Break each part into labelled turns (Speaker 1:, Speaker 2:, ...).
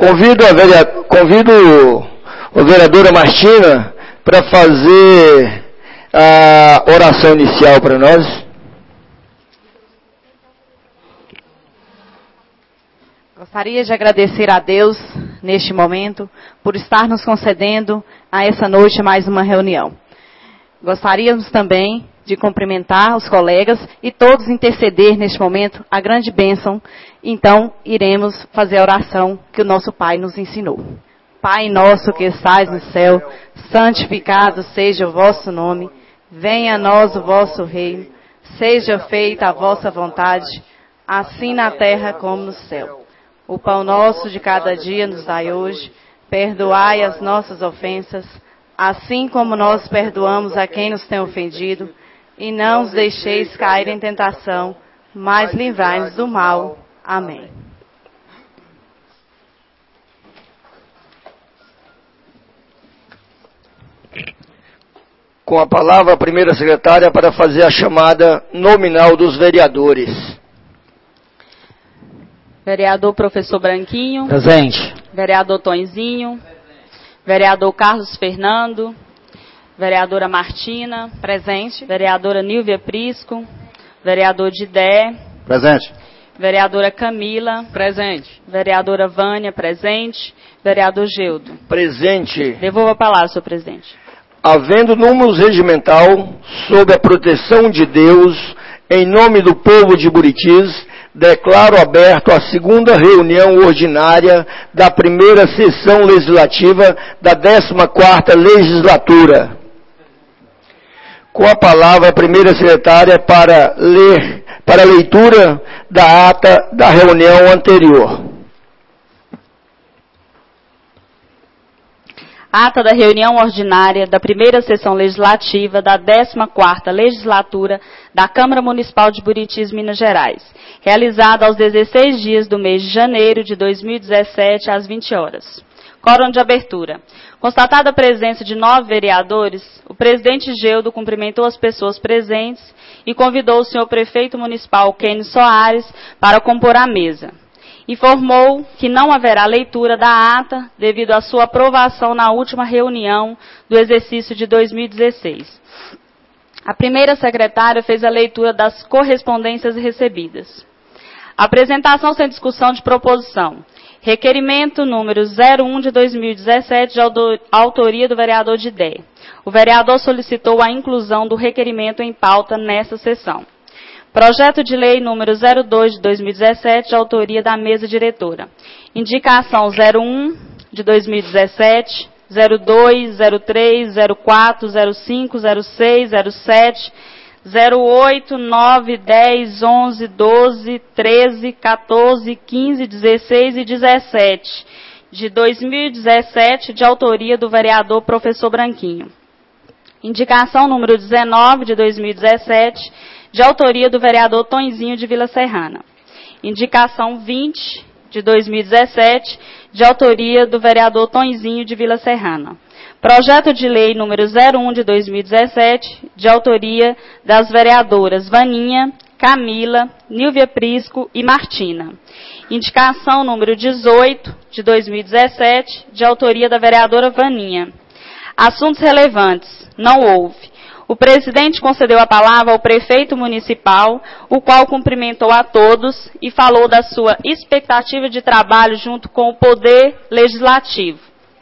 Speaker 1: Convido a vereadora Martina para fazer a oração inicial para nós.
Speaker 2: Gostaria de agradecer a Deus, neste momento, por estar nos concedendo a essa noite mais uma reunião. Gostaríamos também de cumprimentar os colegas e todos interceder neste momento a grande bênção. Então, iremos fazer a oração que o nosso Pai nos ensinou. Pai nosso que estais no céu, santificado seja o vosso nome. Venha a nós o vosso reino. Seja feita a vossa vontade, assim na terra como no céu. O pão nosso de cada dia nos dai hoje. Perdoai as nossas ofensas, assim como nós perdoamos a quem nos tem ofendido. E não os deixeis cair em tentação, mas livrai-nos do mal. Amém.
Speaker 1: Com a palavra, a primeira secretária para fazer a chamada nominal dos vereadores.
Speaker 2: Vereador Professor Branquinho.
Speaker 1: Presente.
Speaker 2: Vereador Tonzinho. Vereador Carlos Fernando. Vereadora Martina. Presente. Vereadora Nilvia Prisco. Vereador Didé.
Speaker 1: Presente.
Speaker 2: Vereadora Camila.
Speaker 3: Presente.
Speaker 2: Vereadora Vânia. Presente. Vereador Geudo.
Speaker 1: Presente.
Speaker 2: Devolvo a palavra, senhor presidente.
Speaker 1: Havendo número regimental, sob a proteção de Deus, em nome do povo de Buritis, declaro aberto a segunda reunião ordinária da primeira sessão legislativa da 14ª legislatura. Com a palavra a primeira secretária para a leitura da ata da reunião anterior.
Speaker 2: Ata da reunião ordinária da primeira sessão legislativa da 14ª legislatura da Câmara Municipal de Buritis, Minas Gerais, realizada aos 16 dias do mês de janeiro de 2017, às 20 horas. Quórum de abertura. Constatada a presença de 9 vereadores, o presidente Geudo cumprimentou as pessoas presentes e convidou o senhor prefeito municipal, Kênio Soares, para compor a mesa. Informou que não haverá leitura da ata devido à sua aprovação na última reunião do exercício de 2016. A primeira secretária fez a leitura das correspondências recebidas. Apresentação sem discussão de proposição. Requerimento número 01 de 2017, de autoria do vereador Didé. O vereador solicitou a inclusão do requerimento em pauta nesta sessão. Projeto de lei número 02 de 2017, de autoria da mesa diretora. Indicação 01 de 2017, 02, 03, 04, 05, 06, 07, 08, 9, 10, 11, 12, 13, 14, 15, 16 e 17 de 2017, de autoria do vereador Professor Branquinho. Indicação número 19 de 2017, de autoria do vereador Tonzinho de Vila Serrana. Indicação 20 de 2017, de autoria do vereador Tonzinho de Vila Serrana. Projeto de lei número 01 de 2017, de autoria das vereadoras Vaninha, Camila, Nilvia Prisco e Martina. Indicação número 18 de 2017, de autoria da vereadora Vaninha. Assuntos relevantes. Não houve. O presidente concedeu a palavra ao prefeito municipal, o qual cumprimentou a todos e falou da sua expectativa de trabalho junto com o poder legislativo.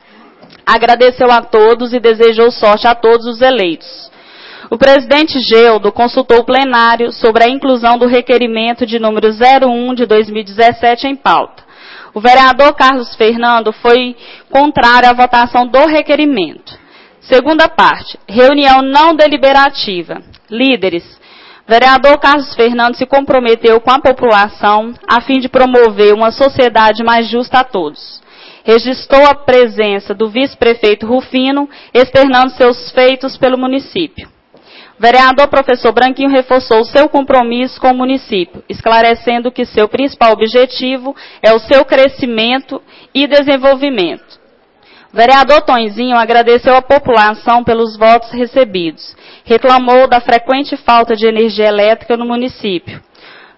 Speaker 2: Agradeceu a todos e desejou sorte a todos os eleitos. O presidente Geudo consultou o plenário sobre a inclusão do requerimento de número 01 de 2017 em pauta. O vereador Carlos Fernando foi contrário à votação do requerimento. Segunda parte, reunião não deliberativa. Líderes, vereador Carlos Fernando se comprometeu com a população a fim de promover uma sociedade mais justa a todos. Registrou a presença do vice-prefeito Rufino, externando seus feitos pelo município. O vereador Professor Branquinho reforçou seu compromisso com o município, esclarecendo que seu principal objetivo é o seu crescimento e desenvolvimento. O vereador Tonzinho agradeceu à população pelos votos recebidos. Reclamou da frequente falta de energia elétrica no município.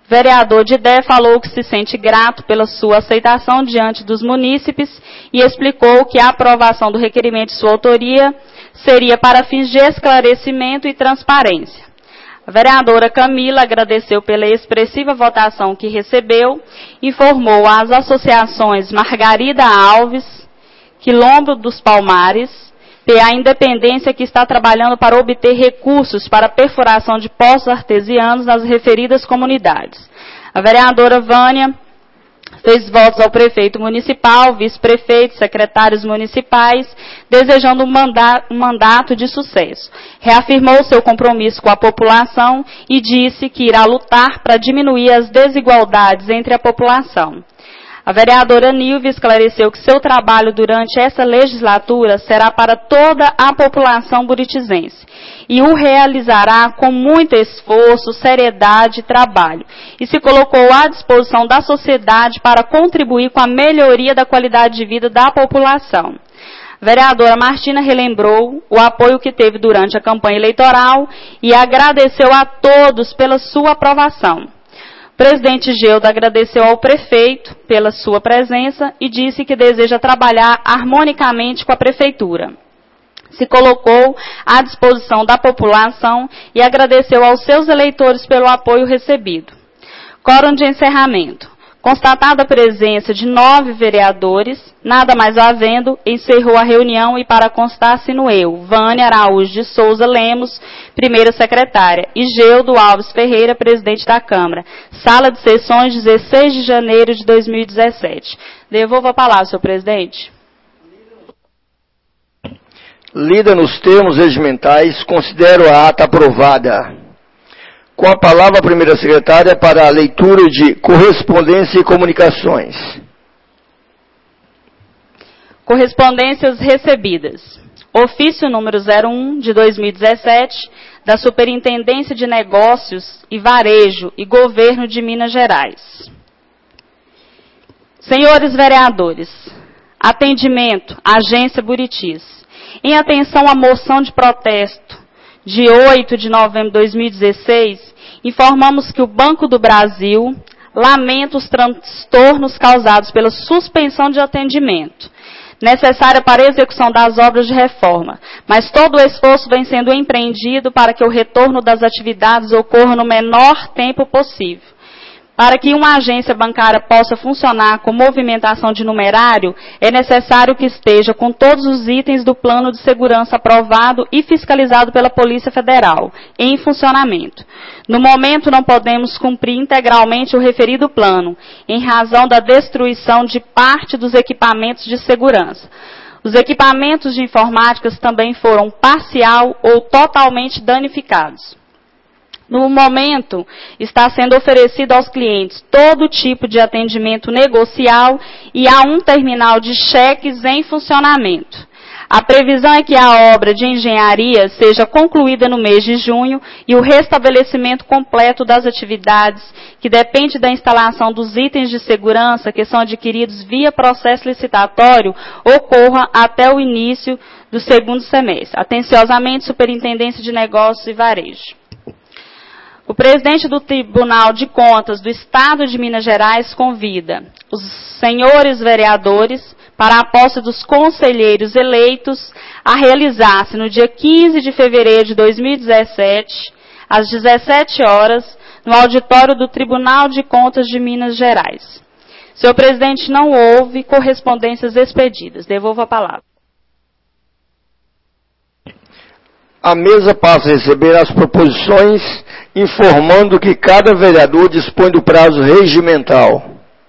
Speaker 2: O vereador Didé falou que se sente grato pela sua aceitação diante dos munícipes e explicou que a aprovação do requerimento de sua autoria seria para fins de esclarecimento e transparência. A vereadora Camila agradeceu pela expressiva votação que recebeu, informou às associações Margarida Alves, Quilombo dos Palmares, PA Independência, que está trabalhando para obter recursos para perfuração de poços artesianos nas referidas comunidades. A vereadora Vânia fez votos ao prefeito municipal, vice-prefeito, secretários municipais, desejando um mandato de sucesso. Reafirmou seu compromisso com a população e disse que irá lutar para diminuir as desigualdades entre a população. A vereadora Nilva esclareceu que seu trabalho durante essa legislatura será para toda a população buritizense e o realizará com muito esforço, seriedade e trabalho, e se colocou à disposição da sociedade para contribuir com a melhoria da qualidade de vida da população. A vereadora Martina relembrou o apoio que teve durante a campanha eleitoral e agradeceu a todos pela sua aprovação. O presidente Geuda agradeceu ao prefeito pela sua presença e disse que deseja trabalhar harmonicamente com a prefeitura. Se colocou à disposição da população e agradeceu aos seus eleitores pelo apoio recebido. Quórum de encerramento. Constatada a presença de 9 vereadores, nada mais havendo, encerrou a reunião e para constar assino eu, Vânia Araújo de Souza Lemos, primeira secretária, e Geudo Alves Ferreira, presidente da Câmara. Sala de sessões, 16 de janeiro de 2017. Devolvo a palavra, senhor presidente.
Speaker 1: Lida nos termos regimentais, considero a ata aprovada. Com a palavra a primeira secretária para a leitura de correspondência e comunicações.
Speaker 2: Correspondências recebidas. Ofício número 01 de 2017 da Superintendência de Negócios e Varejo e Governo de Minas Gerais. Senhores vereadores, atendimento, Agência Buritis. Em atenção à moção de protesto de 8 de novembro de 2016, informamos que o Banco do Brasil lamenta os transtornos causados pela suspensão de atendimento, necessária para a execução das obras de reforma, mas todo o esforço vem sendo empreendido para que o retorno das atividades ocorra no menor tempo possível. Para que uma agência bancária possa funcionar com movimentação de numerário, é necessário que esteja com todos os itens do plano de segurança aprovado e fiscalizado pela Polícia Federal, em funcionamento. No momento, não podemos cumprir integralmente o referido plano, em razão da destruição de parte dos equipamentos de segurança. Os equipamentos de informática também foram parcial ou totalmente danificados. No momento, está sendo oferecido aos clientes todo tipo de atendimento negocial e há um terminal de cheques em funcionamento. A previsão é que a obra de engenharia seja concluída no mês de junho e o restabelecimento completo das atividades, que depende da instalação dos itens de segurança que são adquiridos via processo licitatório, ocorra até o início do segundo semestre. Atenciosamente, Superintendência de Negócios e Varejo. O presidente do Tribunal de Contas do Estado de Minas Gerais convida os senhores vereadores para a posse dos conselheiros eleitos a realizar-se no dia 15 de fevereiro de 2017, às 17 horas, no auditório do Tribunal de Contas de Minas Gerais. Senhor presidente, não houve correspondências expedidas. Devolvo a palavra.
Speaker 1: A mesa passa a receber as proposições, informando que cada vereador dispõe do prazo regimental.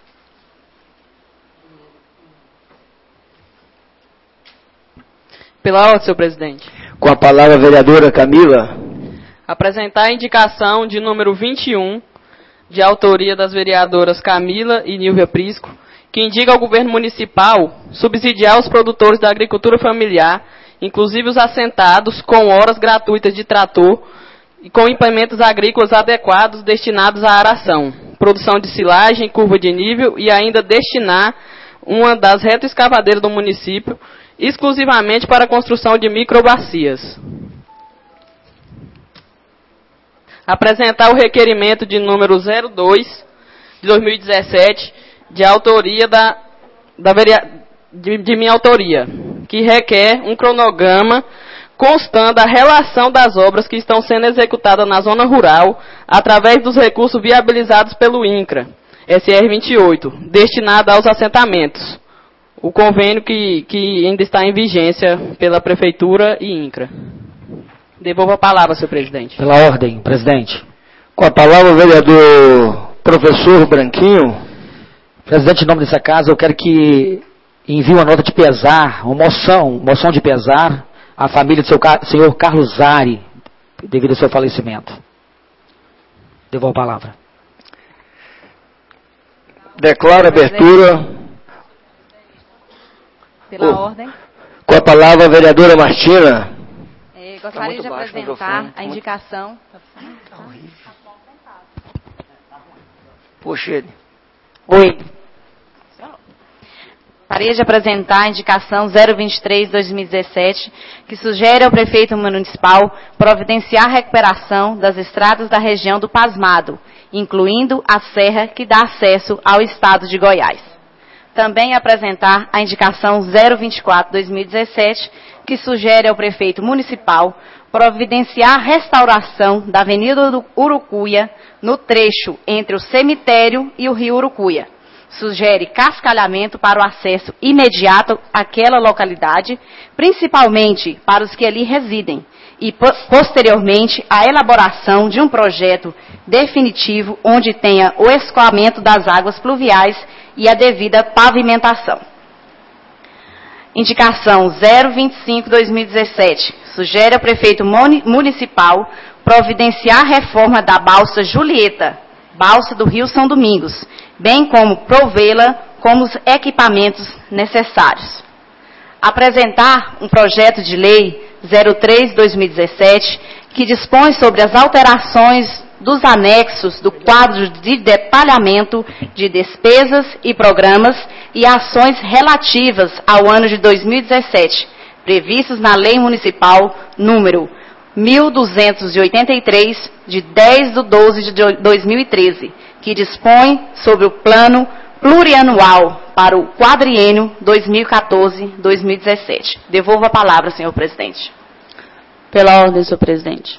Speaker 3: Pela ordem, senhor presidente.
Speaker 1: Com a palavra a vereadora Camila.
Speaker 3: Apresentar a indicação de número 21, de autoria das vereadoras Camila e Nilvia Prisco, que indica ao governo municipal subsidiar os produtores da agricultura familiar, inclusive os assentados, com horas gratuitas de trator e com implementos agrícolas adequados destinados à aração, produção de silagem, curva de nível e ainda destinar uma das retroescavadeiras do município exclusivamente para a construção de microbacias. apresentar o requerimento de número 02 de 2017, de autoria de minha autoria, que requer um cronograma constando a relação das obras que estão sendo executadas na zona rural através dos recursos viabilizados pelo INCRA, SR 28, destinado aos assentamentos. O convênio que ainda está em vigência pela Prefeitura e INCRA. Devolvo a palavra, senhor presidente.
Speaker 4: Pela ordem, presidente.
Speaker 1: Com a palavra o vereador professor Branquinho.
Speaker 4: Presidente, em nome dessa casa, eu quero que envie uma nota de pesar, uma moção de pesar à família do senhor Carlos Zari, devido ao seu falecimento. Devolvo a palavra.
Speaker 1: Declaro a abertura.
Speaker 2: Pela ordem.
Speaker 1: Com a palavra a vereadora Martina.
Speaker 2: Gostaria de apresentar a indicação.
Speaker 1: Puxa ele.
Speaker 2: Oi. Gostaria de apresentar a indicação 023/2017, que sugere ao prefeito municipal providenciar a recuperação das estradas da região do Pasmado, incluindo a serra que dá acesso ao estado de Goiás. Também apresentar a indicação 024/2017, que sugere ao prefeito municipal providenciar a restauração da Avenida do Urucuia, no trecho entre o cemitério e o rio Urucuia. Sugere cascalhamento para o acesso imediato àquela localidade, principalmente para os que ali residem, e posteriormente a elaboração de um projeto definitivo onde tenha o escoamento das águas pluviais e a devida pavimentação. Indicação 025/2017. Sugere ao prefeito municipal providenciar a reforma da balsa Julieta, balsa do Rio São Domingos, bem como provê-la com os equipamentos necessários. Apresentar um projeto de lei 03/2017, que dispõe sobre as alterações dos anexos do quadro de detalhamento de despesas e programas e ações relativas ao ano de 2017, previstos na Lei Municipal número 1283, de 10/12 de 2013, que dispõe sobre o plano plurianual para o quadriênio 2014-2017. Devolvo a palavra, senhor presidente.
Speaker 3: Pela ordem, senhor presidente.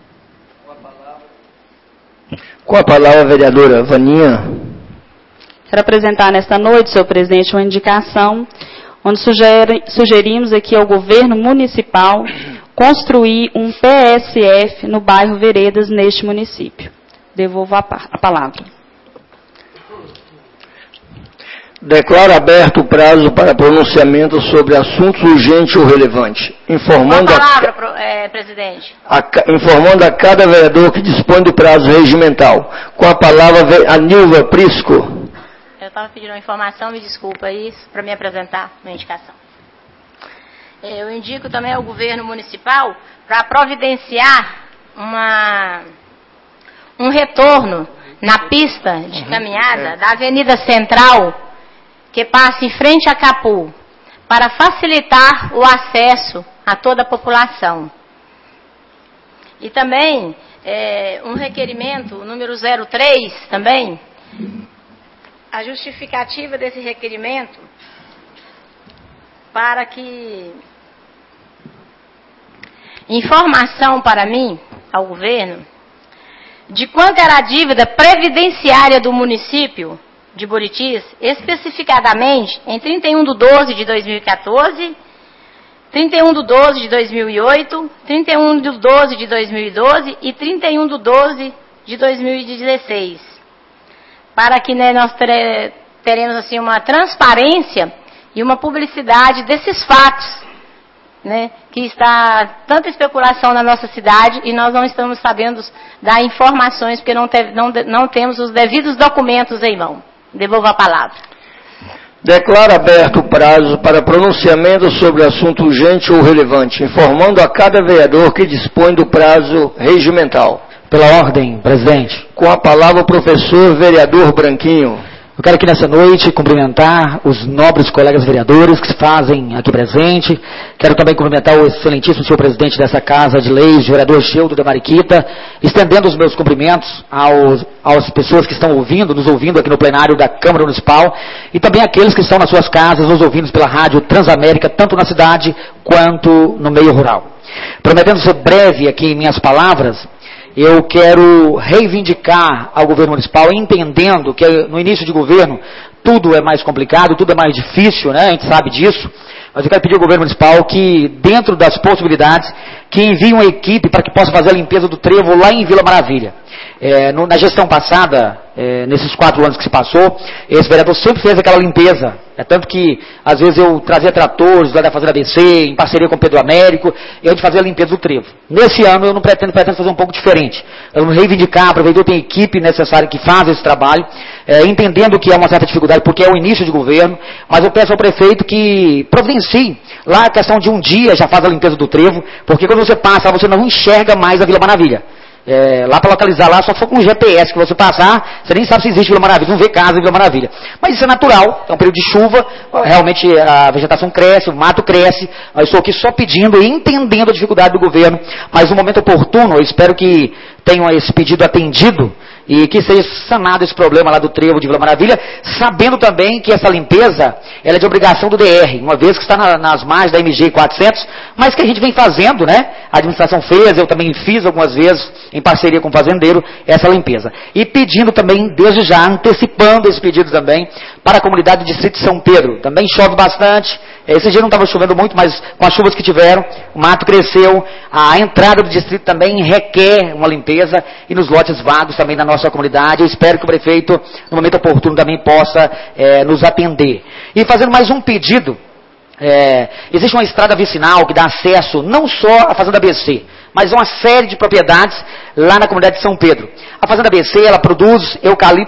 Speaker 1: Com a palavra a vereadora Vaninha.
Speaker 2: Quero apresentar nesta noite, senhor presidente, uma indicação onde sugerimos aqui ao governo municipal construir um PSF no bairro Veredas, neste município. Devolvo a palavra.
Speaker 1: Declaro aberto o prazo para pronunciamento sobre assuntos urgentes ou relevantes, informando
Speaker 5: presidente.
Speaker 1: Informando a cada vereador que dispõe do prazo regimental. Com a palavra a Nilva Prisco.
Speaker 5: Eu estava pedindo uma informação, me desculpa aí, para me apresentar uma indicação. Eu indico também ao governo municipal para providenciar um retorno na pista de caminhada da Avenida Central, que passa em frente a Capu, para facilitar o acesso a toda a população. E também um requerimento, o número 03 também, a justificativa desse requerimento para que informação para mim, ao governo, de quanto era a dívida previdenciária do município de Buritis, especificadamente em 31/12 de 2014, 31/12 de 2008, 31/12 de 2012 e 31/12 de 2016. Para que nós teremos assim uma transparência e uma publicidade desses fatos, que está tanta especulação na nossa cidade e nós não estamos sabendo dar informações porque não temos os devidos documentos em mão. Devolvo a palavra.
Speaker 1: Declaro aberto o prazo para pronunciamento sobre assunto urgente ou relevante, informando a cada vereador que dispõe do prazo regimental.
Speaker 4: Pela ordem, presidente.
Speaker 1: Com a palavra o professor vereador Branquinho.
Speaker 4: Eu quero aqui nessa noite cumprimentar os nobres colegas vereadores que se fazem aqui presente. Quero também cumprimentar o excelentíssimo senhor presidente dessa Casa de Leis, o vereador Gildo de Mariquita, estendendo os meus cumprimentos às pessoas que estão nos ouvindo aqui no plenário da Câmara Municipal, e também aqueles que estão nas suas casas, nos ouvindo pela rádio Transamérica, tanto na cidade quanto no meio rural. Prometendo ser breve aqui em minhas palavras, eu quero reivindicar ao governo municipal, entendendo que no início de governo tudo é mais complicado, tudo é mais difícil, né? A gente sabe disso, mas eu quero pedir ao governo municipal que, dentro das possibilidades, que envie uma equipe para que possa fazer a limpeza do trevo lá em Vila Maravilha. Na gestão passada, nesses 4 anos que se passou, esse vereador sempre fez aquela limpeza. Tanto que, às vezes, eu trazia tratores lá da Fazenda ABC, em parceria com o Pedro Américo, e a gente fazia a limpeza do trevo. Nesse ano, eu não pretendo fazer um pouco diferente. Eu vou reivindicar, a prefeitura tem equipe necessária que faz esse trabalho, entendendo que há uma certa dificuldade, porque é o início de governo, mas eu peço ao prefeito que providencie. Lá a questão de um dia já faz a limpeza do trevo, porque quando você passa, você não enxerga mais a Vila Maravilha. Lá para localizar lá, só for com o GPS que você passar, você nem sabe se existe Vila Maravilha, não vê casa em Vila Maravilha. Mas isso é natural, é um período de chuva, realmente a vegetação cresce, o mato cresce. Eu estou aqui só pedindo e entendendo a dificuldade do governo, mas no momento oportuno, eu espero que tenham esse pedido atendido e que seja sanado esse problema lá do trevo de Vila Maravilha, sabendo também que essa limpeza ela é de obrigação do DR, uma vez que está nas margens da MG 400, mas que a gente vem fazendo, né? A administração fez, eu também fiz algumas vezes, em parceria com o fazendeiro, essa limpeza. E pedindo também, desde já, antecipando esse pedido também, para a comunidade do distrito de São Pedro. Também chove bastante, esse dia não estava chovendo muito, mas com as chuvas que tiveram, o mato cresceu, a entrada do distrito também requer uma limpeza, e nos lotes vagos também da nossa comunidade. Eu espero que o prefeito, no momento oportuno, também possa nos atender. E fazendo mais um pedido, existe uma estrada vicinal que dá acesso não só à Fazenda ABC, mas a uma série de propriedades lá na comunidade de São Pedro. A Fazenda ABC, ela produz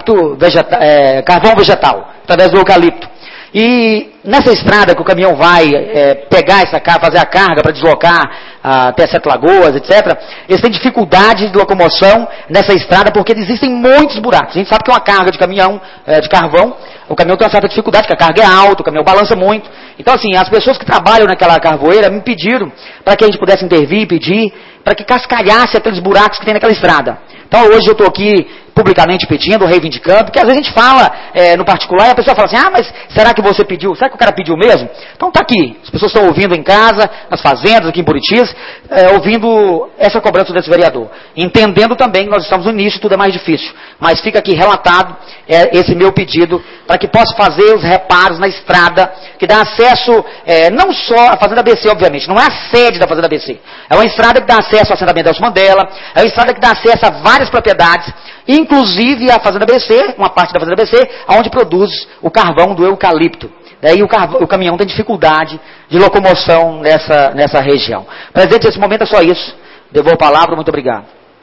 Speaker 4: carvão vegetal, através do eucalipto. E nessa estrada que o caminhão vai pegar essa carga, fazer a carga para deslocar até Sete Lagoas, etc., eles têm dificuldade de locomoção nessa estrada porque existem muitos buracos. A gente sabe que uma carga de caminhão, de carvão, o caminhão tem uma certa dificuldade, porque a carga é alta, o caminhão balança muito. Então, assim, as pessoas que trabalham naquela carvoeira me pediram para que a gente pudesse intervir e pedir para que cascalhasse aqueles buracos que tem naquela estrada. Então, hoje eu estou aqui publicamente pedindo, reivindicando, porque às vezes a gente fala no particular e a pessoa fala assim, mas será que você pediu? Será que o cara pediu mesmo? Então está aqui, as pessoas estão ouvindo em casa, nas fazendas, aqui em Buritis, ouvindo essa cobrança desse vereador. Entendendo também que nós estamos no início, tudo é mais difícil. Mas fica aqui relatado esse meu pedido, para que possa fazer os reparos na estrada, que dá acesso, não só à Fazenda ABC, obviamente, não é a sede da Fazenda ABC. É uma estrada que dá acesso ao assentamento Nelson Mandela, é uma estrada que dá acesso a várias propriedades, inclusive a Fazenda ABC, uma parte da Fazenda ABC, onde produz o carvão do eucalipto. Daí o caminhão tem dificuldade de locomoção nessa região. Presidente, nesse momento é só isso. Devolvo a palavra, muito obrigado.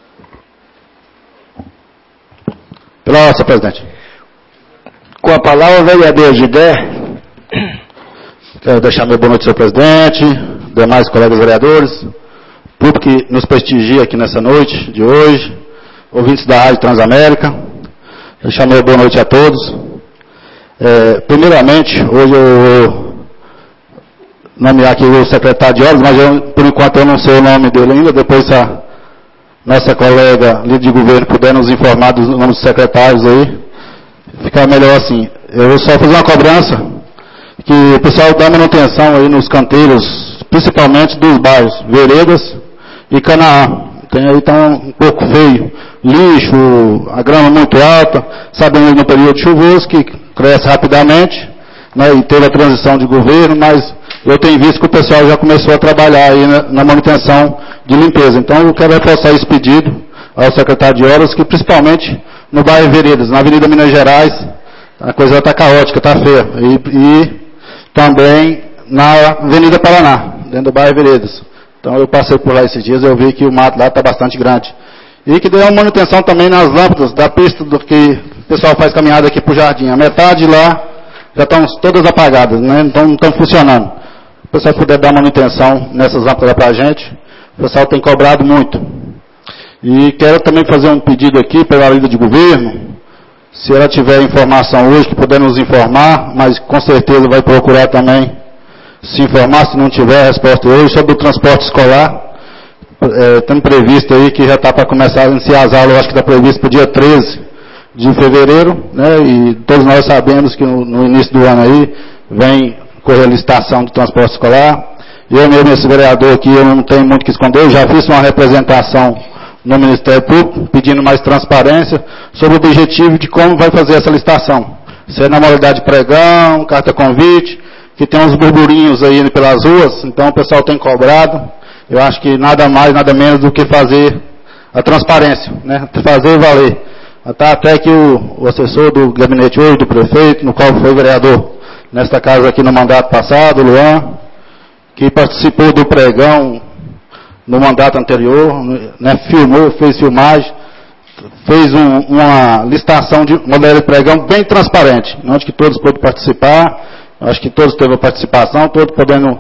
Speaker 6: Próximo, presidente.
Speaker 1: Com a palavra, o vereador Gidé.
Speaker 6: Quero deixar meu boa noite, senhor presidente, demais colegas vereadores, público que nos prestigia aqui nessa noite de hoje, ouvintes da Rádio Transamérica. Deixar meu boa noite a todos. Primeiramente, hoje eu vou nomear aqui o secretário de obras, mas por enquanto eu não sei o nome dele ainda. Depois, se a nossa colega líder de governo puder nos informar dos nomes dos secretários aí, fica melhor assim. Eu vou só fazer uma cobrança, que o pessoal dá manutenção aí nos canteiros, principalmente dos bairros Veredas e Canaã. Tem aí, tá um pouco feio. Lixo, a grama muito alta, sabemos no período chuvoso que cresce rapidamente, né, e teve a transição de governo, mas eu tenho visto que o pessoal já começou a trabalhar aí na manutenção de limpeza. Então eu quero reforçar esse pedido ao secretário de obras, que principalmente no bairro Veredas, na Avenida Minas Gerais, a coisa está caótica, está feia. E também na Avenida Paraná, dentro do bairro Veredas. Então eu passei por lá esses dias, eu vi que o mato lá está bastante grande. E que dê uma manutenção também nas lâmpadas da pista do que o pessoal faz caminhada aqui para o jardim. A metade lá já estão todas apagadas, né? Então não estão funcionando. Se o pessoal puder dar manutenção nessas lâmpadas para a gente, o pessoal tem cobrado muito. E quero também fazer um pedido aqui pela líder de governo, Se ela tiver informação hoje, que puder nos informar, mas com certeza vai procurar também se informar, se não tiver resposta hoje, sobre o transporte escolar. Temos previsto aí que já está para começar a iniciar as aulas, acho que está previsto para o dia 13 de fevereiro, né? E todos nós sabemos que no início do ano aí vem correr a licitação do transporte escolar. Eu mesmo, esse vereador aqui, eu não tenho muito o que esconder, eu já fiz uma representação no Ministério Público, pedindo mais transparência sobre o objetivo de como vai fazer essa licitação. Se é na modalidade pregão, carta convite, que tem uns burburinhos aí pelas ruas, então o pessoal tem cobrado. Eu acho que nada mais, nada menos do que fazer a transparência, né? Fazer valer. Até que o assessor do gabinete hoje, do prefeito, no qual foi vereador nesta casa aqui no mandato passado, o Luan, que participou do pregão no mandato anterior, né, filmou, fez filmagem, fez uma licitação de modelo de pregão bem transparente, onde que todos puderam participar, acho que todos teve a participação, todos podendo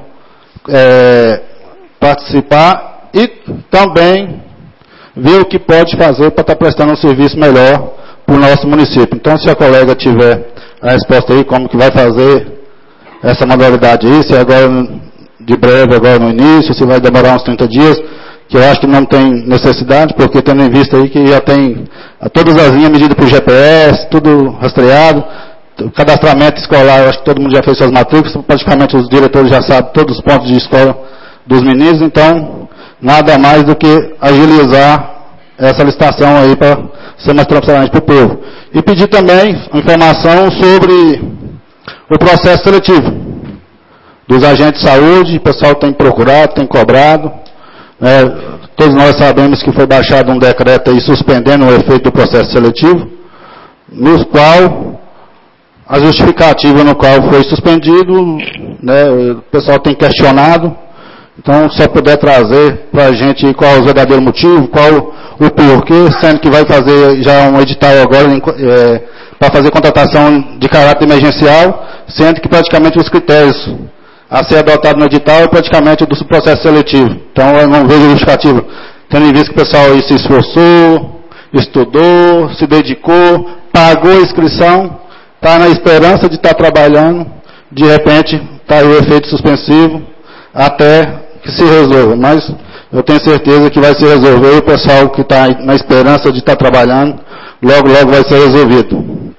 Speaker 6: participar e também ver o que pode fazer para estar prestando um serviço melhor para o nosso município. Então, se a colega tiver a resposta aí, como que vai fazer essa modalidade aí, se agora de breve, agora no início, se vai demorar uns 30 dias, que eu acho que não tem necessidade, porque tendo em vista aí que já tem todas as linhas medidas por GPS, tudo rastreado, o cadastramento escolar, eu acho que todo mundo já fez suas matrículas, praticamente os diretores já sabem todos os pontos de escola dos meninos, então nada mais do que agilizar essa licitação aí para ser mais transparente para o povo. E pedir também informação sobre o processo seletivo dos agentes de saúde. O pessoal tem procurado, tem cobrado. Todos nós sabemos que foi baixado um decreto aí suspendendo o efeito do processo seletivo, no qual a justificativa no qual foi suspendido, né, o pessoal tem questionado. Então, se puder trazer para a gente qual é o verdadeiro motivo, qual o porquê, sendo que vai fazer já um edital agora para fazer contratação de caráter emergencial, sendo que praticamente os critérios a ser adotado no edital é praticamente do processo seletivo. Então, eu não vejo justificativa. Tendo em vista que o pessoal aí se esforçou, estudou, se dedicou, pagou a inscrição, está na esperança de estar trabalhando, de repente está aí o efeito suspensivo, até que se resolva. Mas eu tenho certeza que vai se resolver, e o pessoal que está na esperança de estar trabalhando, logo, logo vai ser resolvido.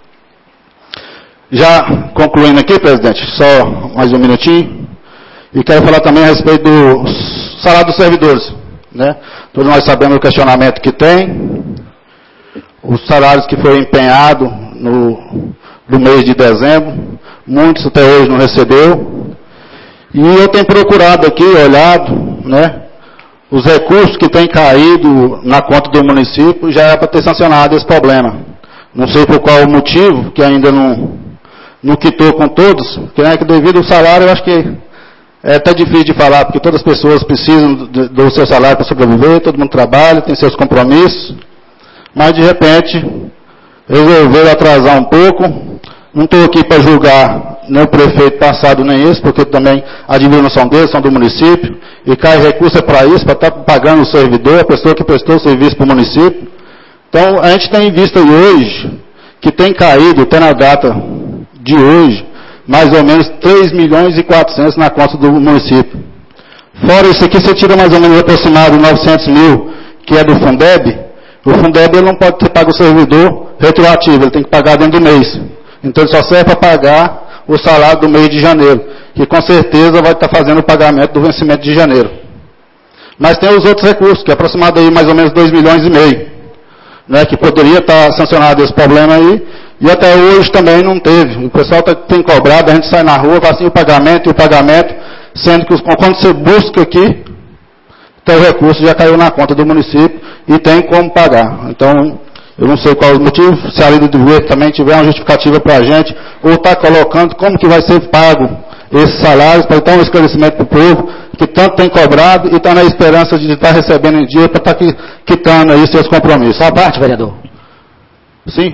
Speaker 6: Já concluindo aqui, presidente, só mais um minutinho, e quero falar também a respeito do salário dos servidores, né? Todos nós sabemos o questionamento que tem, os salários que foram empenhados no mês de dezembro, muitos até hoje não recebeu, e eu tenho procurado aqui, olhado, né, os recursos que têm caído na conta do município, já é para ter sancionado esse problema. Não sei por qual motivo, que ainda não quitou com todos, porque, né, que devido ao salário, eu acho que é até difícil de falar, porque todas as pessoas precisam do seu salário para sobreviver, todo mundo trabalha, tem seus compromissos, mas de repente resolveram atrasar um pouco. Não estou aqui para julgar nem o prefeito passado nem esse, porque também a dívida não são deles, são do município, e cai recurso para isso, para estar pagando o servidor, a pessoa que prestou o serviço para o município. Então, a gente tem visto aí hoje, que tem caído, até na data de hoje, mais ou menos 3 milhões e 400 na conta do município. Fora isso aqui, você tira mais ou menos aproximado 900 mil, que é do Fundeb. O Fundeb ele não pode ter pago o servidor retroativo, ele tem que pagar dentro do mês. Então ele só serve para pagar o salário do mês de janeiro, que com certeza vai estar fazendo o pagamento do vencimento de janeiro. Mas tem os outros recursos, que é aproximado aí mais ou menos 2 milhões e meio, né, que poderia estar sancionado esse problema aí, e até hoje também não teve. O pessoal tem cobrado, a gente sai na rua, fala assim, o pagamento, sendo que quando você busca aqui, então o recurso já caiu na conta do município e tem como pagar. Então, eu não sei qual é o motivo, se a Líder do Verde também tiver uma justificativa para a gente, ou está colocando como que vai ser pago esses salários, para dar um esclarecimento para o povo, que tanto tem cobrado e está na esperança de estar recebendo em dia, para estar quitando aí seus compromissos.
Speaker 4: Só a parte, vereador.
Speaker 6: Sim.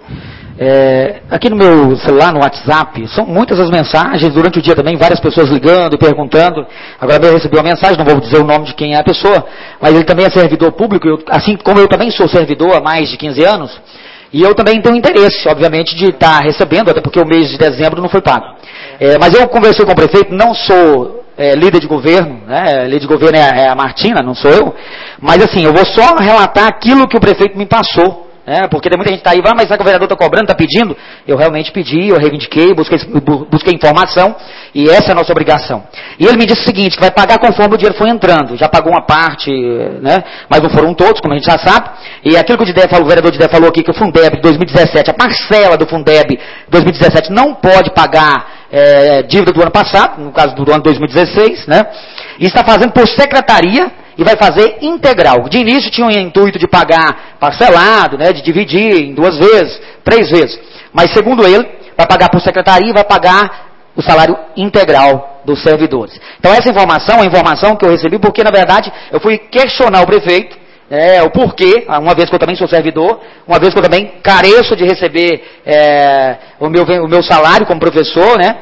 Speaker 4: Aqui no meu celular, no WhatsApp, são muitas as mensagens, durante o dia também, várias pessoas ligando, perguntando. Agora eu recebi uma mensagem, não vou dizer o nome de quem é a pessoa, mas ele também é servidor público, assim como eu também sou servidor há mais de 15 anos, E eu também tenho interesse, obviamente, de estar recebendo, até porque o mês de dezembro não foi pago. Mas eu conversei com o prefeito, não sou líder de governo, né? Líder de governo é a Martina, não sou eu. Mas assim, eu vou só relatar aquilo que o prefeito me passou. Porque tem muita gente que está aí, mas o vereador está cobrando, está pedindo. Eu realmente pedi, eu reivindiquei, busquei informação, e essa é a nossa obrigação. E ele me disse o seguinte, que vai pagar conforme o dinheiro foi entrando. Já pagou uma parte, né? Mas não foram todos, como a gente já sabe. E aquilo que o vereador Didé falou aqui, que o Fundeb de 2017, a parcela do Fundeb 2017 não pode pagar dívida do ano passado, no caso do ano 2016, né? E está fazendo por secretaria, e vai fazer integral. De início tinha o intuito de pagar parcelado, né, de dividir em 2 vezes, 3 vezes. Mas segundo ele, vai pagar por secretaria e vai pagar o salário integral dos servidores. Então essa informação é a informação que eu recebi porque, na verdade, eu fui questionar o prefeito, o porquê, uma vez que eu também sou servidor, uma vez que eu também careço de receber o meu salário como professor, né?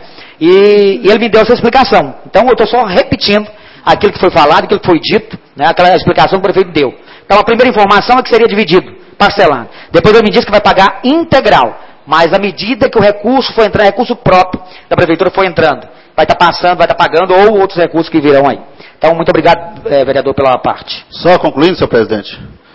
Speaker 4: E ele me deu essa explicação. Então eu estou só repetindo aquilo que foi falado, aquilo que foi dito, né, aquela explicação que o prefeito deu. Então a primeira informação é que seria dividido, parcelado. Depois ele me disse que vai pagar integral, mas à medida que o recurso for entrar, recurso próprio da prefeitura for entrando, vai estar passando, vai estar pagando, ou outros recursos que virão aí. Então, muito obrigado, vereador, pela parte.
Speaker 6: Só concluindo, senhor presidente,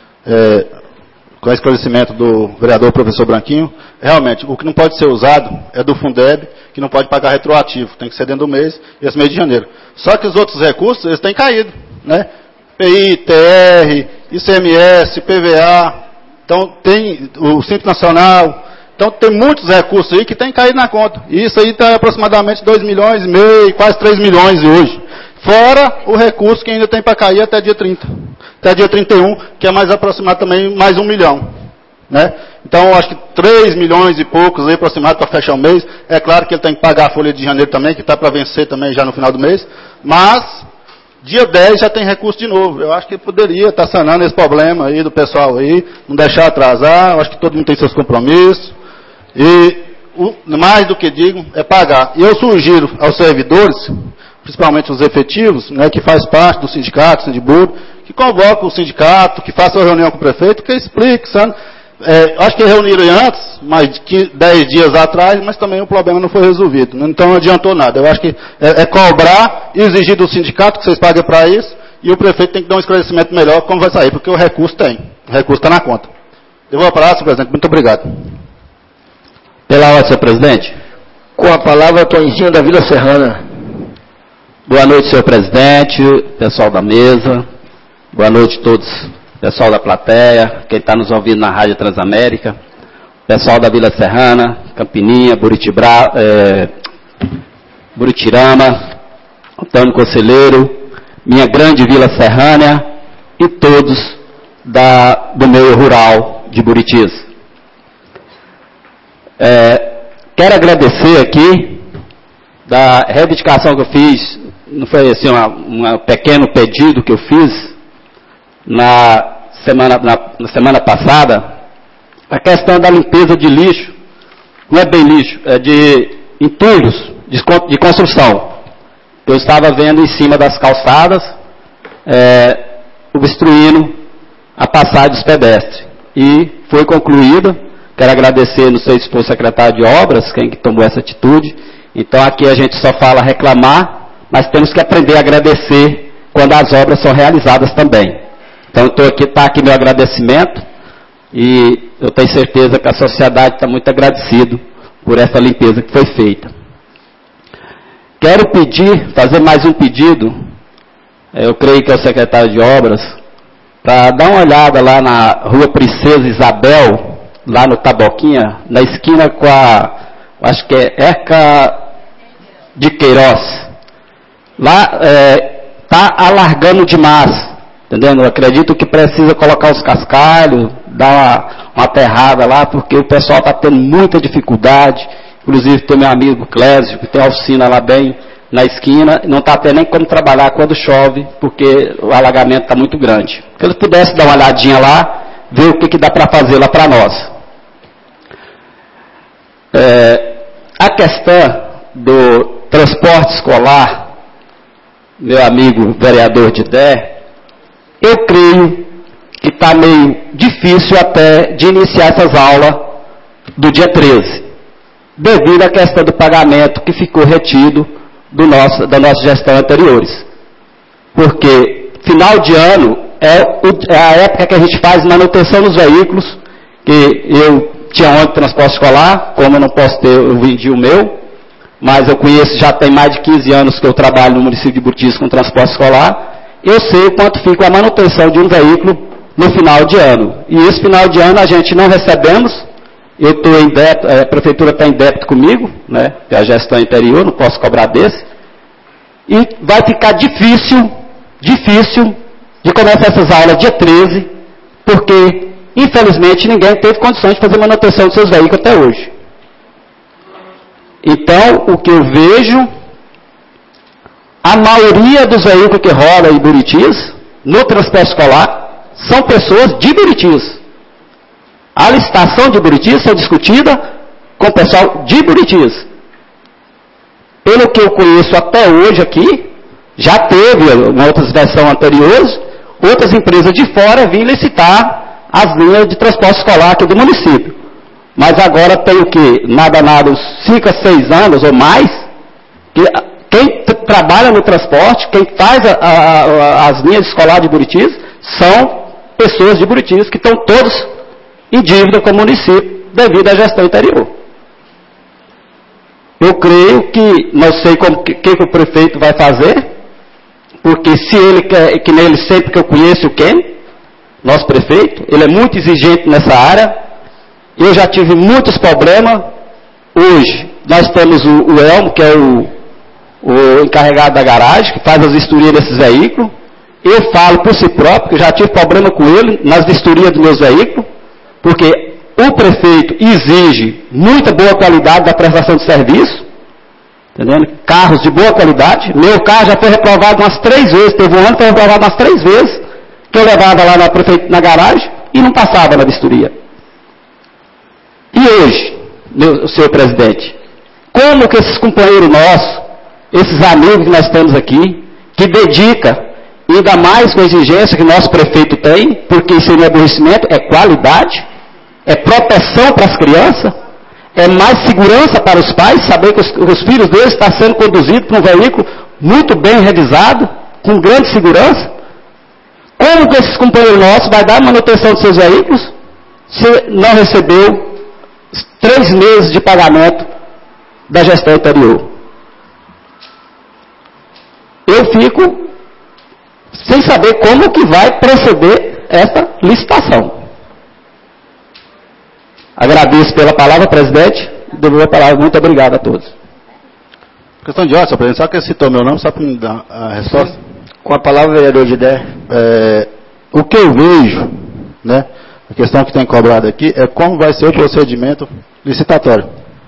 Speaker 6: com o esclarecimento do vereador professor Branquinho, realmente, o que não pode ser usado é do Fundeb, que não pode pagar retroativo, tem que ser dentro do mês, esse mês de janeiro. Só que os outros recursos, eles têm caído, né? PI, TR, ICMS, PVA, então tem o Simples Nacional, então tem muitos recursos aí que têm caído na conta. E isso aí está aproximadamente 2 milhões e meio, quase 3 milhões hoje. Fora o recurso que ainda tem para cair até dia 30. Até dia 31, que é mais aproximado também, mais 1 milhão. Né? Então, acho que 3 milhões e poucos aí aproximado para fechar o mês. É claro que ele tem que pagar a folha de janeiro também, que está para vencer também já no final do mês. Mas, dia 10 já tem recurso de novo. Eu acho que poderia estar sanando esse problema aí do pessoal aí, não deixar atrasar. Eu acho que todo mundo tem seus compromissos. E, mais do que digo, é pagar. E eu sugiro aos servidores, principalmente os efetivos, né, que faz parte do sindicato, Sindibur, que convoque o sindicato, que faça uma reunião com o prefeito, que explique, sabe? Acho que reuniram antes, mais de 10 dias atrás, mas também o problema não foi resolvido. Então não adiantou nada. Eu acho que é cobrar e exigir do sindicato que vocês paguem para isso, e o prefeito tem que dar um esclarecimento melhor como vai sair, porque o recurso tem. O recurso está na conta. Eu vou para lá, senhor presidente. Muito obrigado.
Speaker 7: Pela ordem, senhor presidente.
Speaker 1: Com a palavra, Toninho da Vila Serrana.
Speaker 7: Boa noite, senhor presidente, pessoal da mesa. Boa noite a todos, pessoal da plateia, quem está nos ouvindo na Rádio Transamérica, pessoal da Vila Serrana, Campininha, Buritirama, Antônio Conselheiro, minha grande Vila Serrana e todos do meio rural de Buritis. Quero agradecer aqui da reivindicação que eu fiz, não foi assim um pequeno pedido que eu fiz na semana passada, a questão da limpeza de lixo, não é bem lixo, é de entulhos de construção. Eu estava vendo em cima das calçadas, obstruindo a passagem dos pedestres. E foi concluída. Quero agradecer, não sei se foi o secretário de obras, quem que tomou essa atitude. Então aqui a gente só fala reclamar, mas temos que aprender a agradecer quando as obras são realizadas também. Então está aqui meu agradecimento, e eu tenho certeza que a sociedade está muito agradecida por essa limpeza que foi feita. Quero fazer mais um pedido, eu creio que é o secretário de obras, para dar uma olhada lá na rua Princesa Isabel, lá no Taboquinha, na esquina com acho que é Erca de Queiroz. Lá está alargando demais, entendendo? Eu acredito que precisa colocar os cascalhos, dar uma aterrada lá, porque o pessoal está tendo muita dificuldade. Inclusive tem meu amigo Clésio, que tem a oficina lá bem na esquina, não está tendo nem como trabalhar quando chove, porque o alagamento está muito grande. Se eles pudessem dar uma olhadinha lá, ver o que dá para fazer lá para nós. A questão do transporte escolar, meu amigo vereador Didé, eu creio que está meio difícil até de iniciar essas aulas do dia 13, devido à questão do pagamento que ficou retido da nossa gestão anteriores. Porque final de ano é a época que a gente faz manutenção nos veículos, que eu tinha ontem transporte escolar, como eu não posso ter, eu vendi o meu, mas eu conheço, já tem mais de 15 anos que eu trabalho no município de Buritis com transporte escolar, eu sei o quanto fica a manutenção de um veículo no final de ano. E esse final de ano a gente não recebemos, eu estou em débito, a prefeitura está em débito comigo, né, que é a gestão anterior, não posso cobrar desse, e vai ficar difícil de começar essas aulas dia 13, porque, infelizmente, ninguém teve condições de fazer manutenção dos seus veículos até hoje. Então, o que eu vejo, a maioria dos veículos que rola em Buritis, no transporte escolar, são pessoas de Buritis. A licitação de Buritis é discutida com o pessoal de Buritis. Pelo que eu conheço até hoje aqui, já teve em outras versões anteriores, outras empresas de fora vêm licitar as linhas de transporte escolar aqui do município. Mas agora tem o que? Nada, uns 5 a 6 anos ou mais, que quem trabalha no transporte, quem faz as linhas escolares de Buritis, são pessoas de Buritis que estão todos em dívida com o município devido à gestão anterior. Eu creio que, não sei o que o prefeito vai fazer, porque se ele quer, que nem ele sempre que eu conheço o Ken, nosso prefeito, ele é muito exigente nessa área. Eu já tive muitos problemas. Hoje, nós temos o Elmo, que é o encarregado da garagem, que faz as vistorias desses veículos. Eu falo por si próprio, que eu já tive problema com ele nas vistorias dos meus veículos, porque o prefeito exige muita boa qualidade da prestação de serviço, entendendo? Carros de boa qualidade. Meu carro já foi reprovado umas 3 vezes, teve um ano que foi reprovado umas 3 vezes, que eu levava lá na garagem e não passava na vistoria. E hoje, senhor presidente, como que esses companheiros nossos, esses amigos que nós temos aqui, que dedica, ainda mais com a exigência que nosso prefeito tem, porque isso não é aborrecimento, é qualidade, é proteção para as crianças, é mais segurança para os pais, saber que os filhos deles estão sendo conduzidos por um veículo muito bem revisado, com grande segurança. Como que esses companheiros nossos vai dar manutenção dos seus veículos se não recebeu 3 meses de pagamento da gestão anterior? Eu fico sem saber como que vai proceder essa licitação. Agradeço pela palavra, presidente. Devolvo a palavra. Muito obrigado a todos.
Speaker 6: Questão de ordem, senhor presidente. Só que citou meu nome, só para me dar a resposta.
Speaker 1: Com a palavra, vereador de Dé.
Speaker 6: O que eu vejo, né, a questão que tem cobrado aqui, é como vai ser o procedimento licitatório.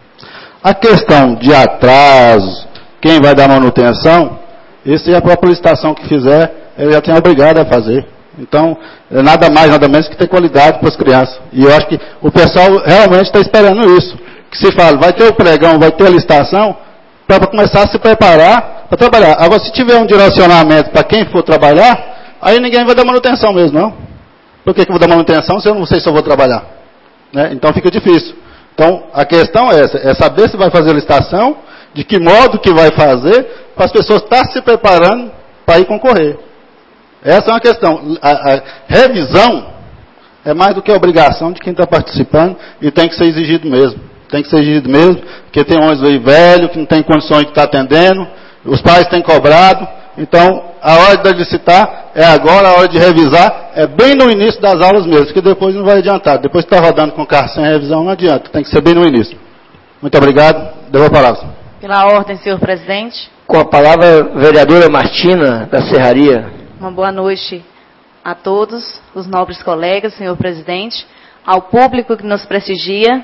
Speaker 6: A questão de atraso, quem vai dar manutenção, isso é a própria licitação que fizer, ele já tem obrigado a fazer. Então, é nada mais, nada menos que ter qualidade para as crianças. E eu acho que o pessoal realmente está esperando isso. Que se fala, vai ter o pregão, vai ter a licitação, para começar a se preparar para trabalhar. Agora, se tiver um direcionamento para quem for trabalhar, aí ninguém vai dar manutenção mesmo, não. Por que eu vou dar manutenção se eu não sei se eu vou trabalhar? Né? Então fica difícil. Então, a questão é essa, é saber se vai fazer a licitação, de que modo que vai fazer, para as pessoas estarem se preparando para ir concorrer. Essa é uma questão. A revisão é mais do que a obrigação de quem está participando e tem que ser exigido mesmo. Tem que ser exigido mesmo, porque tem ônibus aí velho, que não tem condições de estar atendendo, os pais têm cobrado. Então, a hora de licitar é agora, a hora de revisar é bem no início das aulas mesmo, que depois não vai adiantar. Depois que está rodando com o carro sem revisão, não adianta. Tem que ser bem no início. Muito obrigado. Devo a palavra.
Speaker 8: Pela ordem, senhor presidente.
Speaker 1: Com a palavra, vereadora Martina, da Serraria.
Speaker 8: Uma boa noite a todos, os nobres colegas, senhor presidente, ao público que nos prestigia,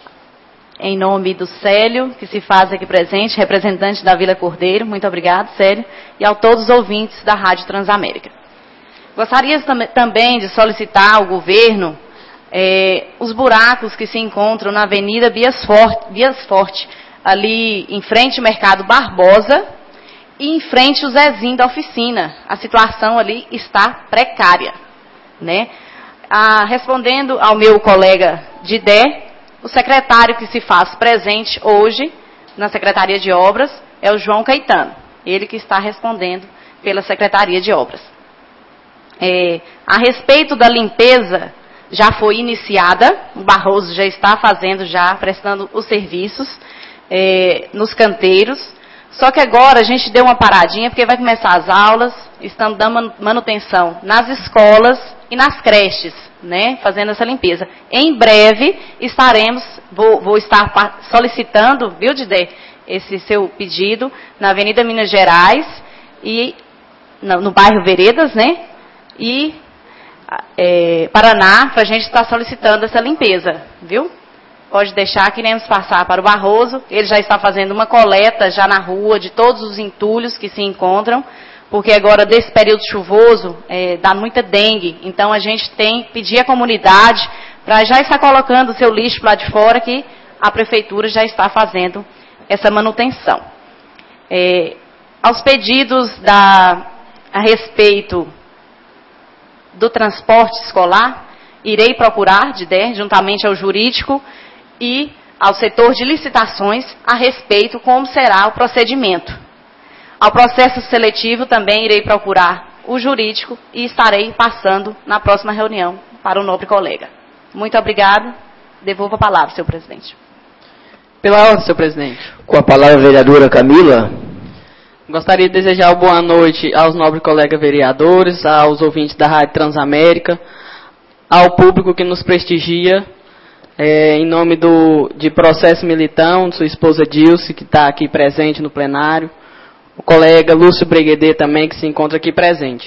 Speaker 8: em nome do Célio, que se faz aqui presente, representante da Vila Cordeiro, muito obrigado, Célio, e a todos os ouvintes da Rádio Transamérica. Gostaria também de solicitar ao governo os buracos que se encontram na Avenida Bias Forte, ali em frente ao Mercado Barbosa, e em frente ao Zezinho da oficina. A situação ali está precária, né? Respondendo ao meu colega Didé, O secretário que se faz presente hoje na Secretaria de Obras é o João Caetano, ele que está respondendo pela Secretaria de Obras. A respeito da limpeza, já foi iniciada, o Barroso já está fazendo, já prestando os serviços nos canteiros, só que agora a gente deu uma paradinha, porque vai começar as aulas, estamos dando manutenção nas escolas e nas creches, né, fazendo essa limpeza. Em breve vou estar solicitando, viu, Didé, esse seu pedido na Avenida Minas Gerais e no bairro Veredas, né, e Paraná, para a gente estar solicitando essa limpeza, viu? Pode deixar que iremos passar para o Barroso, ele já está fazendo uma coleta já na rua de todos os entulhos que se encontram, porque agora desse período chuvoso dá muita dengue, então a gente tem que pedir à comunidade para já estar colocando o seu lixo lá de fora, que a prefeitura já está fazendo essa manutenção. Aos pedidos a respeito do transporte escolar, irei procurar, juntamente ao jurídico e ao setor de licitações, a respeito como será o procedimento. Ao processo seletivo também irei procurar o jurídico e estarei passando na próxima reunião para o nobre colega. Muito obrigada. Devolvo a palavra, senhor presidente.
Speaker 3: Pela ordem, senhor presidente.
Speaker 1: Com a palavra a vereadora Camila.
Speaker 3: Gostaria de desejar boa noite aos nobres colegas vereadores, aos ouvintes da Rádio Transamérica, ao público que nos prestigia, em nome de Processo Militão, de sua esposa Dilce, que está aqui presente no plenário, o colega Lúcio Breguedê também, que se encontra aqui presente.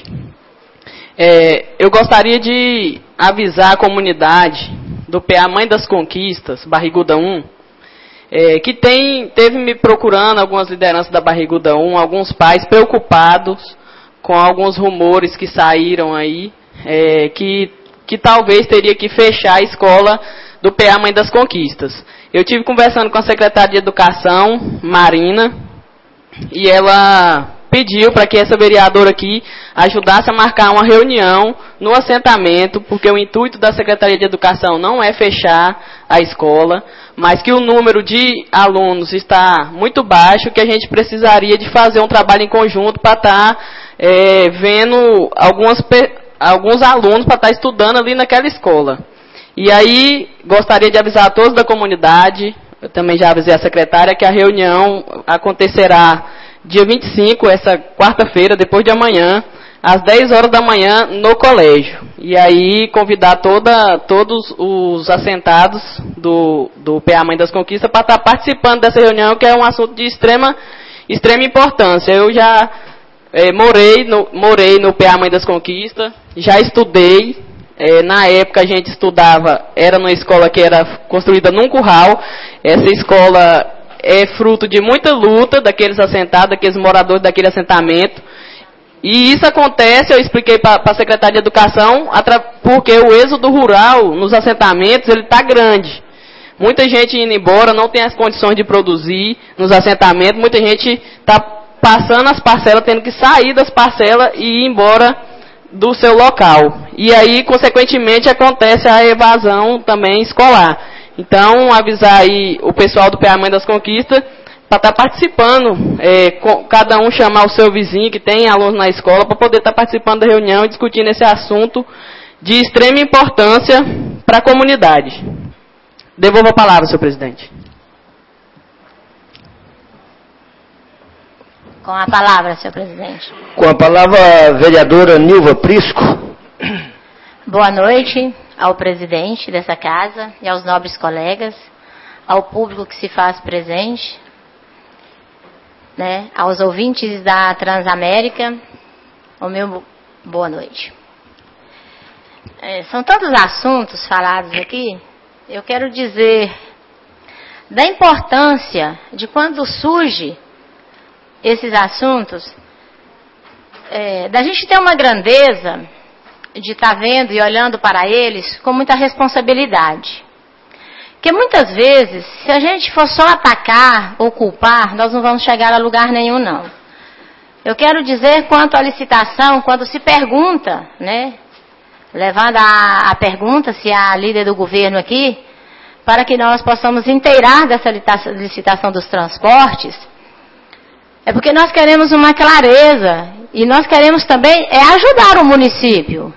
Speaker 3: Eu gostaria de avisar a comunidade do PA Mãe das Conquistas, Barriguda 1, que teve me procurando algumas lideranças da Barriguda 1, alguns pais preocupados com alguns rumores que saíram aí, que talvez teria que fechar a escola do PA Mãe das Conquistas. Eu tive conversando com a secretária de Educação, Marina, e ela pediu para que essa vereadora aqui ajudasse a marcar uma reunião no assentamento, porque o intuito da Secretaria de Educação não é fechar a escola, mas que o número de alunos está muito baixo, que a gente precisaria de fazer um trabalho em conjunto para estar vendo alguns alunos para estar estudando ali naquela escola. E aí, gostaria de avisar a todos da comunidade, eu também já avisei a secretária, que a reunião acontecerá dia 25, essa quarta-feira, depois de amanhã, às 10 horas da manhã, no colégio. E aí, convidar todos os assentados do PA Mãe das Conquistas para estar participando dessa reunião, que é um assunto de extrema importância. Eu já morei no PA Mãe das Conquistas, já estudei. Na época a gente estudava, era numa escola que era construída num curral. Essa escola é fruto de muita luta daqueles assentados, daqueles moradores daquele assentamento. E isso acontece, eu expliquei para a Secretaria de Educação, porque o êxodo rural nos assentamentos, ele está grande. Muita gente indo embora, não tem as condições de produzir nos assentamentos, muita gente está passando as parcelas, tendo que sair das parcelas e ir embora do seu local. E aí, consequentemente, acontece a evasão também escolar. Então, avisar aí o pessoal do PA Mãe das Conquistas para estar participando, cada um chamar o seu vizinho que tem alunos na escola para poder estar participando da reunião e discutindo esse assunto de extrema importância para a comunidade. Devolvo a palavra, senhor presidente.
Speaker 5: Com a palavra, senhor presidente.
Speaker 1: Com a palavra a vereadora Nilva Prisco.
Speaker 5: Boa noite ao presidente dessa casa e aos nobres colegas, ao público que se faz presente, né, aos ouvintes da Transamérica, o meu boa noite. São tantos assuntos falados aqui, eu quero dizer da importância de quando surge esses assuntos, da gente ter uma grandeza de estar vendo e olhando para eles com muita responsabilidade. Porque muitas vezes, se a gente for só atacar ou culpar, nós não vamos chegar a lugar nenhum, não. Eu quero dizer quanto à licitação, quando se pergunta, né, levando a pergunta, se a líder do governo aqui para que nós possamos inteirar dessa licitação dos transportes, é porque nós queremos uma clareza e nós queremos também ajudar o município.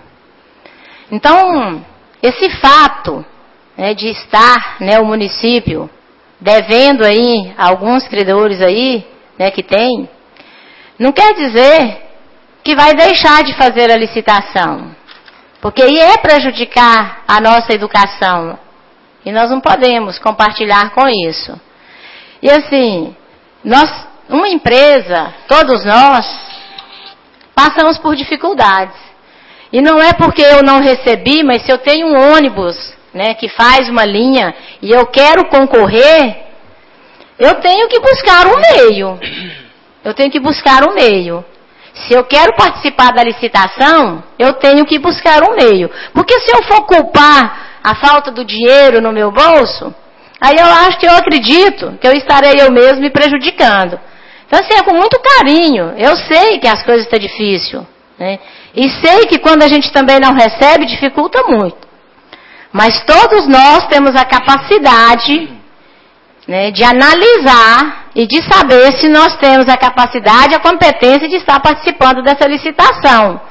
Speaker 5: Então, esse fato, né, de estar, né, o município devendo aí a alguns credores aí, né, que tem, não quer dizer que vai deixar de fazer a licitação, porque ia prejudicar a nossa educação e nós não podemos compartilhar com isso. E assim, uma empresa, todos nós passamos por dificuldades. E não é porque eu não recebi, mas se eu tenho um ônibus, né, que faz uma linha e eu quero concorrer, eu tenho que buscar um meio. Eu tenho que buscar um meio. Se eu quero participar da licitação, eu tenho que buscar um meio. Porque se eu for culpar a falta do dinheiro no meu bolso, aí eu acredito que eu estarei eu mesmo me prejudicando. Então assim, é com muito carinho. Eu sei que as coisas estão difíceis, né? E sei que quando a gente também não recebe, dificulta muito. Mas todos nós temos a capacidade, né, de analisar e de saber se nós temos a capacidade, a competência de estar participando dessa licitação.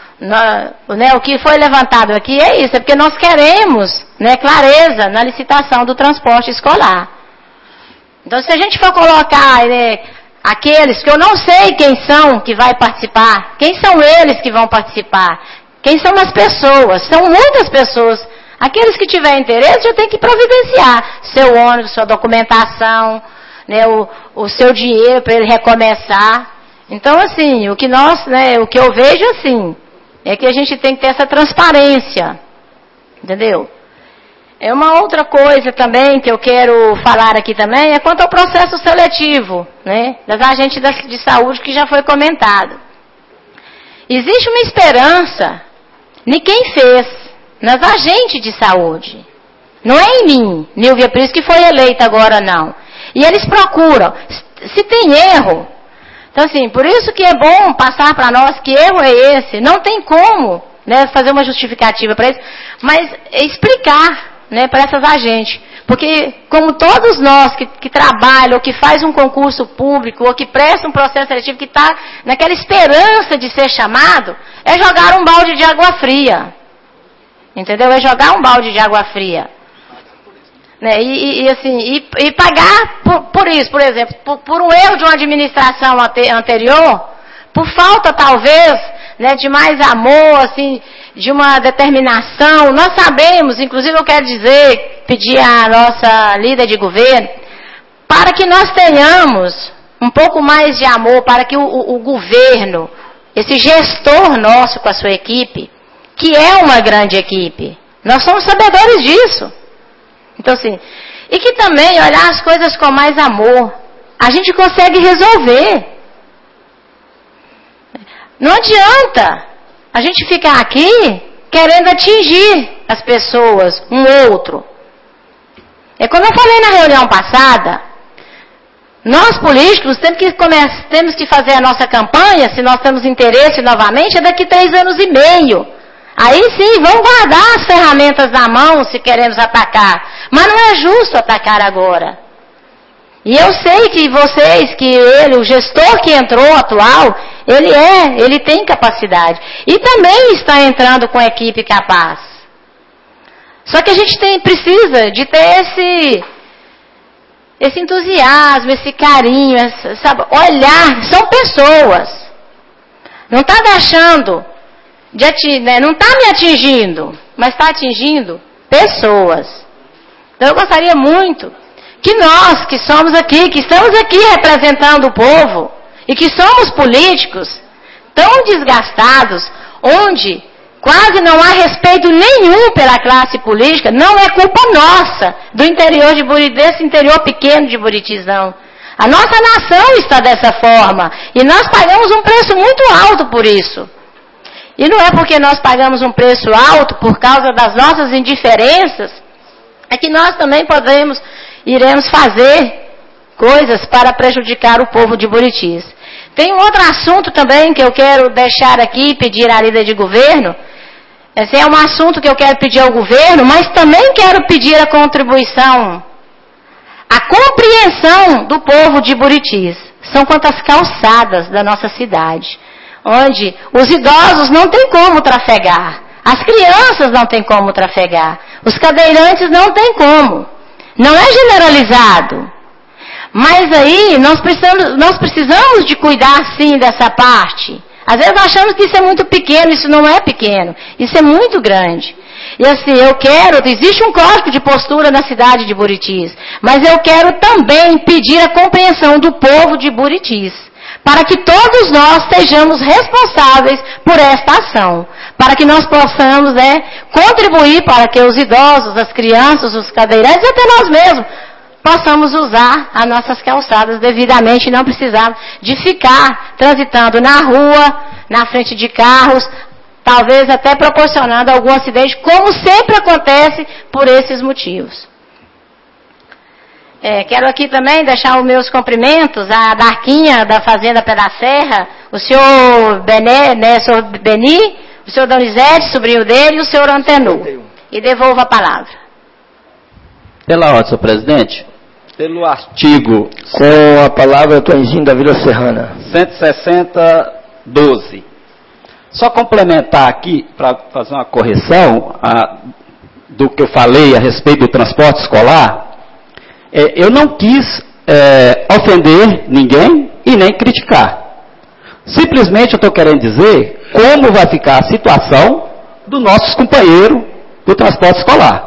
Speaker 5: Né, o que foi levantado aqui é isso, é porque nós queremos, né, clareza na licitação do transporte escolar. Então, se a gente for colocar, né, aqueles que eu não sei quem são que vai participar, quem são eles que vão participar, quem são as pessoas, são muitas pessoas. Aqueles que tiverem interesse já tem que providenciar seu ônibus, sua documentação, né, o seu dinheiro para ele recomeçar. Então, assim, o que eu vejo assim, é que a gente tem que ter essa transparência, entendeu? É uma outra coisa também que eu quero falar aqui também, é quanto ao processo seletivo, né, das agentes de saúde que já foi comentado. Existe uma esperança em quem fez, nas agentes de saúde. Não é em mim, Nilvia Prisco, que foi eleita agora, não. E eles procuram. Se tem erro. Então, assim, por isso que é bom passar para nós que erro é esse. Não tem como, né, fazer uma justificativa para isso, mas explicar, né, para essas agentes. Porque, como todos nós que trabalham, ou que faz um concurso público, ou que presta um processo seletivo, que está naquela esperança de ser chamado, é jogar um balde de água fria. Entendeu? É jogar um balde de água fria. Né? E pagar por isso, por exemplo, por um erro de uma administração anterior, por falta talvez, né, de mais amor, assim, de uma determinação. Nós sabemos, inclusive eu quero pedir à nossa líder de governo, para que nós tenhamos um pouco mais de amor, para que o governo, esse gestor nosso com a sua equipe, que é uma grande equipe. Nós somos sabedores disso. Então, assim, e que também olhar as coisas com mais amor. A gente consegue resolver. Não adianta a gente ficar aqui querendo atingir as pessoas, um outro. É como eu falei na reunião passada, nós políticos temos que fazer a nossa campanha, se nós temos interesse novamente, é daqui 3 anos e meio. Aí sim, vamos guardar as ferramentas na mão se queremos atacar. Mas não é justo atacar agora. E eu sei que o gestor que entrou atual, ele tem capacidade. E também está entrando com a equipe capaz. Só que a gente precisa de ter esse entusiasmo, esse carinho, sabe, olhar, são pessoas. Não está deixando... não está me atingindo, mas está atingindo pessoas. Então eu gostaria muito que nós que somos aqui, que estamos aqui representando o povo, e que somos políticos tão desgastados, onde quase não há respeito nenhum pela classe política, não é culpa nossa, do interior de Buriti, desse interior pequeno de Buriti, não. A nossa nação está dessa forma, e nós pagamos um preço muito alto por isso. E não é porque nós pagamos um preço alto por causa das nossas indiferenças, é que nós também iremos fazer coisas para prejudicar o povo de Buriti. Tem um outro assunto também que eu quero deixar aqui, pedir à líder de governo, Esse é um assunto que eu quero pedir ao governo, mas também quero pedir a contribuição, a compreensão do povo de Buritis. São quantas calçadas da nossa cidade, onde os idosos não têm como trafegar, as crianças não têm como trafegar, os cadeirantes não têm como. Não é generalizado. Mas aí nós precisamos de cuidar sim dessa parte. Às vezes achamos que isso é muito pequeno, isso não é pequeno, isso é muito grande. E assim, existe um código de postura na cidade de Buritis, mas eu quero também pedir a compreensão do povo de Buritis, para que todos nós sejamos responsáveis por esta ação, para que nós possamos contribuir para que os idosos, as crianças, os cadeirantes, até nós mesmos, possamos usar as nossas calçadas devidamente e não precisar de ficar transitando na rua, na frente de carros, talvez até proporcionando algum acidente, como sempre acontece por esses motivos. Quero aqui também deixar os meus cumprimentos à Darquinha da Fazenda Pé da Serra, o senhor senhor Beni, o senhor Donizete, sobrinho dele, e o senhor Antenu. E devolvo a palavra.
Speaker 7: Pela ordem, senhor presidente, pelo artigo...
Speaker 1: Com a palavra, Tonzinho da Vila Serrana.
Speaker 7: 160.12. Só complementar aqui, para fazer uma correção do que eu falei a respeito do transporte escolar. Eu não quis ofender ninguém e nem criticar. Simplesmente eu estou querendo dizer como vai ficar a situação dos nossos companheiros do transporte escolar.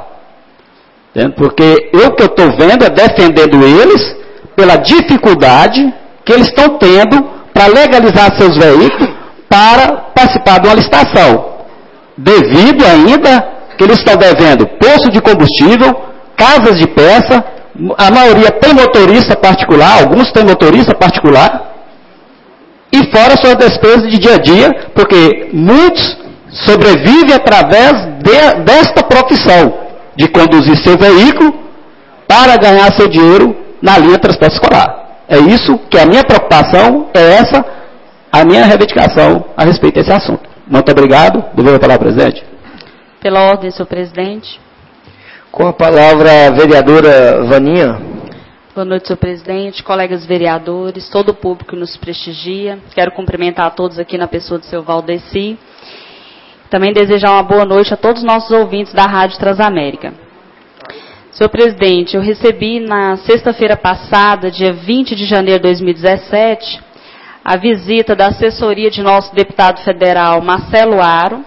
Speaker 7: Porque o que eu estou vendo é defendendo eles pela dificuldade que eles estão tendo para legalizar seus veículos para participar de uma licitação. Devido ainda que eles estão devendo posto de combustível, casas de peça, a maioria tem motorista particular, alguns têm motorista particular, e fora suas despesas de dia a dia, porque muitos sobrevivem através desta profissão, de conduzir seu veículo para ganhar seu dinheiro na linha de transporte escolar. É isso que a minha preocupação, a minha reivindicação a respeito desse assunto. Muito obrigado. Devolvo a palavra, presidente.
Speaker 2: Pela ordem, senhor presidente.
Speaker 1: Com a palavra, a vereadora Vaninha.
Speaker 2: Boa noite, senhor presidente, colegas vereadores, todo o público que nos prestigia. Quero cumprimentar a todos aqui na pessoa do seu Valdeci. Também desejar uma boa noite a todos os nossos ouvintes da Rádio Transamérica. Senhor presidente, eu recebi na sexta-feira passada, dia 20 de janeiro de 2017, a visita da assessoria de nosso deputado federal Marcelo Aro,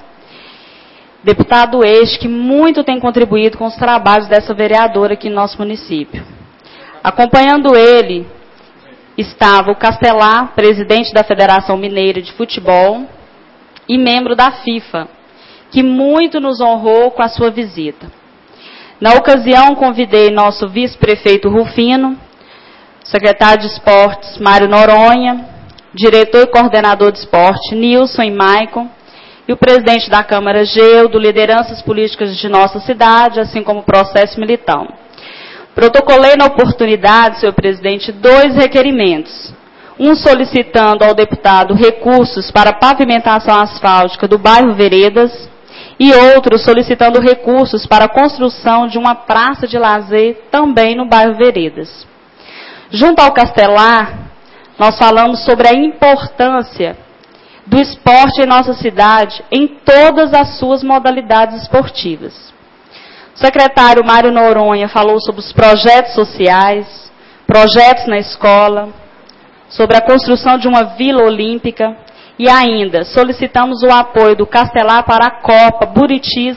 Speaker 2: deputado este que muito tem contribuído com os trabalhos dessa vereadora aqui no nosso município. Acompanhando ele estava o Castelar, presidente da Federação Mineira de Futebol e membro da FIFA, que muito nos honrou com a sua visita. Na ocasião, convidei nosso vice-prefeito Rufino, secretário de Esportes Mário Noronha, diretor e coordenador de esporte Nilson e Maicon, e o presidente da Câmara Geudo, lideranças políticas de nossa cidade, assim como o processo militão. Protocolei na oportunidade, senhor presidente, 2 requerimentos. Um solicitando ao deputado recursos para pavimentação asfáltica do bairro Veredas e outro solicitando recursos para a construção de uma praça de lazer também no bairro Veredas. Junto ao Castelar, nós falamos sobre a importância do esporte em nossa cidade em todas as suas modalidades esportivas. O secretário Mário Noronha falou sobre os projetos sociais, projetos na escola, sobre a construção de uma vila olímpica e ainda solicitamos o apoio do Castelar para a Copa Buritis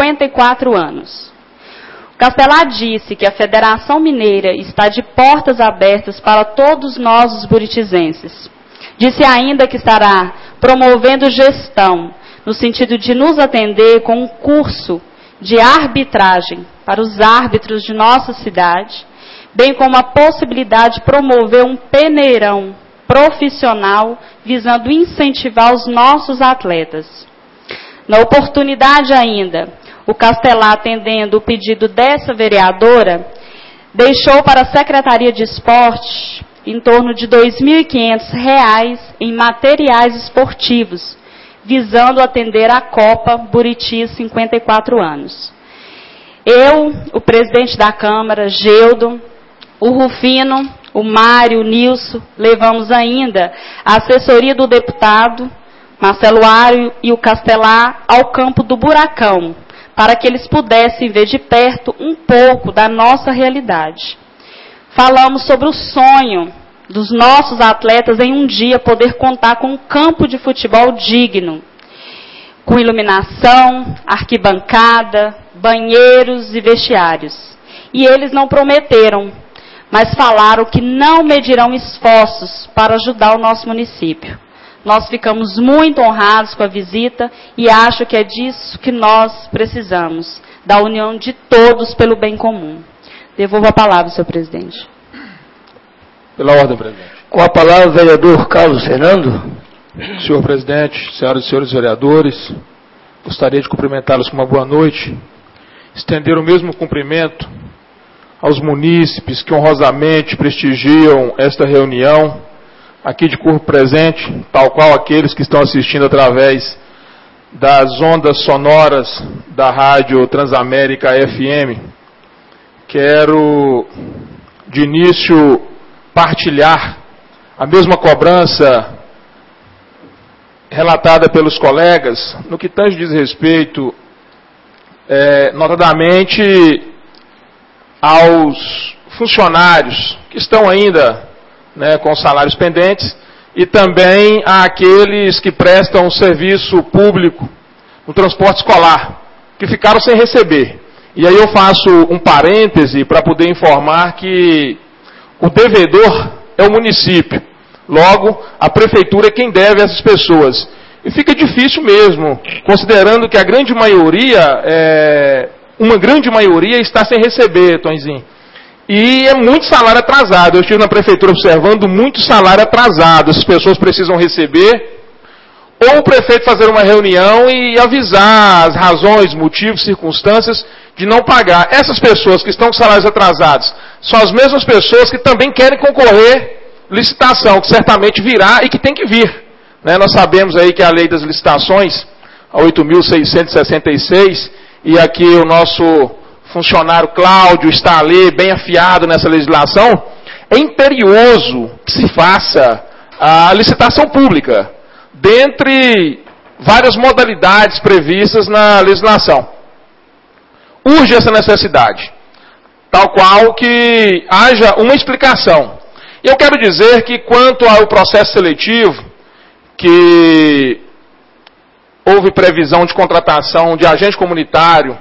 Speaker 2: 54 anos. O Castelar disse que a Federação Mineira está de portas abertas para todos nós os buritizenses. Disse ainda que estará promovendo gestão no sentido de nos atender com um curso de arbitragem para os árbitros de nossa cidade, bem como a possibilidade de promover um peneirão profissional visando incentivar os nossos atletas. Na oportunidade ainda, o Castelar, atendendo o pedido dessa vereadora, deixou para a Secretaria de Esporte em torno de R$ 2.500 em materiais esportivos, visando atender a Copa Buriti 54 anos. Eu, o presidente da Câmara, Geudo, o Rufino, o Mário, o Nilson, levamos ainda a assessoria do deputado Marcelo Ario e o Castelar ao campo do Buracão, para que eles pudessem ver de perto um pouco da nossa realidade. Falamos sobre o sonho dos nossos atletas em um dia poder contar com um campo de futebol digno, com iluminação, arquibancada, banheiros e vestiários. E eles não prometeram, mas falaram que não medirão esforços para ajudar o nosso município. Nós ficamos muito honrados com a visita e acho que é disso que nós precisamos, da união de todos pelo bem comum. Devolvo a palavra, senhor presidente.
Speaker 9: Pela ordem, presidente.
Speaker 1: Com a palavra, o vereador Carlos Fernando.
Speaker 9: Senhor presidente, senhoras e senhores vereadores, gostaria de cumprimentá-los com uma boa noite, estender o mesmo cumprimento aos munícipes que honrosamente prestigiam esta reunião, aqui de corpo presente, tal qual aqueles que estão assistindo através das ondas sonoras da Rádio Transamérica FM. Quero, de início, partilhar a mesma cobrança relatada pelos colegas, no que tanto diz respeito, notadamente, aos funcionários que estão ainda com salários pendentes e também àqueles que prestam serviço público no transporte escolar, que ficaram sem receber. E aí eu faço um parêntese para poder informar que o devedor é o município. Logo, a prefeitura é quem deve a essas pessoas. E fica difícil mesmo, considerando que a grande maioria, uma grande maioria está sem receber, Tonzinho. E é muito salário atrasado. Eu estive na prefeitura observando muito salário atrasado. As pessoas precisam receber. Ou o prefeito fazer uma reunião e avisar as razões, motivos, circunstâncias de não pagar. Essas pessoas que estão com salários atrasados são as mesmas pessoas que também querem concorrer licitação, que certamente virá e que tem que vir. Nós sabemos aí que a lei das licitações, a 8.666, e aqui o nosso funcionário Cláudio está ali bem afiado nessa legislação, é imperioso que se faça a licitação pública, dentre várias modalidades previstas na legislação. Urge essa necessidade, tal qual que haja uma explicação. E eu quero dizer que quanto ao processo seletivo, que houve previsão de contratação de agente comunitário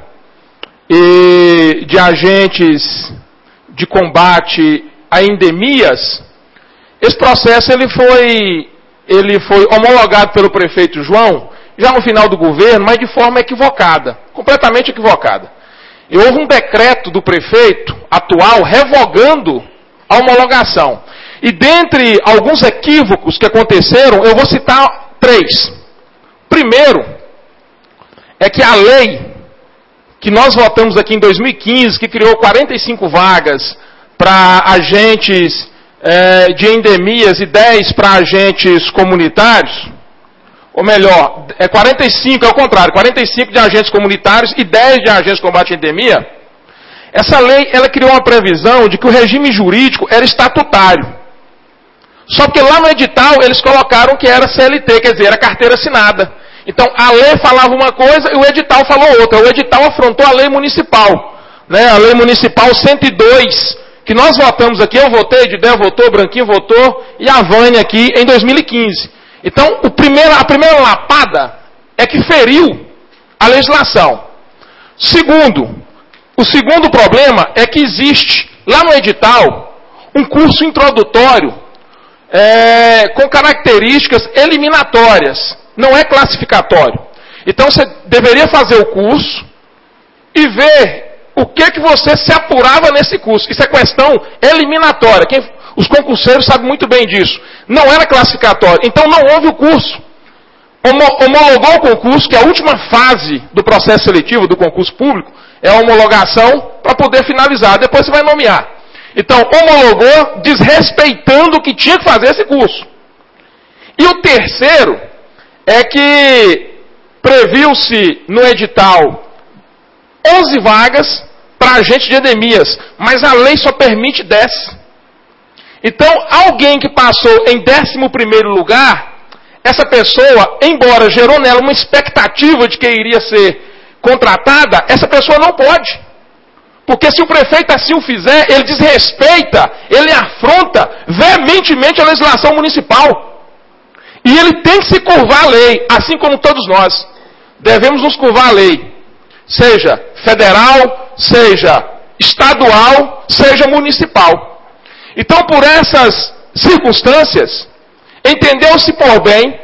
Speaker 9: e de agentes de combate a endemias, esse processo ele foi homologado pelo prefeito João já no final do governo, mas de forma equivocada, completamente equivocada. E houve um decreto do prefeito atual revogando a homologação. E dentre alguns equívocos que aconteceram, eu vou citar 3. Primeiro, é que a lei que nós votamos aqui em 2015, que criou 45 vagas para agentes de endemias e 10 para agentes comunitários, ou melhor, 45, é o contrário, 45 de agentes comunitários e 10 de agentes de combate à endemia. Essa lei, ela criou uma previsão de que o regime jurídico era estatutário. Só que lá no edital eles colocaram que era CLT, quer dizer, era carteira assinada. Então a lei falava uma coisa e o edital falou outra. O edital afrontou a lei municipal. A lei municipal 102, que nós votamos aqui, eu votei, Didé votou, Branquinho votou e a Vânia aqui em 2015. Então a primeira lapada é que feriu a legislação. O segundo problema é que existe lá no edital um curso introdutório com características eliminatórias, não é classificatório. Então você deveria fazer o curso e ver o que você se apurava nesse curso. Isso é questão eliminatória. Os concurseiros sabem muito bem disso. Não era classificatório. Então não houve o curso. Homologou o concurso, que é a última fase do processo seletivo do concurso público, é a homologação para poder finalizar. Depois você vai nomear. Então, homologou desrespeitando o que tinha que fazer esse curso. E o terceiro é que previu-se no edital 11 vagas para agente de endemias, mas a lei só permite 10. Então, alguém que passou em 11º lugar, essa pessoa, embora gerou nela uma expectativa de que iria ser contratada, essa pessoa não pode. Porque se o prefeito assim o fizer, ele desrespeita, ele afronta veementemente a legislação municipal. E ele tem que se curvar à lei, assim como todos nós. Devemos nos curvar à lei. Seja federal, seja estadual, seja municipal. Então, por essas circunstâncias, entendeu-se por bem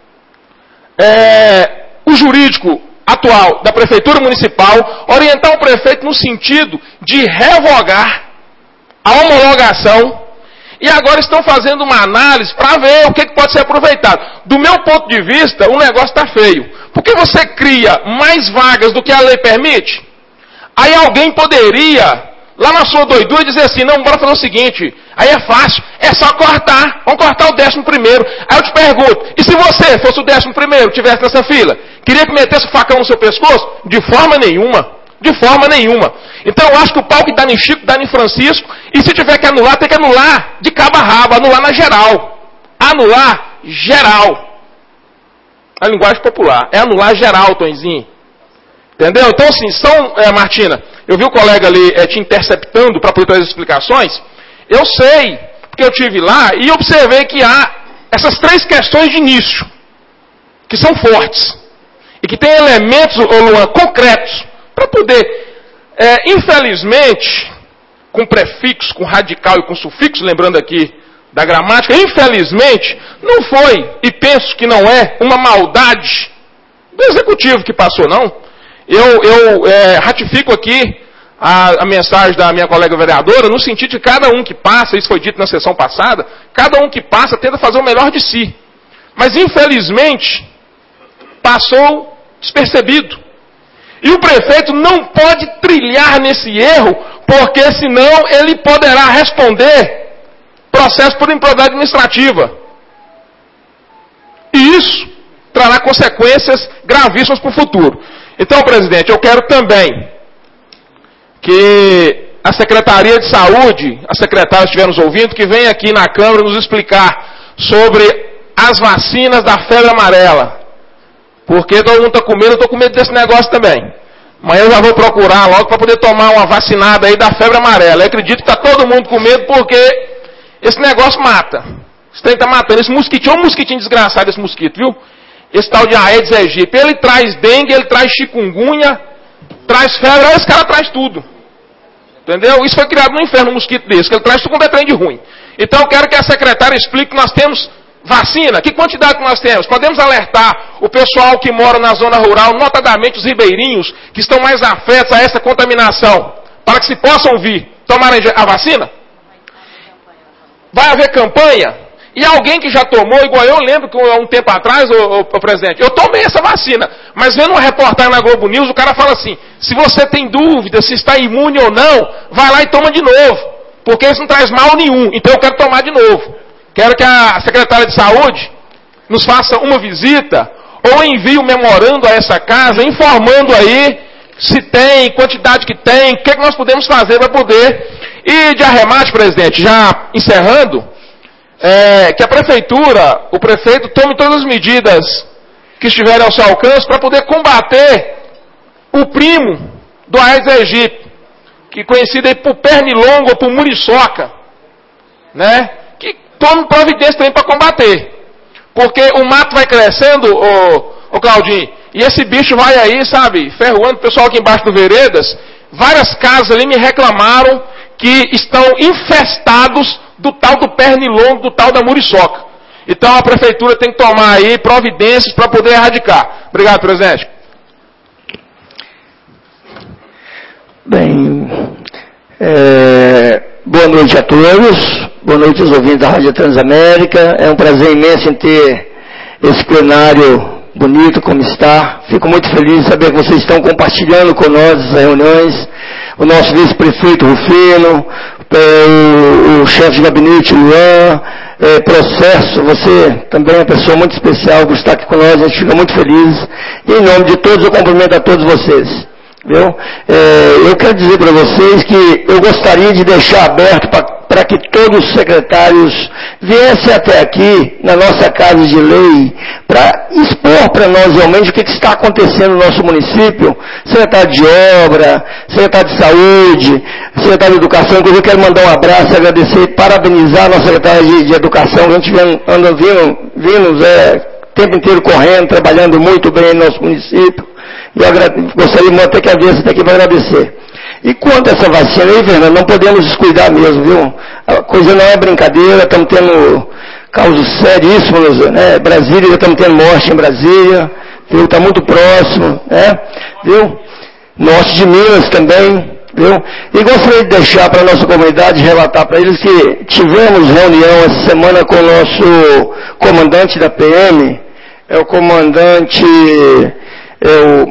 Speaker 9: o jurídico atual da Prefeitura Municipal orientar o prefeito no sentido de revogar a homologação e agora estão fazendo uma análise para ver o que pode ser aproveitado. Do meu ponto de vista, o negócio está feio. Porque você cria mais vagas do que a lei permite, aí alguém poderia, lá na sua doidura, dizer assim, não, bora fazer o seguinte, aí é fácil, é só cortar, vamos cortar o 11º. Aí eu te pergunto, e se você fosse o 11º, tivesse nessa fila, queria que metesse o facão no seu pescoço? De forma nenhuma, de forma nenhuma. Então eu acho que o pau que dá em Chico, dá em Francisco, e se tiver que anular, tem que anular de cabo a rabo, anular na geral. Anular geral. A linguagem popular, é anular geral, Tonzinho. Entendeu? Então assim, Martina, eu vi o colega ali te interceptando para poder trazer as explicações. Eu sei, porque eu estive lá e observei que há essas 3 questões de início, que são fortes, e que têm elementos, Luan, concretos, para poder, infelizmente, com prefixo, com radical e com sufixo, lembrando aqui da gramática, infelizmente, não foi, e penso que não é, uma maldade do executivo que passou, não. Eu ratifico aqui a mensagem da minha colega vereadora, no sentido de cada um que passa, isso foi dito na sessão passada, cada um que passa tenta fazer o melhor de si. Mas, infelizmente, passou despercebido. E o prefeito não pode trilhar nesse erro, porque senão ele poderá responder processo por improbidade administrativa. E isso trará consequências gravíssimas para o futuro. Então, presidente, eu quero também que a Secretaria de Saúde, a secretária estiver nos ouvindo, que venha aqui na Câmara nos explicar sobre as vacinas da febre amarela. Porque todo mundo está com medo, eu estou com medo desse negócio também. Amanhã eu já vou procurar logo para poder tomar uma vacinada aí da febre amarela. Eu acredito que está todo mundo com medo porque esse negócio mata. Esse trem está matando. Esse mosquitinho, é um mosquitinho desgraçado esse mosquito, viu? Esse tal de Aedes aegypti. Ele traz dengue, ele traz chikungunya, traz febre, aí esse cara traz tudo. Entendeu? Isso foi criado no inferno, um mosquito desse, que ele traz tudo com trem de ruim. Então eu quero que a secretária explique que nós temos vacina. Que quantidade que nós temos? Podemos alertar o pessoal que mora na zona rural, notadamente os ribeirinhos, que estão mais afetos a essa contaminação, para que se possam vir tomarem a vacina? Vai haver campanha? E alguém que já tomou, igual eu lembro que há um tempo atrás, o presidente, eu tomei essa vacina, mas vendo uma reportagem na Globo News, o cara fala assim, se você tem dúvida se está imune ou não, vai lá e toma de novo, porque isso não traz mal nenhum, então eu quero tomar de novo. Quero que a secretária de Saúde nos faça uma visita, ou envie um memorando a essa casa, informando aí se tem, quantidade que tem, o que nós podemos fazer para poder. E de arremate, presidente, já encerrando, que a prefeitura, o prefeito, tome todas as medidas que estiverem ao seu alcance para poder combater o primo do Aedes aegypti, que é conhecido aí por pernilongo ou por muriçoca, né? Que tome providência também para combater. Porque o mato vai crescendo, ô Claudinho, e esse bicho vai aí, sabe, ferroando o pessoal aqui embaixo do Veredas. Várias casas ali me reclamaram que estão infestados do tal do pernilongo, do tal da muriçoca. Então a prefeitura tem que tomar aí providências para poder erradicar. Obrigado, presidente.
Speaker 1: Bem, boa noite a todos, boa noite aos ouvintes da Rádio Transamérica. É um prazer imenso em ter esse plenário bonito como está. Fico muito feliz de saber que vocês estão compartilhando com nós as reuniões. O nosso vice-prefeito Rufino, o chefe de gabinete Luan, processo. Você também é uma pessoa muito especial por estar aqui com nós, a gente fica muito feliz. E em nome de todos, eu cumprimento a todos vocês. Viu? Eu quero dizer para vocês que eu gostaria de deixar aberto para que todos os secretários viessem até aqui, na nossa Casa de Lei, para expor para nós realmente o que está acontecendo no nosso município. Secretário de Obra, secretário de Saúde, secretário de Educação. Inclusive, eu quero mandar um abraço, agradecer e parabenizar a nossa secretária de Educação, que a gente anda vindo o tempo inteiro correndo, trabalhando muito bem no nosso município. E eu gostaria até que a viesse até aqui para agradecer. E quanto a essa vacina aí, Fernando, não podemos descuidar mesmo, viu? A coisa não é brincadeira, estamos tendo causas seríssimos, né? Brasília, estamos tendo morte em Brasília, viu? Está muito próximo, né? Viu? Norte de Minas também, viu? E gostaria de deixar para a nossa comunidade, relatar para eles que tivemos reunião essa semana com o nosso comandante da PM, é o comandante o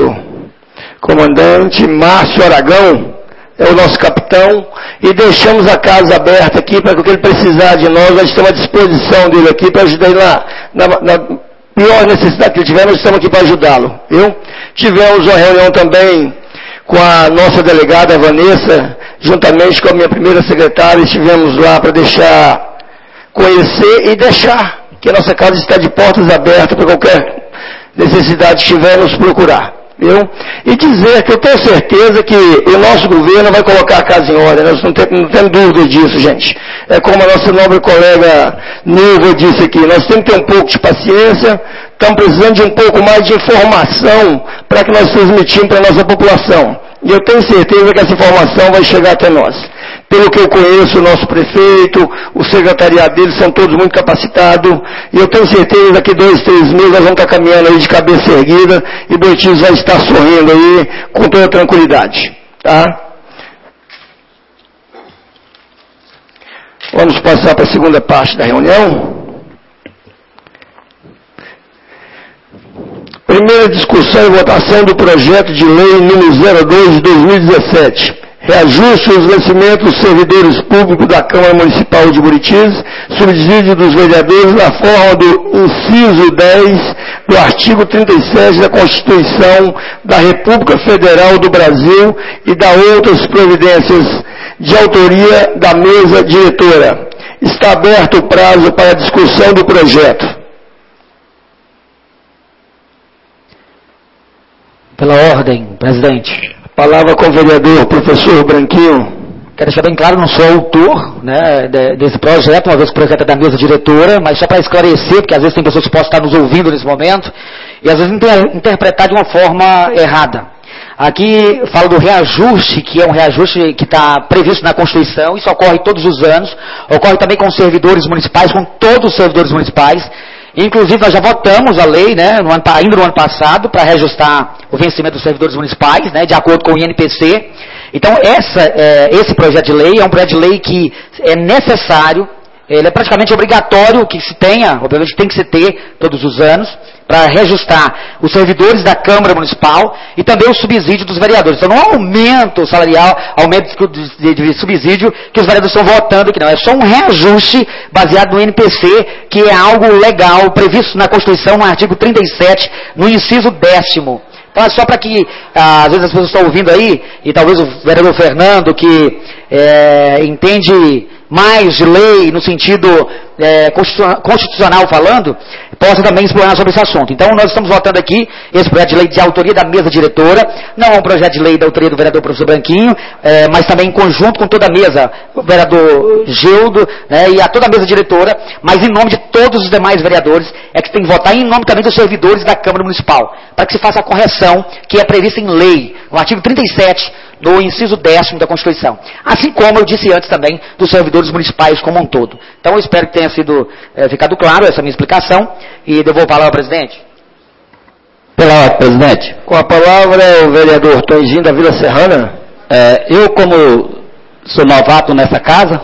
Speaker 1: comandante Márcio Aragão, é o nosso capitão, e deixamos a casa aberta aqui para que o que ele precisar de nós estamos à disposição dele aqui para ajudar ele na pior necessidade que ele tiver, nós estamos aqui para ajudá-lo, viu? Tivemos uma reunião também com a nossa delegada Vanessa, juntamente com a minha primeira secretária, estivemos lá para conhecer e deixar que a nossa casa está de portas abertas para qualquer necessidade que tiver, nos procurar, viu? E dizer que eu tenho certeza que o nosso governo vai colocar a casa em ordem, nós não temos dúvida disso, gente. É como a nossa nobre colega Nilva disse aqui, nós temos que ter um pouco de paciência, estamos precisando de um pouco mais de informação para que nós transmitimos para a nossa população. E eu tenho certeza que essa informação vai chegar até nós. Pelo que eu conheço, o nosso prefeito, o secretariado dele, são todos muito capacitados, e eu tenho certeza que daqui 2, 3 meses nós vamos estar caminhando aí de cabeça erguida, e Buritis vai estar sorrindo aí com toda tranquilidade, tá? Vamos passar para a segunda parte da reunião. Primeira discussão e votação do projeto de lei número 02 de 2017. Reajuste os vencimentos dos servidores públicos da Câmara Municipal de Buritis, subsídio dos vereadores na forma do inciso 10 do artigo 37 da Constituição da República Federal do Brasil e da outras providências de autoria da mesa diretora. Está aberto o prazo para a discussão do projeto.
Speaker 4: Pela ordem, presidente.
Speaker 1: Palavra com o vereador, professor Branquinho.
Speaker 4: Quero deixar bem claro, não sou autor, né, desse projeto, uma vez que o projeto é da mesa diretora, mas só para esclarecer, porque às vezes tem pessoas que possam estar nos ouvindo nesse momento, e às vezes interpretar de uma forma errada. Aqui fala do reajuste, que é um reajuste que está previsto na Constituição, isso ocorre todos os anos, ocorre também com os servidores municipais, com todos os servidores municipais. Inclusive, nós já votamos a lei, né, ainda no ano passado, para reajustar o vencimento dos servidores municipais, né, de acordo com o INPC. Então, esse projeto de lei é um projeto de lei que é necessário, ele é praticamente obrigatório que se tenha, obviamente tem que se ter todos os anos, para reajustar os servidores da Câmara Municipal e também o subsídio dos vereadores. Então não é aumento salarial, aumento de subsídio que os vereadores estão votando aqui, não. É só um reajuste baseado no INPC, que é algo legal, previsto na Constituição, no artigo 37, no inciso 10º. Então é só para que, às vezes as pessoas estão ouvindo aí, e talvez o vereador Fernando, que entende mais de lei no sentido constitucional falando, possa também explorar sobre esse assunto. Então nós estamos votando aqui esse projeto de lei de autoria da mesa diretora, não é um projeto de lei da autoria do vereador professor Branquinho, mas também em conjunto com toda a mesa, o vereador Gildo, né, e a toda a mesa diretora, mas em nome de todos os demais vereadores, é que tem que votar, e em nome também dos servidores da Câmara Municipal, para que se faça a correção que é prevista em lei, no artigo 37, no inciso 10º da Constituição. Assim como eu disse antes também, dos servidores municipais como um todo. Então eu espero que tenha sido ficado claro essa minha explicação, e devolvo a palavra ao presidente.
Speaker 7: Pela ordem, presidente.
Speaker 1: Com a palavra o vereador Tonzinho da Vila Serrana.
Speaker 7: Eu, como sou novato nessa casa,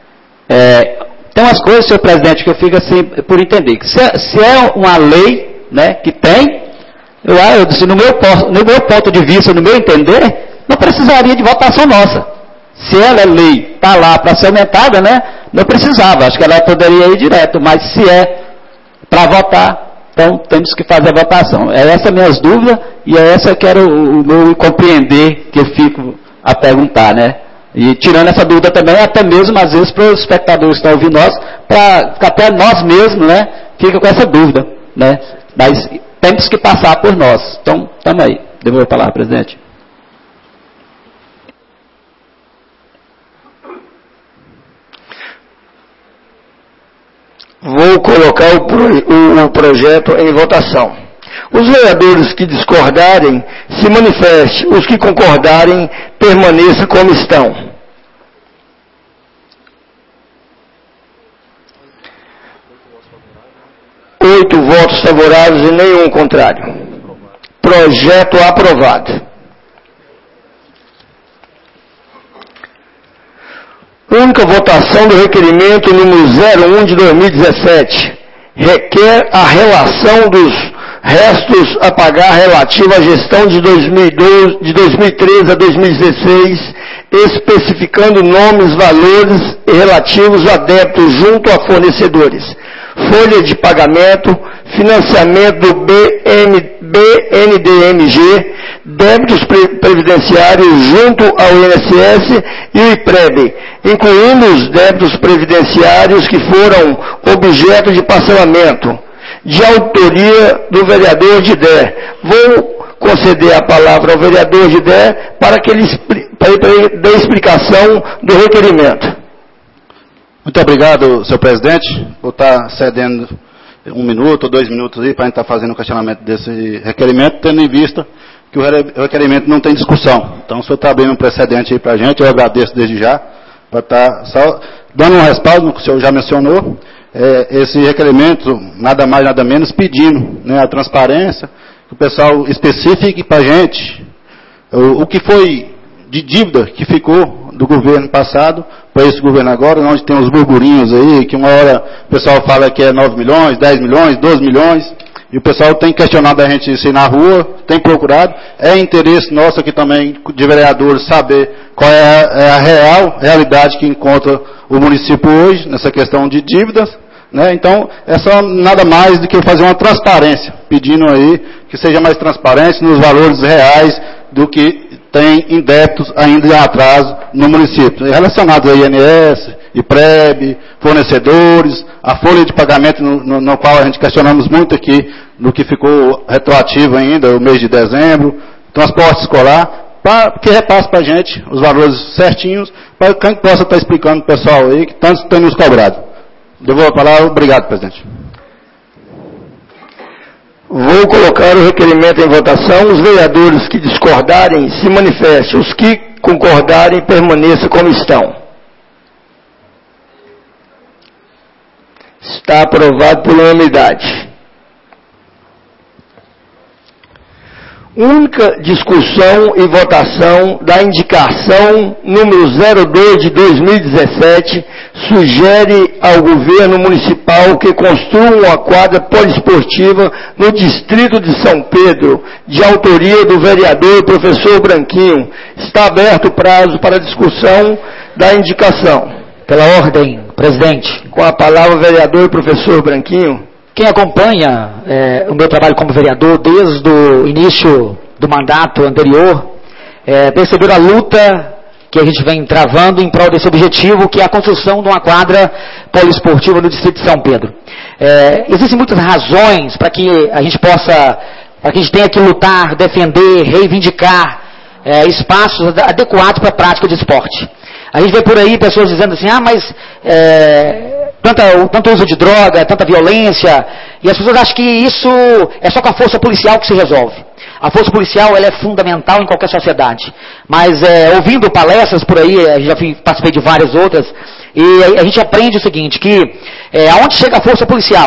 Speaker 7: tem umas coisas, senhor presidente, que eu fico assim por entender. Se é uma lei, né, que tem, eu disse, no meu ponto de vista, no meu entender, não precisaria de votação nossa. Se ela é lei, está lá para ser aumentada, né? Não precisava, acho que ela poderia ir direto, mas se é para votar, então temos que fazer a votação. É essa minhas dúvidas e é essa que era o meu compreender que eu fico a perguntar, né? E tirando essa dúvida também, até mesmo às vezes para os espectadores que estão ouvindo nós, para até nós mesmos, né? Fica com essa dúvida, né? Mas temos que passar por nós. Então, estamos aí. Devolvo a palavra, presidente.
Speaker 1: Vou colocar o projeto em votação. Os vereadores que discordarem, se manifestem. Os que concordarem, permaneçam como estão. Oito votos favoráveis e nenhum contrário. Projeto aprovado. Única votação do requerimento número 01 de 2017. Requer a relação dos restos a pagar relativa à gestão de 2013 a 2016, especificando nomes, valores relativos a débitos junto a fornecedores, folha de pagamento, financiamento do BNDMG, débitos previdenciários junto ao INSS e o IPREB, incluindo os débitos previdenciários que foram objeto de parcelamento, de autoria do vereador Didé. Vou conceder a palavra ao vereador Didé para que ele dê explicação do requerimento.
Speaker 6: Muito obrigado, senhor presidente. Vou estar cedendo 1 minuto ou 2 minutos aí para a gente estar fazendo o questionamento desse requerimento, tendo em vista que o requerimento não tem discussão. Então, o senhor está abrindo um precedente aí para a gente, eu agradeço desde já, para estar só dando um respaldo no que o senhor já mencionou, esse requerimento, nada mais, nada menos, pedindo, né, a transparência, que o pessoal especifique para a gente o que foi de dívida que ficou do governo passado para esse governo agora, onde tem uns burburinhos aí, que uma hora o pessoal fala que é 9 milhões, 10 milhões, 12 milhões, e o pessoal tem questionado a gente isso aí na rua, tem procurado. É interesse nosso aqui também, de vereadores, saber qual é a realidade que encontra o município hoje, nessa questão de dívidas, né? Então, é só nada mais do que fazer uma transparência, pedindo aí que seja mais transparente nos valores reais do que tem em débitos ainda em atraso no município, relacionados a INS, IPREB, fornecedores, a folha de pagamento no qual a gente questionamos muito aqui, no que ficou retroativo ainda, o mês de dezembro, transporte escolar, para que repasse para a gente os valores certinhos, para que a gente possa estar explicando para o pessoal aí que tanto tem nos cobrado. Devolvo a palavra. Obrigado, presidente.
Speaker 1: Vou colocar o requerimento em votação. Os vereadores que discordarem, se manifestem. Os que concordarem, permaneçam como estão. Está aprovado por unanimidade. Única discussão e votação da indicação número 02 de 2017 sugere ao governo municipal que construa uma quadra poliesportiva no distrito de São Pedro, de autoria do vereador professor Branquinho. Está aberto o prazo para discussão da indicação.
Speaker 4: Pela ordem, presidente.
Speaker 1: Com a palavra o vereador professor Branquinho.
Speaker 4: Quem acompanha o meu trabalho como vereador desde o início do mandato anterior, perceberam a luta que a gente vem travando em prol desse objetivo, que é a construção de uma quadra poliesportiva no distrito de São Pedro. Existem muitas razões para que a gente possa, para que a gente tenha que lutar, defender, reivindicar espaços adequados para a prática de esporte. A gente vê por aí pessoas dizendo assim, mas tanto uso de droga, tanta violência, e as pessoas acham que isso é só com a força policial que se resolve. A força policial ela é fundamental em qualquer sociedade. Mas ouvindo palestras por aí, já participei de várias outras, e a gente aprende o seguinte, que aonde chega a força policial,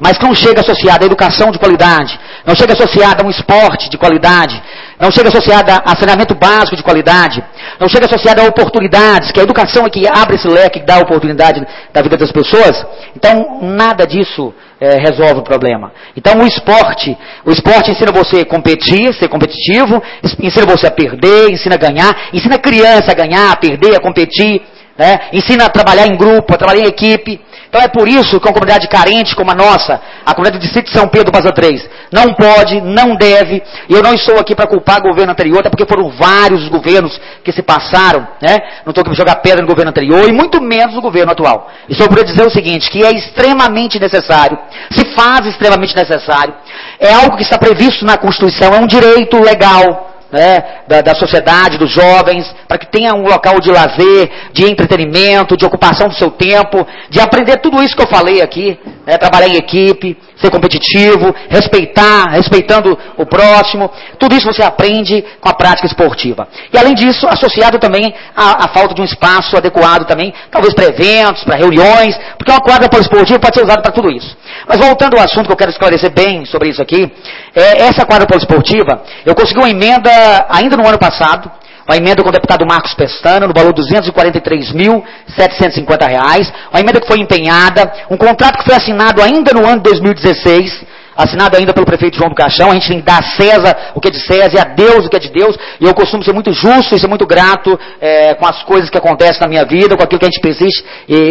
Speaker 4: mas que não chega associada à educação de qualidade, não chega associada a um esporte de qualidade, não chega associada a saneamento básico de qualidade, não chega associada a oportunidades, que a educação é que abre esse leque, que dá oportunidade da vida das pessoas, então nada disso resolve o problema. Então o esporte ensina você a competir, ser competitivo, ensina você a perder, ensina a ganhar, ensina a criança a ganhar, a perder, a competir, né? Ensina a trabalhar em grupo, a trabalhar em equipe. Então é por isso que uma comunidade carente como a nossa, a comunidade do Distrito de São Pedro, Baza 3, não pode, não deve, e eu não estou aqui para culpar o governo anterior, até porque foram vários os governos que se passaram, né? Não estou aqui para jogar pedra no governo anterior, e muito menos no governo atual. Estou para dizer o seguinte, que é extremamente necessário, se faz extremamente necessário, é algo que está previsto na Constituição, é um direito legal, né, da sociedade, dos jovens, para que tenha um local de lazer, de entretenimento, de ocupação do seu tempo, de aprender tudo isso que eu falei aqui, né, trabalhar em equipe, ser competitivo, respeitando o próximo, tudo isso você aprende com a prática esportiva. E além disso, associado também à falta de um espaço adequado também, talvez para eventos, para reuniões, porque uma quadra poliesportiva pode ser usada para tudo isso. Mas voltando ao assunto que eu quero esclarecer bem sobre isso aqui, essa quadra poliesportiva, eu consegui uma emenda ainda no ano passado, uma emenda com o deputado Marcos Pestana, no valor de R$ 243.750, uma emenda que foi empenhada, um contrato que foi assinado ainda no ano de 2016, assinado ainda pelo prefeito João do Caixão. A gente tem que dar a César o que é de César e a Deus o que é de Deus, e eu costumo ser muito justo e ser muito grato com as coisas que acontecem na minha vida, com aquilo que a gente persiste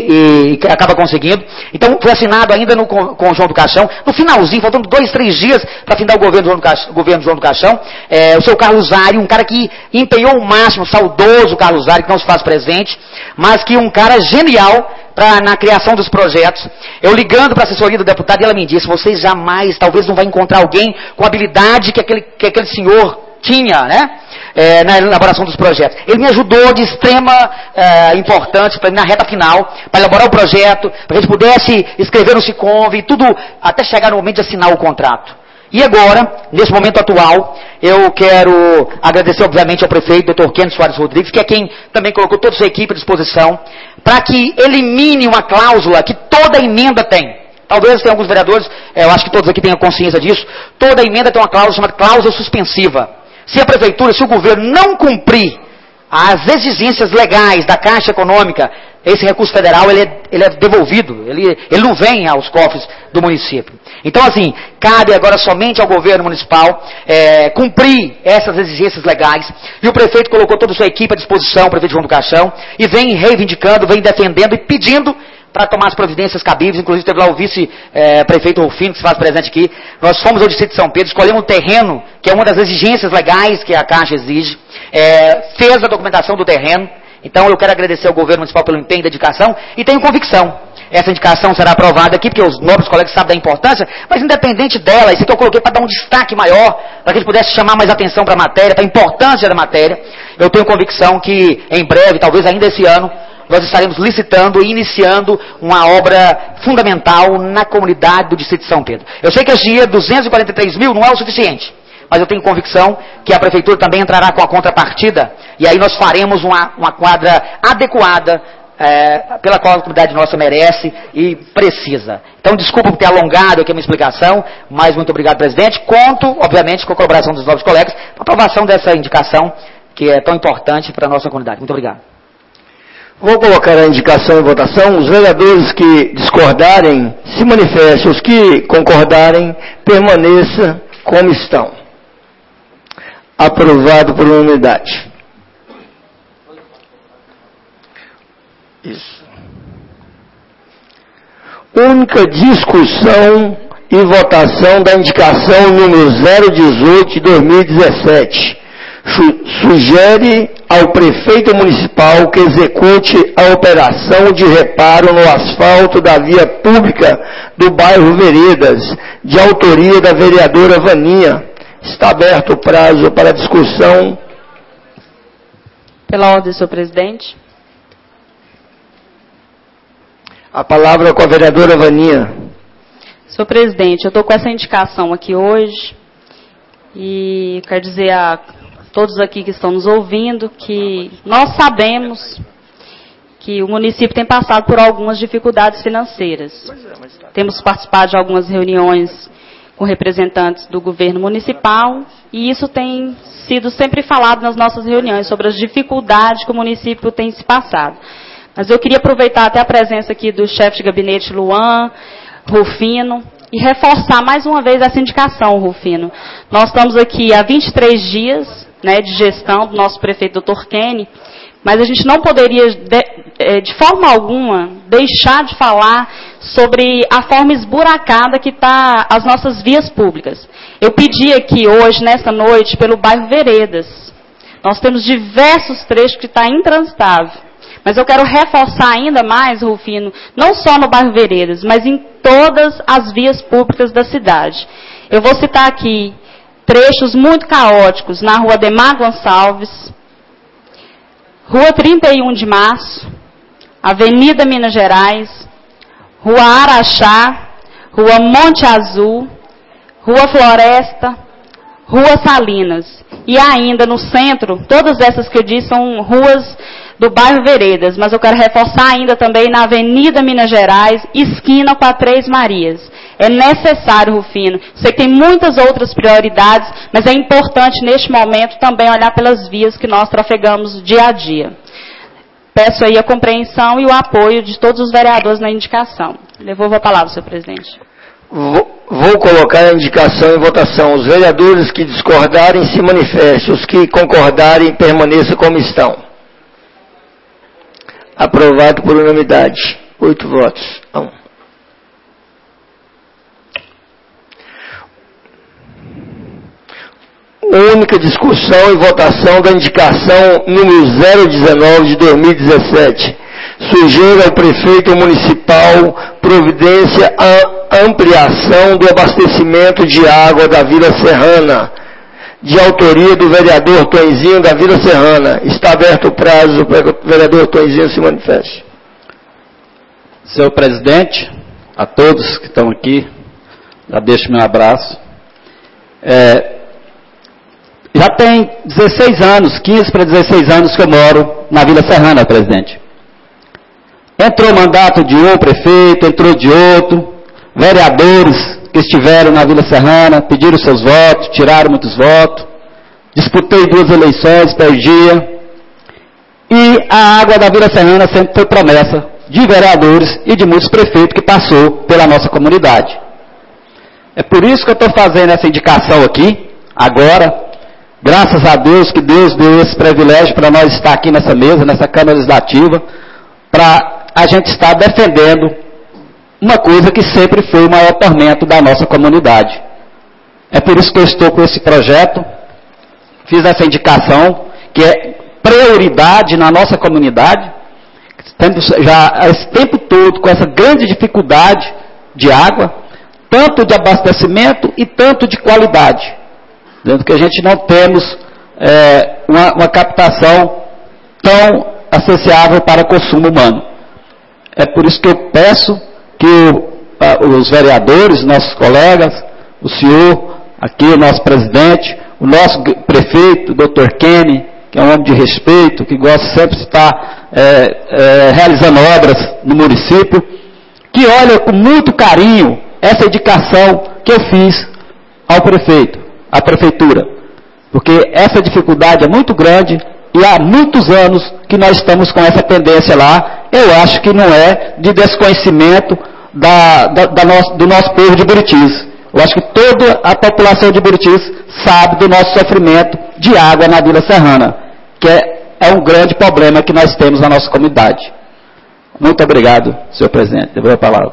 Speaker 4: e acaba conseguindo. Então foi assinado ainda com o João do Caixão, no finalzinho, faltando 2, 3 dias para findar o governo João do Caixão, o seu Carlos Zari, um cara que empenhou o máximo, saudoso Carlos Zari, que não se faz presente, mas que um cara genial na criação dos projetos. Eu ligando para a assessoria do deputado, e ela me disse, vocês jamais, talvez não vai encontrar alguém com a habilidade que aquele senhor tinha, né? Na elaboração dos projetos. Ele me ajudou de extrema importância para mim na reta final, para elaborar o projeto, para que a gente pudesse escrever no Siconv e tudo, até chegar no momento de assinar o contrato. E agora, nesse momento atual, eu quero agradecer, obviamente, ao prefeito, Dr. Kenneth Soares Rodrigues, que é quem também colocou toda a sua equipe à disposição, para que elimine uma cláusula que toda emenda tem. Talvez tenha alguns vereadores, eu acho que todos aqui tenham consciência disso, toda emenda tem uma cláusula chamada cláusula suspensiva. Se a prefeitura, se o governo não cumprir as exigências legais da Caixa Econômica, esse recurso federal ele é devolvido, ele não vem aos cofres do município. Então, assim, cabe agora somente ao governo municipal cumprir essas exigências legais, e o prefeito colocou toda a sua equipe à disposição, o prefeito João do Caixão, e vem reivindicando, vem defendendo e pedindo para tomar as providências cabíveis. Inclusive teve lá o vice-prefeito Rufino, que se faz presente aqui. Nós fomos ao Distrito de São Pedro, escolhemos um terreno, que é uma das exigências legais que a Caixa exige, fez a documentação do terreno. Então eu quero agradecer ao governo municipal pelo empenho e dedicação, e tenho convicção. Essa indicação será aprovada aqui, porque os nobres colegas sabem da importância, mas independente dela, isso aqui eu coloquei para dar um destaque maior, para que a gente pudesse chamar mais atenção para a matéria, para a importância da matéria. Eu tenho convicção que em breve, talvez ainda esse ano, nós estaremos licitando e iniciando uma obra fundamental na comunidade do Distrito de São Pedro. Eu sei que esse dinheiro, 243 mil, não é o suficiente, mas eu tenho convicção que a prefeitura também entrará com a contrapartida, e aí nós faremos uma quadra adequada, pela qual a comunidade nossa merece e precisa. Então, desculpa por ter alongado aqui a minha explicação, mas muito obrigado, presidente. Conto, obviamente, com a colaboração dos novos colegas, para a aprovação dessa indicação, que é tão importante para a nossa comunidade. Muito obrigado.
Speaker 1: Vou colocar a indicação em votação. Os vereadores que discordarem, se manifestem. Os que concordarem, permaneça como estão. Aprovado por unanimidade. Isso. Única discussão e votação da indicação número 018 de 2017. Sugere ao prefeito municipal que execute a operação de reparo no asfalto da via pública do bairro Veredas, de autoria da vereadora Vaninha. Está aberto o prazo para discussão.
Speaker 2: Pela ordem, senhor presidente.
Speaker 1: A palavra com a vereadora Vaninha.
Speaker 2: Senhor presidente, eu estou com essa indicação aqui hoje e quero dizer a todos aqui que estão nos ouvindo que nós sabemos que o município tem passado por algumas dificuldades financeiras. Temos participado de algumas reuniões com representantes do governo municipal e isso tem sido sempre falado nas nossas reuniões sobre as dificuldades que o município tem se passado. Mas eu queria aproveitar até a presença aqui do chefe de gabinete Luan, Rufino, e reforçar mais uma vez essa indicação, Rufino. Nós estamos aqui há 23 dias, né, de gestão do nosso prefeito Dr. Kenny, mas a gente não poderia, de forma alguma, deixar de falar sobre a forma esburacada que está as nossas vias públicas. Eu pedi aqui hoje, nesta noite, pelo bairro Veredas. Nós temos diversos trechos que está intransitável. Mas eu quero reforçar ainda mais, Rufino, não só no bairro Veredas, mas em todas as vias públicas da cidade. Eu vou citar aqui trechos muito caóticos na rua Ademar Gonçalves, Rua 31 de Março, Avenida Minas Gerais, Rua Araxá, Rua Monte Azul, Rua Floresta, Rua Salinas. E ainda no centro, todas essas que eu disse são ruas do bairro Veredas, mas eu quero reforçar ainda também na Avenida Minas Gerais, esquina com a Três Marias. É necessário, Rufino. Sei que tem muitas outras prioridades, mas é importante neste momento também olhar pelas vias que nós trafegamos dia a dia. Peço aí a compreensão e o apoio de todos os vereadores na indicação. Devolvo a palavra, senhor presidente.
Speaker 1: Vou colocar a indicação em votação. Os vereadores que discordarem se manifestem. Os que concordarem permaneçam como estão. Aprovado por unanimidade. 8 votos. 1. Única discussão e votação da indicação número 019 de 2017. Sujeira ao prefeito municipal providência à ampliação do abastecimento de água da Vila Serrana, de autoria do vereador Tonzinho da Vila Serrana. Está aberto o prazo para o vereador Tonzinho se manifeste.
Speaker 7: Senhor presidente, a todos que estão aqui, já deixo meu abraço. Já tem 16 anos, 15 para 16 anos que eu moro na Vila Serrana, presidente. Entrou mandato de um prefeito, entrou de outro, vereadores que estiveram na Vila Serrana, pediram seus votos, tiraram muitos votos, disputei 2 eleições, perdia, e a água da Vila Serrana sempre foi promessa de vereadores e de muitos prefeitos que passou pela nossa comunidade. É por isso que eu estou fazendo essa indicação aqui, agora, graças a Deus que Deus deu esse privilégio para nós estar aqui nessa mesa, nessa Câmara Legislativa, para a gente estar defendendo uma coisa que sempre foi o maior tormento da nossa comunidade. É por isso que eu estou com esse projeto, fiz essa indicação, que é prioridade na nossa comunidade, tendo já esse tempo todo com essa grande dificuldade de água, tanto de abastecimento e tanto de qualidade. Dentro que a gente não temos uma captação tão acessível para consumo humano. É por isso que eu peço que os vereadores, nossos colegas, o senhor, aqui o nosso presidente, o nosso prefeito, o Dr. Kenny, que é um homem de respeito, que gosta sempre de estar realizando obras no município, que olha com muito carinho essa indicação que eu fiz ao prefeito, à prefeitura, porque essa dificuldade é muito grande e há muitos anos que nós estamos com essa pendência lá. Eu acho que não é de desconhecimento do nosso povo de Buritis. Eu acho que toda a população de Buritis sabe do nosso sofrimento de água na Vila Serrana, que é um grande problema que nós temos na nossa comunidade. Muito obrigado, senhor presidente. Devolvo a palavra.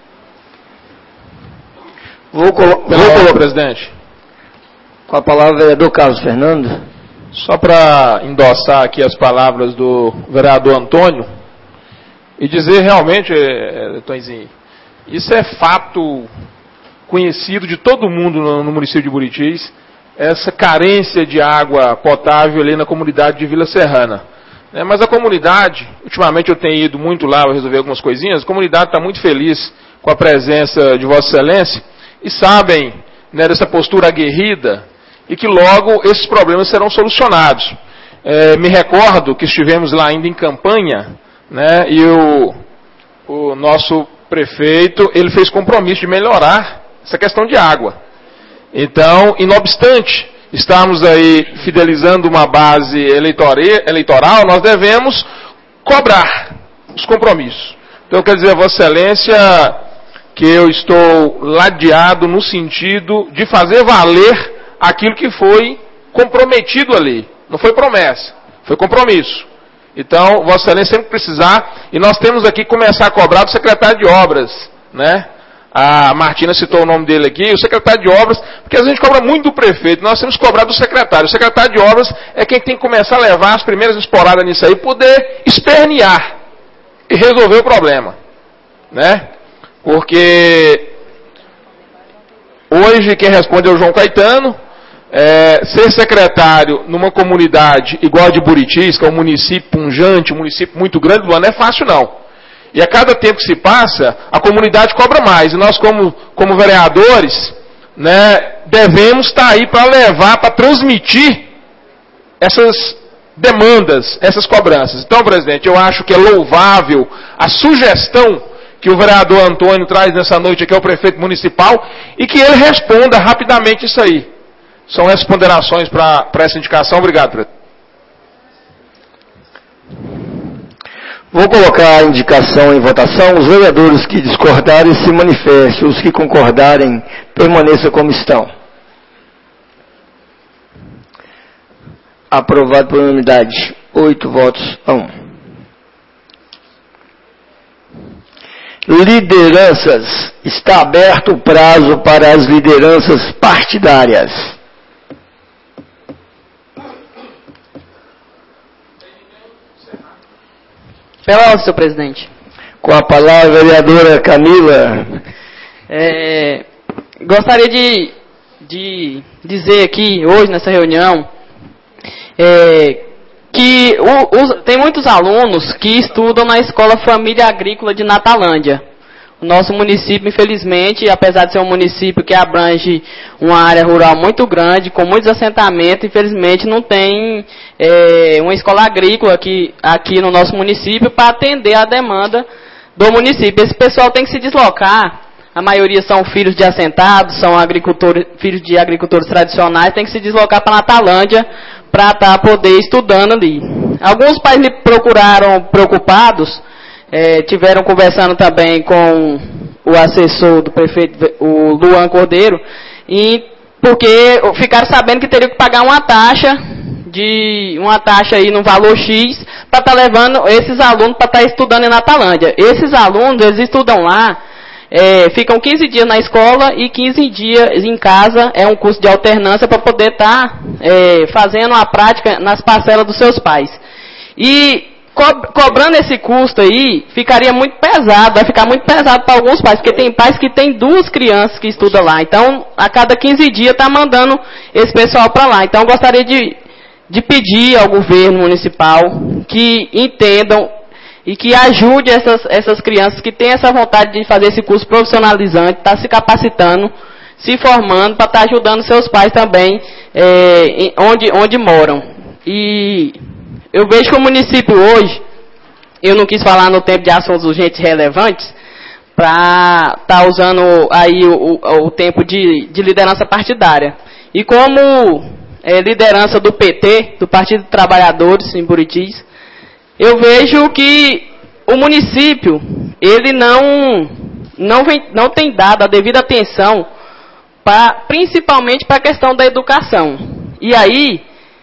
Speaker 1: Vou colocar, presidente. Com a palavra, vereador Carlos Fernando.
Speaker 9: Só para endossar aqui as palavras do vereador Antônio e dizer realmente, Tonzinho, isso é fato conhecido de todo mundo no município de Buritis, essa carência de água potável ali na comunidade de Vila Serrana. Mas a comunidade, ultimamente eu tenho ido muito lá, resolver algumas coisinhas, a comunidade está muito feliz com a presença de Vossa Excelência e sabem, né, dessa postura aguerrida e que logo esses problemas serão solucionados. Me recordo que estivemos lá ainda em campanha, né? E o nosso prefeito, ele fez compromisso de melhorar essa questão de água. Então, e não obstante estarmos aí fidelizando uma base eleitoral, nós devemos cobrar os compromissos. Então, quer dizer, Vossa Excelência, que eu estou ladeado no sentido de fazer valer aquilo que foi comprometido ali. Não foi promessa, foi compromisso. Então, Vossa Excelência sempre precisar, e nós temos aqui que começar a cobrar do secretário de Obras, né? A Martina citou o nome dele aqui, o secretário de Obras, porque a gente cobra muito do prefeito, nós temos que cobrar do secretário. O secretário de Obras é quem tem que começar a levar as primeiras esporadas nisso aí, poder espernear e resolver o problema, né? Porque hoje quem responde é o João Caetano. Ser secretário numa comunidade igual a de Buritis, que é um município punjante, um município muito grande, não é fácil não. E a cada tempo que se passa, a comunidade cobra mais. E nós, como vereadores, né, devemos estar aí para levar, para transmitir essas demandas, essas cobranças. Então, presidente, eu acho que é louvável a sugestão que o vereador Antônio traz nessa noite aqui ao prefeito municipal e que ele responda rapidamente isso aí. São essas ponderações para essa indicação. Obrigado, presidente.
Speaker 1: Vou colocar a indicação em votação. Os vereadores que discordarem se manifestem. Os que concordarem, permaneçam como estão. Aprovado por unanimidade. 8 votos a 1. Lideranças. Está aberto o prazo para as lideranças partidárias.
Speaker 3: Pela ordem, senhor presidente.
Speaker 1: Com a palavra, a vereadora Camila.
Speaker 3: Gostaria de dizer aqui, hoje, nessa reunião, que tem muitos alunos que estudam na Escola Família Agrícola de Natalândia. O nosso município, infelizmente, apesar de ser um município que abrange uma área rural muito grande, com muitos assentamentos, infelizmente não tem uma escola agrícola aqui no nosso município para atender a demanda do município. Esse pessoal tem que se deslocar, a maioria são filhos de assentados, são filhos de agricultores tradicionais, tem que se deslocar para Natalândia para poder estudando ali. Alguns pais me procuraram preocupados, tiveram conversando também com o assessor do prefeito, o Luan Cordeiro, porque ficaram sabendo que teriam que pagar uma taxa aí no valor X para estar levando esses alunos para estar estudando em Natalândia. Esses alunos, eles estudam lá, ficam 15 dias na escola e 15 dias em casa, é um curso de alternância para poder estar fazendo a prática nas parcelas dos seus pais. E cobrando esse custo aí, ficaria muito pesado, vai ficar muito pesado para alguns pais, porque tem pais que têm 2 crianças que estudam lá. Então, a cada 15 dias está mandando esse pessoal para lá. Então, eu gostaria de pedir ao governo municipal que entendam e que ajude essas crianças que têm essa vontade de fazer esse curso profissionalizante, estar se capacitando, se formando, para estar ajudando seus pais também onde moram. E eu vejo que o município hoje, eu não quis falar no tempo de assuntos urgentes e relevantes, para estar usando aí o tempo de liderança partidária. E como liderança do PT, do Partido dos Trabalhadores, em Buritis, eu vejo que o município, ele não tem dado a devida atenção, principalmente para a questão da educação. E aí,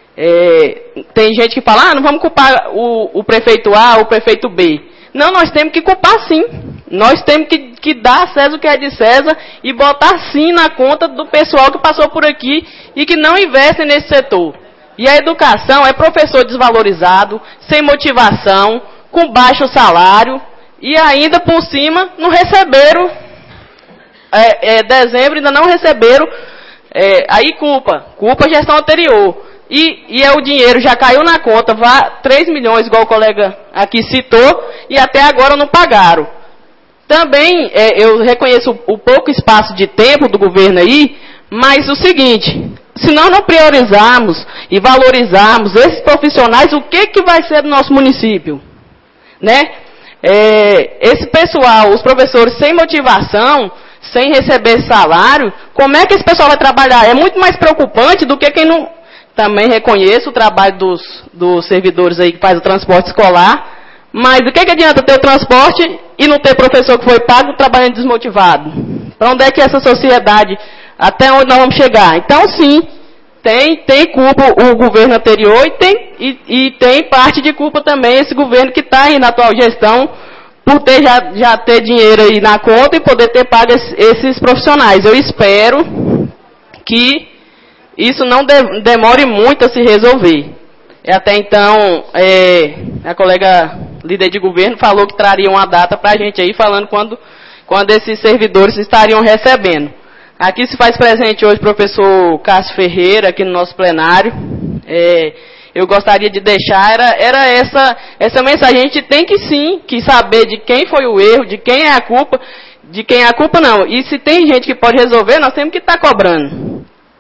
Speaker 3: tem gente que fala, não vamos culpar o prefeito A ou o prefeito B. Não, nós temos que culpar sim. Nós temos que dar a César o que é de César e botar sim na conta do pessoal que passou por aqui e que não investe nesse setor. E a educação é professor desvalorizado, sem motivação, com baixo salário e ainda por cima não receberam, dezembro ainda não receberam, aí culpa a gestão anterior. E o dinheiro já caiu na conta, 3 milhões, igual o colega aqui citou, e até agora não pagaram. Também eu reconheço o pouco espaço de tempo do governo aí, mas o seguinte, se nós não priorizarmos e valorizarmos esses profissionais, o que vai ser do nosso município? né? Esse pessoal, os professores sem motivação, sem receber salário, como é que esse pessoal vai trabalhar? É muito mais preocupante do que quem não... Também reconheço o trabalho dos servidores aí que faz o transporte escolar, mas do que adianta ter o transporte e não ter professor que foi pago trabalhando desmotivado? Para onde é que essa sociedade, até onde nós vamos chegar? Então, sim, tem culpa o governo anterior e tem parte de culpa também esse governo que está aí na atual gestão, por ter já ter dinheiro aí na conta e poder ter pago esses profissionais. Eu espero que isso não demore muito a se resolver. Até então, a colega líder de governo falou que traria uma data para a gente aí, falando quando esses servidores estariam recebendo. Aqui se faz presente hoje o professor Cássio Ferreira, aqui no nosso plenário. Eu gostaria de deixar, era essa mensagem. A gente tem que saber de quem foi o erro, de quem é a culpa, não. E se tem gente que pode resolver, nós temos que estar cobrando.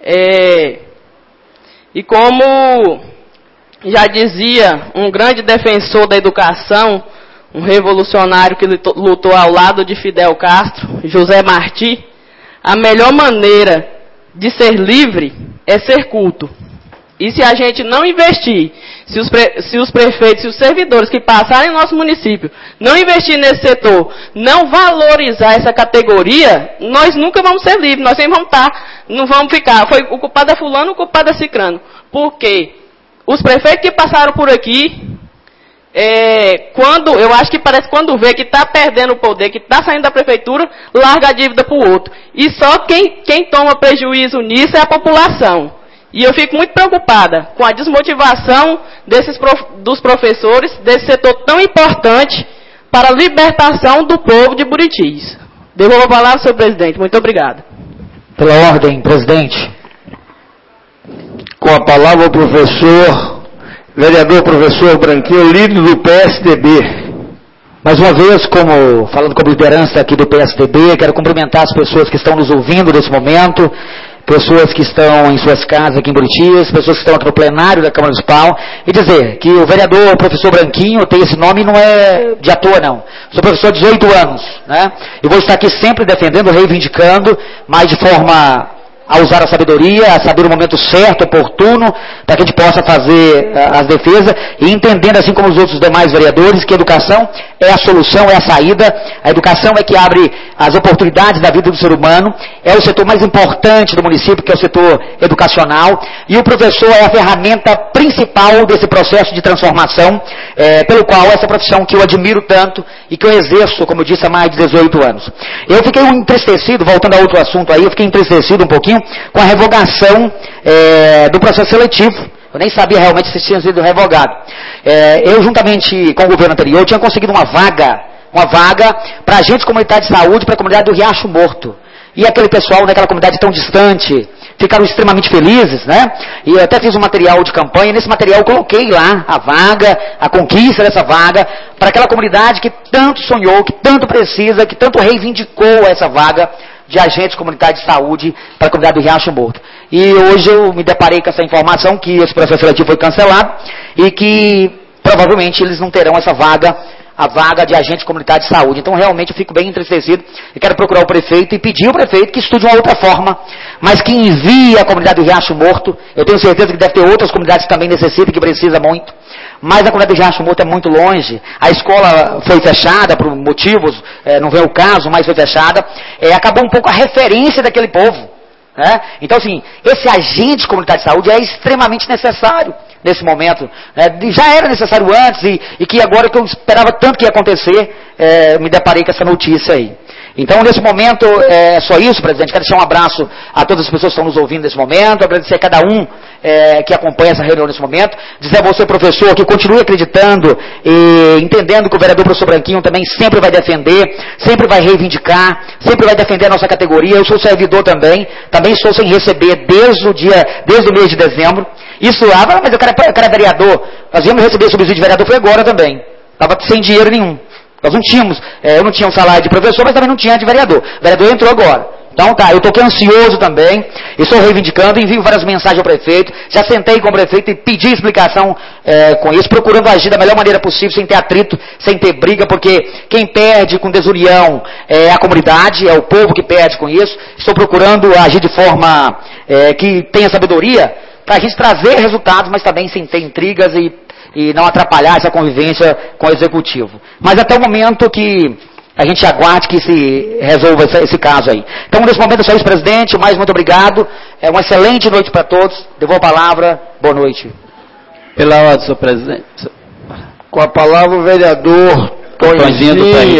Speaker 3: E como já dizia um grande defensor da educação, um revolucionário que lutou ao lado de Fidel Castro, José Martí, a melhor maneira de ser livre é ser culto. E se a gente não investir, se os prefeitos e os servidores que passarem no nosso município não investir nesse setor, não valorizar essa categoria, nós nunca vamos ser livres, nós sempre vamos não vamos ficar, foi o culpado é fulano, o culpado é cicrano. Porque os prefeitos que passaram por aqui, eu acho que parece quando vê que está perdendo o poder, que está saindo da prefeitura, larga a dívida para o outro. E só quem toma prejuízo nisso é a população. E eu fico muito preocupada com a desmotivação dos professores, desse setor tão importante para a libertação do povo de Buritis. Devolvo a palavra, senhor presidente. Muito obrigado.
Speaker 4: Pela ordem, presidente.
Speaker 1: Com a palavra o vereador professor Branquinho, líder do PSDB.
Speaker 4: Mais uma vez, falando como liderança aqui do PSDB, quero cumprimentar as pessoas que estão nos ouvindo nesse momento, pessoas que estão em suas casas aqui em Buritis, pessoas que estão aqui no plenário da Câmara Municipal, e dizer que o vereador professor Branquinho tem esse nome, não é de à toa não. Sou professor há 18 anos, né? E vou estar aqui sempre defendendo, reivindicando, mas de forma a usar a sabedoria, a saber o momento certo, oportuno, para que a gente possa fazer as defesas, e entendendo, assim como os outros demais vereadores, que a educação é a solução, é a saída, a educação é que abre as oportunidades da vida do ser humano, é o setor mais importante do município, que é o setor educacional, e o professor é a ferramenta principal desse processo de transformação, pelo qual essa profissão que eu admiro tanto, e que eu exerço, como eu disse, há mais de 18 anos. Eu fiquei entristecido, voltando a outro assunto aí, eu fiquei entristecido um pouquinho com a revogação do processo seletivo. Eu nem sabia realmente se tinha sido revogado. Eu, juntamente com o governo anterior, tinha conseguido uma vaga para agentes comunitários de saúde para a comunidade do Riacho Morto. E aquele pessoal daquela comunidade tão distante ficaram extremamente felizes, né? E eu até fiz um material de campanha, e nesse material eu coloquei lá a vaga, a conquista dessa vaga, para aquela comunidade que tanto sonhou, que tanto precisa, que tanto reivindicou essa vaga de agentes comunitários de saúde para a comunidade do Riacho Morto. E hoje eu me deparei com essa informação que esse processo seletivo foi cancelado e que provavelmente eles não terão essa vaga, a vaga de agente comunitário de saúde. Então realmente eu fico bem entristecido e quero procurar o prefeito e pedir ao prefeito que estude uma outra forma, mas que envie a comunidade do Riacho Morto. Eu tenho certeza que deve ter outras comunidades que também necessitam e que precisam muito. Mas a comunidade do Riacho Morto é muito longe, a escola foi fechada por motivos, não vem o caso, mas foi fechada, acabou um pouco a referência daquele povo. Né? Então, assim, esse agente comunitário de saúde é extremamente necessário nesse momento. Já era necessário antes e que agora que eu esperava tanto que ia acontecer, me deparei com essa notícia aí. Então, nesse momento, é só isso, presidente. Quero deixar um abraço a todas as pessoas que estão nos ouvindo nesse momento, agradecer a cada um que acompanha essa reunião nesse momento, dizer a você, professor, que continue acreditando e entendendo que o vereador professor Branquinho também sempre vai defender, sempre vai reivindicar, sempre vai defender a nossa categoria. Eu sou servidor também estou sem receber desde o mês de dezembro. Isso, mas eu quero vereador. Nós íamos receber subsídio de vereador, foi agora também. Estava sem dinheiro nenhum. Nós não tínhamos, eu não tinha um salário de professor, mas também não tinha de vereador. O vereador entrou agora. Então tá, eu estou aqui ansioso também, estou reivindicando, envio várias mensagens ao prefeito, já sentei com o prefeito e pedi explicação com isso, procurando agir da melhor maneira possível, sem ter atrito, sem ter briga, porque quem perde com desunião é a comunidade, é o povo que perde com isso. Estou procurando agir de forma que tenha sabedoria, para a gente trazer resultados, mas também sem ter intrigas e não atrapalhar essa convivência com o executivo. Mas até o momento que a gente aguarde que se resolva esse caso aí. Então, nesse momento, é só isso, presidente. Mais muito obrigado. Uma excelente noite para todos. Devolvo a palavra. Boa noite.
Speaker 7: Pela ordem, senhor presidente.
Speaker 1: Com a palavra o vereador Tonzinho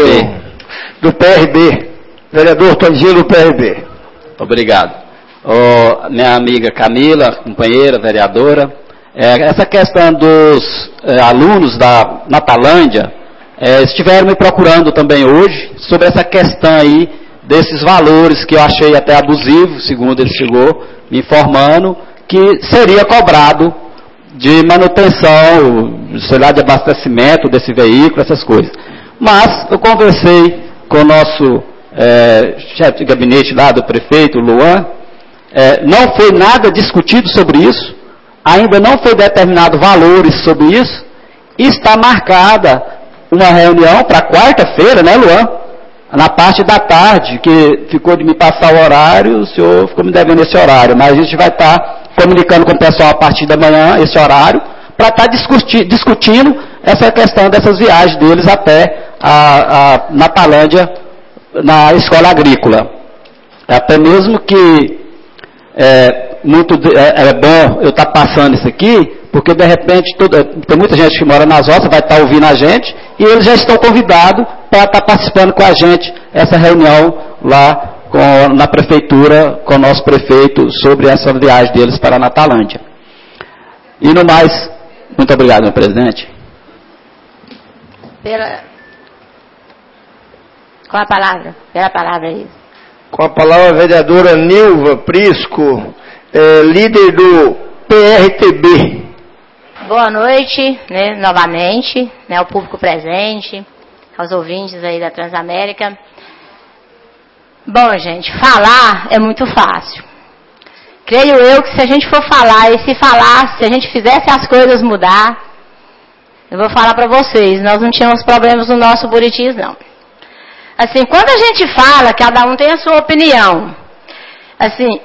Speaker 1: do PRB. Vereador Tonzinho do PRB.
Speaker 7: Obrigado. Minha amiga Camila, companheira, vereadora. Essa questão dos alunos da Natalândia, estiveram me procurando também hoje sobre essa questão aí desses valores que eu achei até abusivo, segundo ele chegou me informando, que seria cobrado de manutenção, sei lá, de abastecimento desse veículo, essas coisas. Mas eu conversei com o nosso chefe de gabinete lá do prefeito, Luan, não foi nada discutido sobre isso, ainda não foi determinado valores sobre isso, e está marcada uma reunião para quarta-feira, né, Luan? Na parte da tarde, que ficou de me passar o horário, o senhor ficou me devendo esse horário, mas a gente vai estar comunicando com o pessoal a partir da manhã, esse horário, para estar discutindo essa questão dessas viagens deles até a Natalândia, na escola agrícola. Até mesmo que é bom eu estar passando isso aqui, porque de repente tem muita gente que mora nas roças, vai estar ouvindo a gente, e eles já estão convidados para estar participando com a gente essa reunião lá na prefeitura, com o nosso prefeito, sobre essa viagem deles para a Natalândia. E no mais, muito obrigado, meu presidente.
Speaker 5: Com a palavra, pela palavra aí.
Speaker 1: Com a palavra a vereadora Nilva Prisco, líder do PRTB.
Speaker 5: Boa noite, né, novamente, né, ao público presente, aos ouvintes aí da Transamérica. Bom, gente, falar é muito fácil. Creio eu que se a gente for falar, e se falasse, se a gente fizesse as coisas mudar, eu vou falar para vocês, nós não tínhamos problemas no nosso Buritis, não. Assim, quando a gente fala, cada um tem a sua opinião. Assim,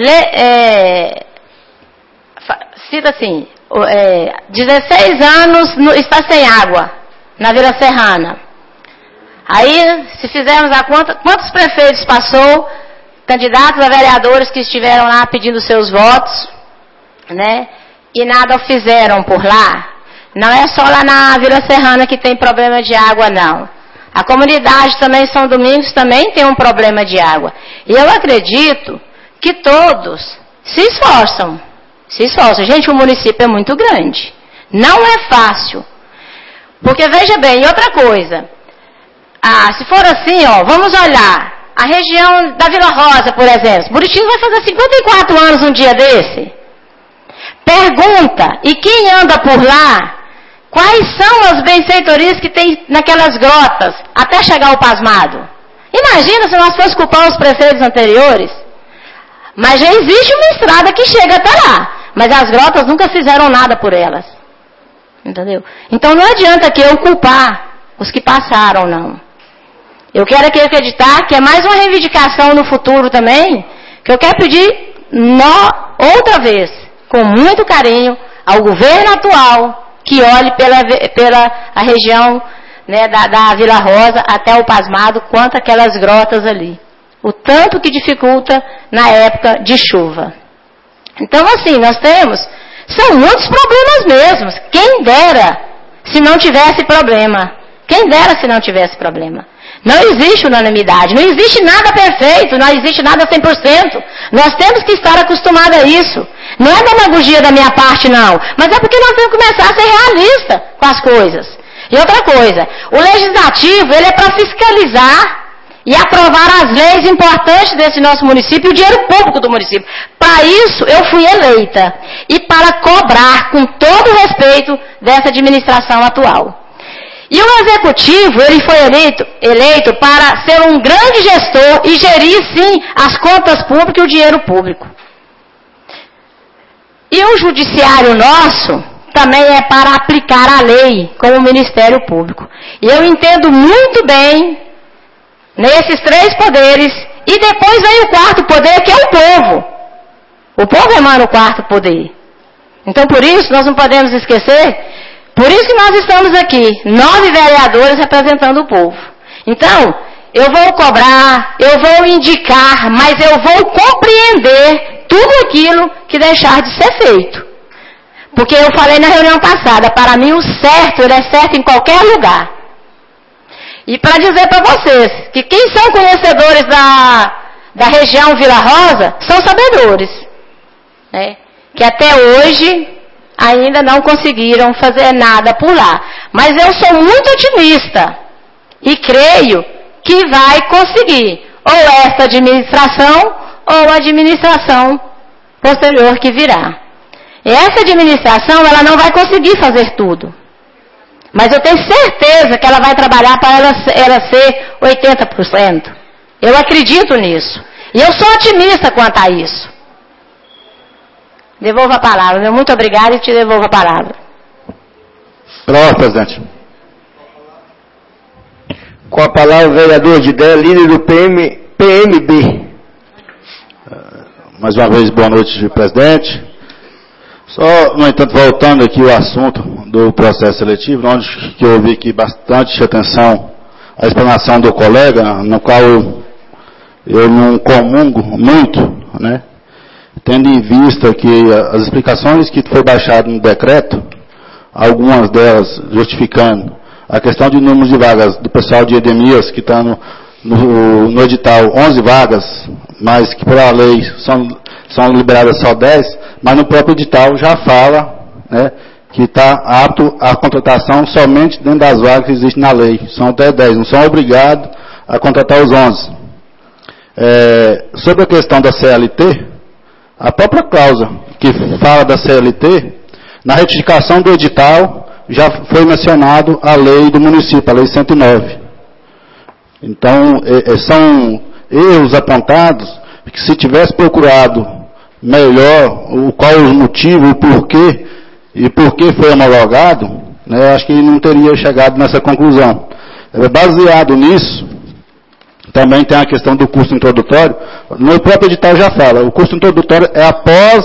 Speaker 5: cita assim, 16 anos está sem água na Vila Serrana. Aí, se fizermos a conta, quantos prefeitos passou, candidatos a vereadores que estiveram lá pedindo seus votos, né? E nada fizeram por lá. Não é só lá na Vila Serrana que tem problema de água, não. A comunidade também, São Domingos, também tem um problema de água. E eu acredito que todos se esforçam. Gente, o município é muito grande. Não é fácil. Porque, veja bem, outra coisa. Se for assim, vamos olhar. A região da Vila Rosa, por exemplo. Buritis vai fazer 54 anos um dia desse. Pergunta, e quem anda por lá, quais são as benfeitorias que tem naquelas grotas, até chegar ao Pasmado? Imagina se nós fossemos culpar os prefeitos anteriores. Mas já existe uma estrada que chega até lá. Mas as grotas nunca fizeram nada por elas. Entendeu? Então não adianta que eu culpar os que passaram, não. Eu quero aqui acreditar que é mais uma reivindicação no futuro também, que eu quero pedir outra vez, com muito carinho, ao governo atual, que olhe pela a região, né, da Vila Rosa até o Pasmado, quanto aquelas grotas ali. O tanto que dificulta na época de chuva. Então, assim, são muitos problemas mesmo. Quem dera se não tivesse problema. Não existe unanimidade, não existe nada perfeito, não existe nada 100%. Nós temos que estar acostumados a isso. Não é demagogia da minha parte, não. Mas é porque nós temos que começar a ser realista com as coisas. E outra coisa, o legislativo, ele é para fiscalizar e aprovar as leis importantes desse nosso município e o dinheiro público do município. Para isso, eu fui eleita. E para cobrar com todo o respeito dessa administração atual. E o executivo, ele foi eleito para ser um grande gestor e gerir, sim, as contas públicas e o dinheiro público. E o judiciário nosso também é para aplicar a lei, como o Ministério Público. E eu entendo muito bem nesses 3 poderes, e depois vem o 4º poder, que é o povo. O povo emana o 4º poder. Então, por isso, nós não podemos esquecer, por isso que nós estamos aqui, 9 vereadores representando o povo. Então, eu vou cobrar, eu vou indicar, mas eu vou compreender tudo aquilo que deixar de ser feito. Porque eu falei na reunião passada, para mim o certo, ele é certo em qualquer lugar. E para dizer para vocês, que quem são conhecedores da região Vila Rosa, são sabedores. Né? Que até hoje ainda não conseguiram fazer nada por lá. Mas eu sou muito otimista e creio que vai conseguir, ou esta administração, ou a administração posterior que virá. Essa administração, ela não vai conseguir fazer tudo. Mas eu tenho certeza que ela vai trabalhar para ela ser 80%. Eu acredito nisso. E eu sou otimista quanto a isso. Devolvo a palavra. Meu muito obrigado e te devolvo a palavra.
Speaker 6: Pronto, presidente.
Speaker 1: Com a palavra o vereador de Déia, líder do PMB.
Speaker 6: Mais uma vez, boa noite, presidente. Só, no entanto, voltando aqui ao assunto do processo seletivo, onde que eu ouvi aqui bastante atenção à explanação do colega, no qual eu não comungo muito, né? Tendo em vista que as explicações que foi baixado no decreto, algumas delas justificando a questão de número de vagas do pessoal de Edemias, que está no edital 11 vagas, mas que por a lei são liberadas só 10, mas no próprio edital já fala, né, que está apto à contratação somente dentro das vagas que existem na lei. São até 10, não são obrigados a contratar os 11. Sobre a questão da CLT, a própria cláusula que fala da CLT, na retificação do edital, já foi mencionado a lei do município, a lei 109. Então, são erros apontados, que se tivesse procurado melhor qual o motivo, o porquê, e por que foi homologado, né, acho que não teria chegado nessa conclusão. Baseado nisso, também tem a questão do curso introdutório. No próprio edital já fala, o curso introdutório é após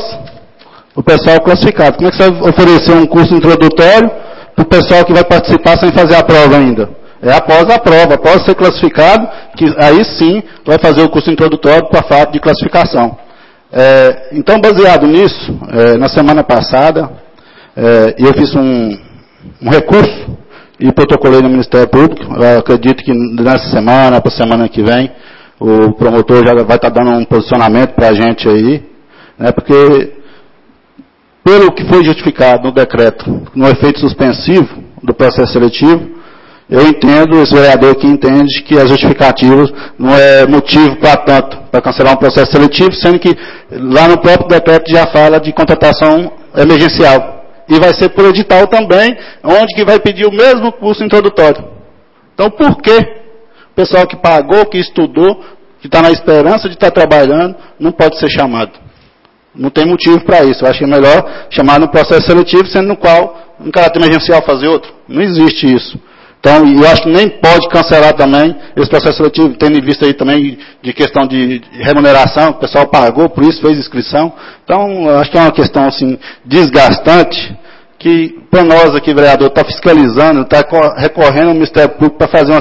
Speaker 6: o pessoal classificado. Como é que você vai oferecer um curso introdutório para o pessoal que vai participar sem fazer a prova ainda? É após a prova, após ser classificado, que aí sim vai fazer o curso introdutório para fato de classificação. Então, baseado nisso, na semana passada, eu fiz um recurso e protocolei no Ministério Público. Eu acredito que nessa semana, para a semana que vem, o promotor já vai estar dando um posicionamento para a gente aí, né, porque, pelo que foi justificado no decreto, no efeito suspensivo do processo seletivo, eu entendo, esse vereador que entende que as justificativas não é motivo para tanto, para cancelar um processo seletivo, sendo que lá no próprio decreto já fala de contratação emergencial. E vai ser por edital também, onde que vai pedir o mesmo curso introdutório. Então, por que o pessoal que pagou, que estudou, que está na esperança de estar trabalhando, não pode ser chamado? Não tem motivo para isso. Eu acho que é melhor chamar no processo seletivo, sendo no qual, em caráter emergencial, fazer outro. Não existe isso. Então, eu acho que nem pode cancelar também esse processo seletivo, tendo em vista aí também de questão de remuneração, o pessoal pagou, por isso fez inscrição. Então, eu acho que é uma questão, assim, desgastante, que para nós aqui, vereador, está fiscalizando, está recorrendo ao Ministério Público para fazer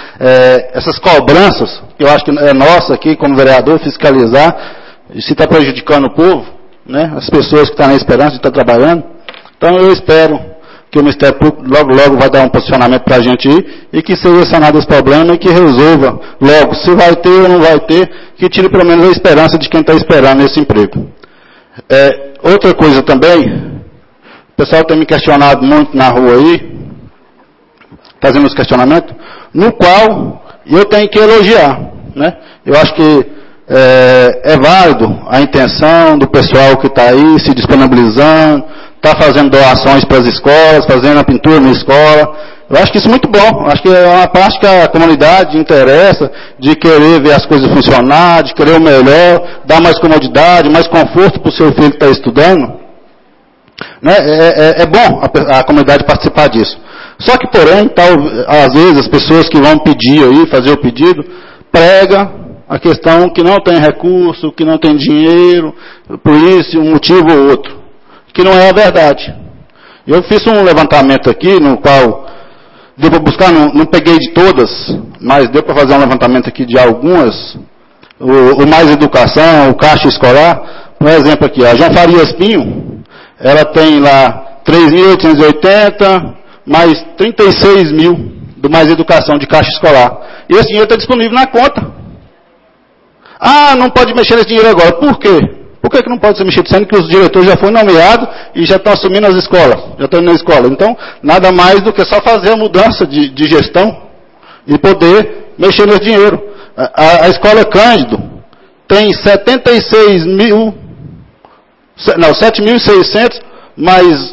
Speaker 6: essas cobranças, que eu acho que é nossa aqui, como vereador, fiscalizar, e se está prejudicando o povo, né, as pessoas que estão na esperança de estar trabalhando. Então, eu espero que o Ministério Público logo vai dar um posicionamento para a gente ir, e que seja sanado esse problema e que resolva logo, se vai ter ou não vai ter, que tire pelo menos a esperança de quem está esperando esse emprego. Outra coisa também, o pessoal tem me questionado muito na rua aí, fazendo os questionamentos, no qual eu tenho que elogiar, né? Eu acho que é válido a intenção do pessoal que está aí se disponibilizando, está fazendo doações para as escolas, fazendo a pintura na escola. Eu acho que isso é muito bom. Eu acho que é uma parte que a comunidade interessa, de querer ver as coisas funcionar, de querer o melhor, dar mais comodidade, mais conforto para o seu filho que está estudando. Né? É bom a comunidade participar disso. Só que, porém, às vezes as pessoas que vão pedir aí, fazer o pedido, prega a questão que não tem recurso, que não tem dinheiro, por isso, um motivo ou outro. Que não é a verdade. Eu fiz um levantamento aqui, no qual deu para buscar, não peguei de todas, mas deu para fazer um levantamento aqui de algumas. O Mais Educação, o Caixa Escolar, por exemplo aqui, a João Farias Pinho, ela tem lá 3.880, mais 36 mil do Mais Educação de Caixa Escolar. E esse dinheiro está disponível na conta. Ah, não pode mexer nesse dinheiro agora. Por quê? Por que não pode ser mexido? Sendo que os diretores já foram nomeados e já estão assumindo as escolas. Já estão indo na escola. Então, nada mais do que só fazer a mudança de gestão e poder mexer nesse dinheiro. A escola Cândido tem 7.600 mais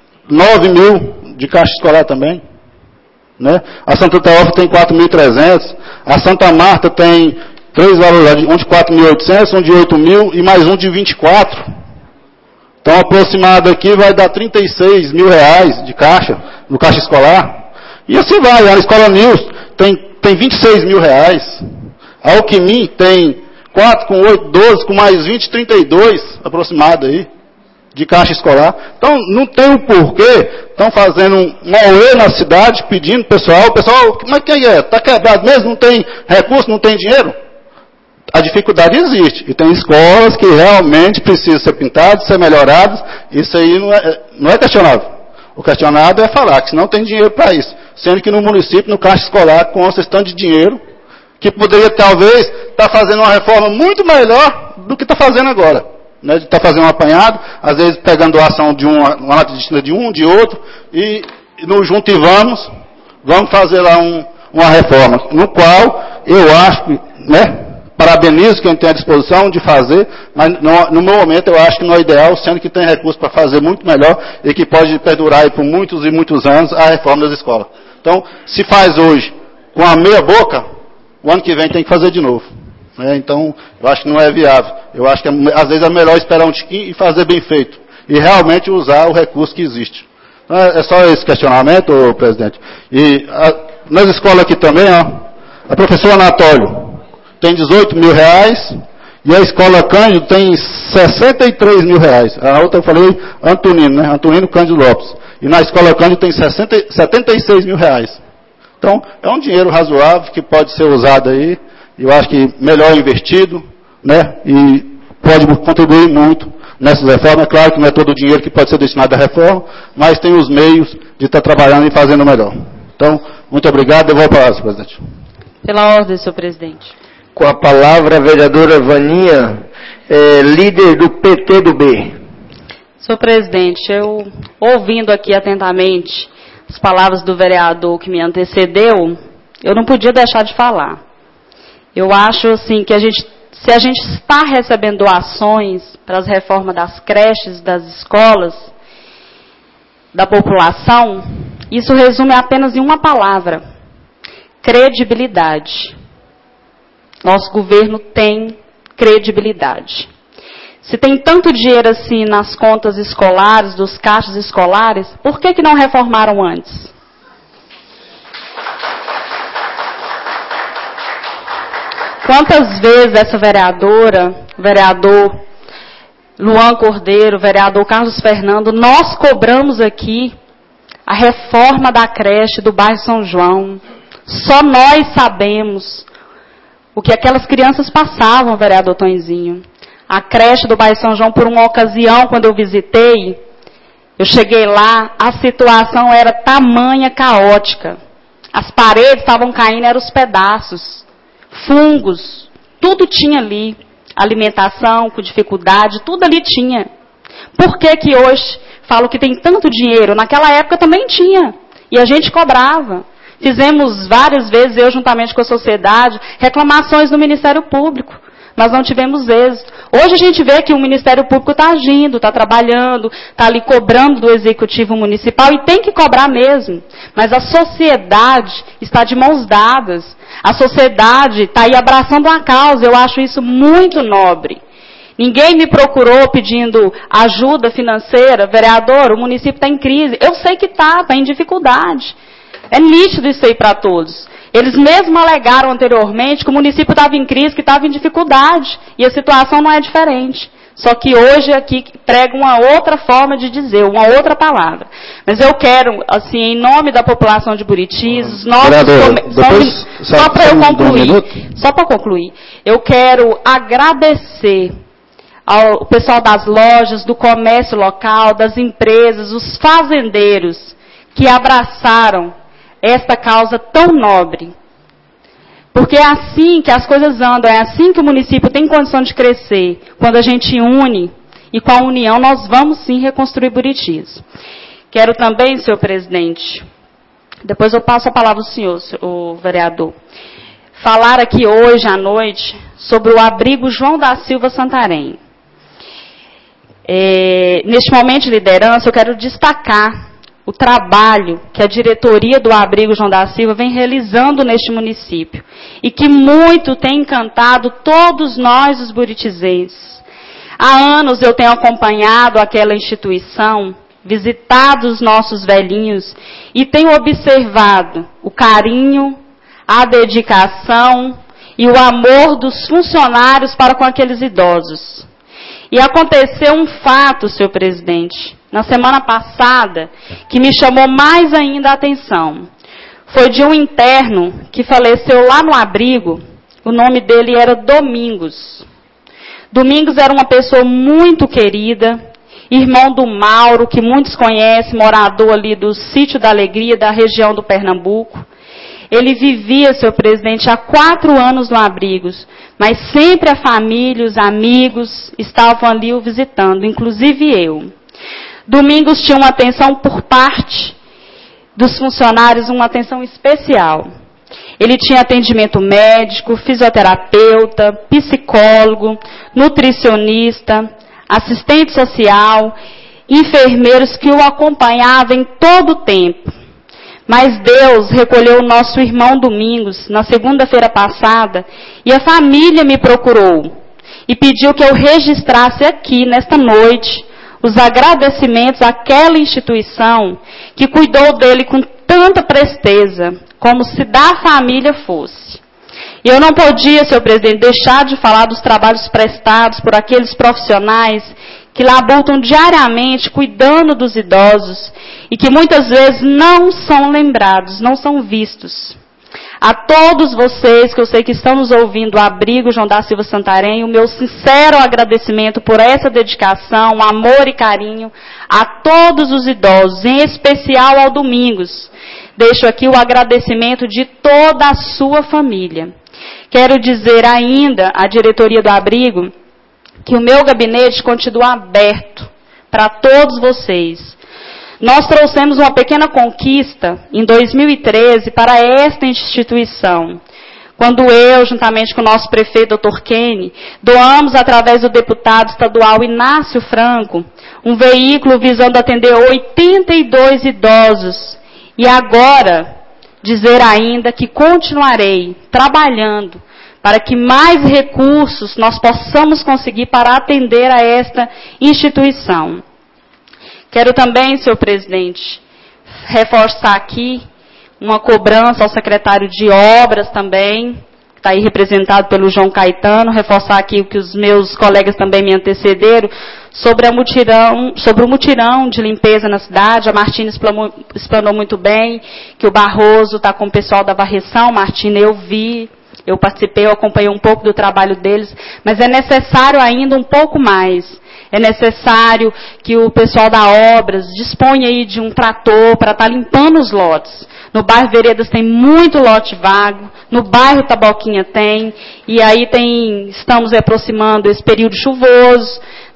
Speaker 6: 9 mil de caixa escolar também. Né? A Santa Teófila tem 4.300. A Santa Marta tem 3 valores, um de 4.800, um de 8.000 e mais um de 24. Então, aproximado aqui vai dar 36 mil reais de caixa, no caixa escolar. E assim vai. A Escola News tem 26 mil reais. A Alquimim tem 4 com 8, 12, com mais 20, 32 aproximado aí, de caixa escolar. Então, não tem o porquê. Estão fazendo um auê na cidade, pedindo pessoal, mas quem é? Está quebrado mesmo? Não tem recurso, não tem dinheiro? A dificuldade existe. E tem escolas que realmente precisam ser pintadas, ser melhoradas. Isso aí não é questionável. O questionado é falar que se não tem dinheiro para isso. Sendo que no município, no caixa escolar, consta esse tanto de dinheiro, que poderia talvez estar fazendo uma reforma muito melhor do que está fazendo agora. Né? De estar fazendo um apanhado, às vezes pegando doação de uma nota distinta de um, de outro, e no junto e vamos fazer lá uma reforma. No qual eu acho que, né? Parabenizo quem tem a disposição de fazer, mas no meu momento eu acho que não é ideal, sendo que tem recurso para fazer muito melhor e que pode perdurar aí por muitos e muitos anos a reforma das escolas. Então, se faz hoje com a meia boca, o ano que vem tem que fazer de novo. Né? Então, eu acho que não é viável. Eu acho que às vezes é melhor esperar um tiquinho e fazer bem feito. E realmente usar o recurso que existe. Então, é só esse questionamento, presidente. E nas escolas aqui também, a professora Anatólio tem 18 mil reais, e a escola Cândido tem 63 mil reais. A outra eu falei Antonino, né? Antonino Cândido Lopes. E na escola Cândido tem 76 mil reais. Então, é um dinheiro razoável que pode ser usado aí, eu acho que melhor investido, né? E pode contribuir muito nessas reformas. É claro que não é todo o dinheiro que pode ser destinado à reforma, mas tem os meios de estar trabalhando e fazendo melhor. Então, muito obrigado. Devolvo a palavra, presidente.
Speaker 2: Pela ordem, senhor presidente.
Speaker 1: Com a palavra, a vereadora Vaninha, líder do PT do B.
Speaker 2: Senhor presidente, eu, ouvindo aqui atentamente as palavras do vereador que me antecedeu, eu não podia deixar de falar. Eu acho, assim, que se a gente está recebendo doações para as reformas das creches, das escolas, da população, isso resume apenas em uma palavra: credibilidade. Nosso governo tem credibilidade. Se tem tanto dinheiro assim nas contas escolares, dos caixas escolares, por que não reformaram antes? Quantas vezes essa vereadora, o vereador Luan Cordeiro, o vereador Carlos Fernando, nós cobramos aqui a reforma da creche do bairro São João. Só nós sabemos o que aquelas crianças passavam, vereador Tonzinho. A creche do bairro São João, por uma ocasião, quando eu visitei, eu cheguei lá, a situação era tamanha caótica. As paredes estavam caindo, eram os pedaços. Fungos, tudo tinha ali. Alimentação, com dificuldade, tudo ali tinha. Por que hoje falo que tem tanto dinheiro? Naquela época também tinha. E a gente cobrava. Fizemos várias vezes, eu juntamente com a sociedade, reclamações no Ministério Público. nós não tivemos êxito. Hoje a gente vê que o Ministério Público está agindo, está trabalhando, está ali cobrando do Executivo Municipal e tem que cobrar mesmo. Mas a sociedade está de mãos dadas. A sociedade está aí abraçando a causa. Eu acho isso muito nobre. Ninguém me procurou pedindo ajuda financeira. Vereador, o município está em crise. Eu sei que está em dificuldade. É nítido isso aí para todos. Eles mesmo alegaram anteriormente que o município estava em crise, que estava em dificuldade. E a situação não é diferente. Só que hoje aqui prega uma outra forma de dizer, uma outra palavra. Mas eu quero, assim, em nome da população de Buritis, os nossos... Só para concluir. Eu quero agradecer ao pessoal das lojas, do comércio local, das empresas, os fazendeiros que abraçaram esta causa tão nobre. Porque é assim que as coisas andam, é assim que o município tem condição de crescer. Quando a gente une, e com a união nós vamos sim reconstruir Buritis. Quero também, senhor presidente, depois eu passo a palavra ao senhor, o vereador, falar aqui hoje à noite sobre o abrigo João da Silva Santarém. Neste momento de liderança, eu quero destacar o trabalho que a diretoria do abrigo João da Silva vem realizando neste município e que muito tem encantado todos nós, os buritizenses. Há anos eu tenho acompanhado aquela instituição, visitado os nossos velhinhos e tenho observado o carinho, a dedicação e o amor dos funcionários para com aqueles idosos. E aconteceu um fato, senhor presidente, na semana passada, que me chamou mais ainda a atenção. Foi de um interno que faleceu lá no abrigo. O nome dele era Domingos. Domingos era uma pessoa muito querida, irmão do Mauro, que muitos conhecem, morador ali do Sítio da Alegria, da região do Pernambuco. Ele vivia, senhor presidente, há 4 anos no abrigo, mas sempre a família, os amigos estavam ali o visitando, inclusive eu. Domingos tinha uma atenção por parte dos funcionários, uma atenção especial. Ele tinha atendimento médico, fisioterapeuta, psicólogo, nutricionista, assistente social, enfermeiros que o acompanhavam em todo o tempo. Mas Deus recolheu o nosso irmão Domingos na segunda-feira passada e a família me procurou e pediu que eu registrasse aqui nesta noite os agradecimentos àquela instituição que cuidou dele com tanta presteza, como se da família fosse. E eu não podia, senhor presidente, deixar de falar dos trabalhos prestados por aqueles profissionais que labutam diariamente cuidando dos idosos e que muitas vezes não são lembrados, não são vistos. A todos vocês que eu sei que estão nos ouvindo, o abrigo João da Silva Santarém, o meu sincero agradecimento por essa dedicação, amor e carinho a todos os idosos, em especial ao Domingos. Deixo aqui o agradecimento de toda a sua família. Quero dizer ainda à diretoria do abrigo que o meu gabinete continua aberto para todos vocês. Nós trouxemos uma pequena conquista em 2013 para esta instituição, quando eu, juntamente com o nosso prefeito, Dr. Kenny, doamos, através do deputado estadual Inácio Franco, um veículo visando atender 82 idosos. E agora, dizer ainda que continuarei trabalhando para que mais recursos nós possamos conseguir para atender a esta instituição. Quero também, senhor presidente, reforçar aqui uma cobrança ao secretário de Obras também, que está aí representado pelo João Caetano, reforçar aqui o que os meus colegas também me antecederam, sobre o mutirão de limpeza na cidade. A Martina explanou muito bem, que o Barroso está com o pessoal da varreção. Martina, eu vi, eu participei, eu acompanhei um pouco do trabalho deles, mas é necessário ainda um pouco mais. É necessário que o pessoal da Obras disponha aí de um trator para estar limpando os lotes. No bairro Veredas tem muito lote vago, no bairro Taboquinha tem, e aí estamos aproximando esse período chuvoso.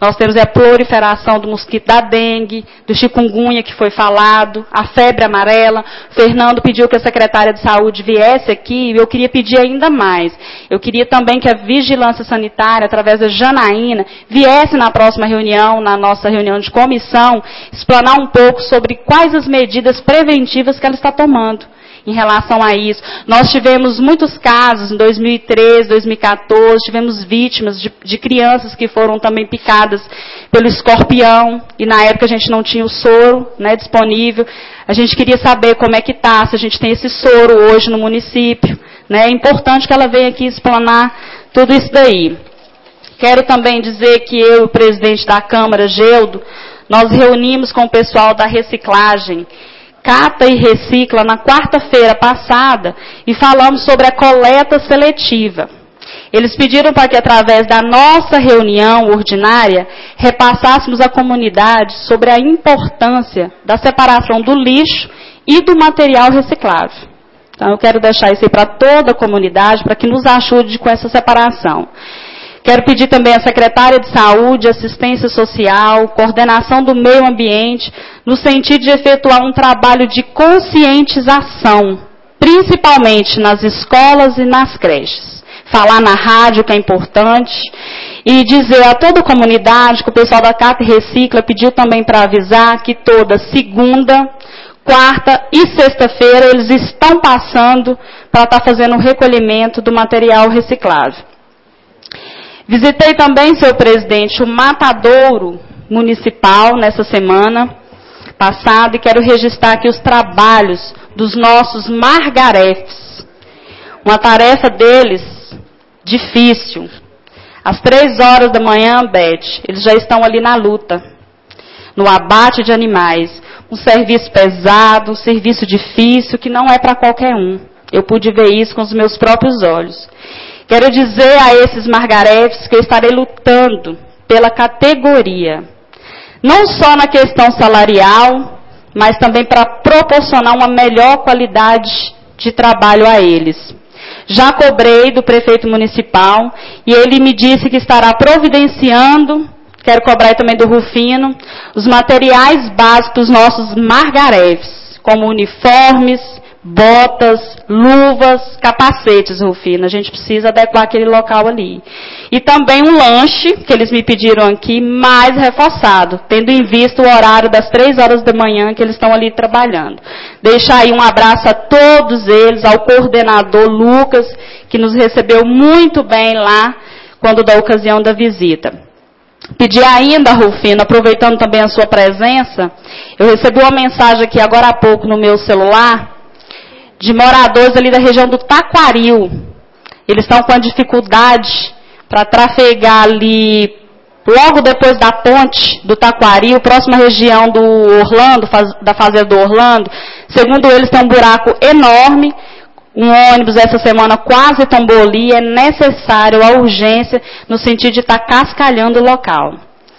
Speaker 2: Nós temos a proliferação do mosquito da dengue, do chikungunya que foi falado, a febre amarela. Fernando pediu que a secretária de saúde viesse aqui e eu queria pedir ainda mais. Eu queria também que a vigilância sanitária, através da Janaína, viesse na próxima reunião, na nossa reunião de comissão, explanar um pouco sobre quais as medidas preventivas que ela está tomando em relação a isso. Nós tivemos muitos casos em 2013, 2014, tivemos vítimas de crianças que foram também picadas pelo escorpião, e na época a gente não tinha o soro, né, disponível. A gente queria saber como é que está, se a gente tem esse soro hoje no município, né. É importante que ela venha aqui explanar tudo isso daí. Quero também dizer que eu e o presidente da Câmara, Geldo, nós reunimos com o pessoal da reciclagem, Cata e Recicla, na quarta-feira passada, e falamos sobre a coleta seletiva. Eles pediram para que, através da nossa reunião ordinária, repassássemos à comunidade sobre a importância da separação do lixo e do material reciclável. Então, eu quero deixar isso aí para toda a comunidade, para que nos ajude com essa separação. Quero pedir também à secretária de Saúde, Assistência Social, Coordenação do Meio Ambiente, no sentido de efetuar um trabalho de conscientização, principalmente nas escolas e nas creches. Falar na rádio, que é importante, e dizer a toda a comunidade que o pessoal da Cata e Recicla pediu também para avisar que toda segunda, quarta e sexta-feira eles estão passando para estar fazendo o recolhimento do material reciclável. Visitei também, senhor presidente, o matadouro municipal nessa semana passada e quero registrar aqui os trabalhos dos nossos margarefes. Uma tarefa deles difícil. Às 3h da manhã, Beth, eles já estão ali na luta, no abate de animais. Um serviço pesado, um serviço difícil que não é para qualquer um. Eu pude ver isso com os meus próprios olhos. Quero dizer a esses margarefes que eu estarei lutando pela categoria. Não só na questão salarial, mas também para proporcionar uma melhor qualidade de trabalho a eles. Já cobrei do prefeito municipal e ele me disse que estará providenciando, quero cobrar também do Rufino, os materiais básicos dos nossos margarefes, como uniformes, botas, luvas, capacetes, Rufino. A gente precisa adequar aquele local ali. E também um lanche, que eles me pediram aqui, mais reforçado, tendo em vista o horário das 3h da manhã que eles estão ali trabalhando. Deixar aí um abraço a todos eles, ao coordenador Lucas, que nos recebeu muito bem lá, quando da ocasião da visita. Pedir ainda, Rufino, aproveitando também a sua presença, eu recebi uma mensagem aqui agora há pouco no meu celular, de moradores ali da região do Taquaril. Eles estão com a dificuldade para trafegar ali, logo depois da ponte do Taquaril, próxima região do Orlando, da fazenda do Orlando. Segundo eles, tem um buraco enorme. Um ônibus essa semana quase tombou ali. É necessário a urgência no sentido de estar cascalhando o local.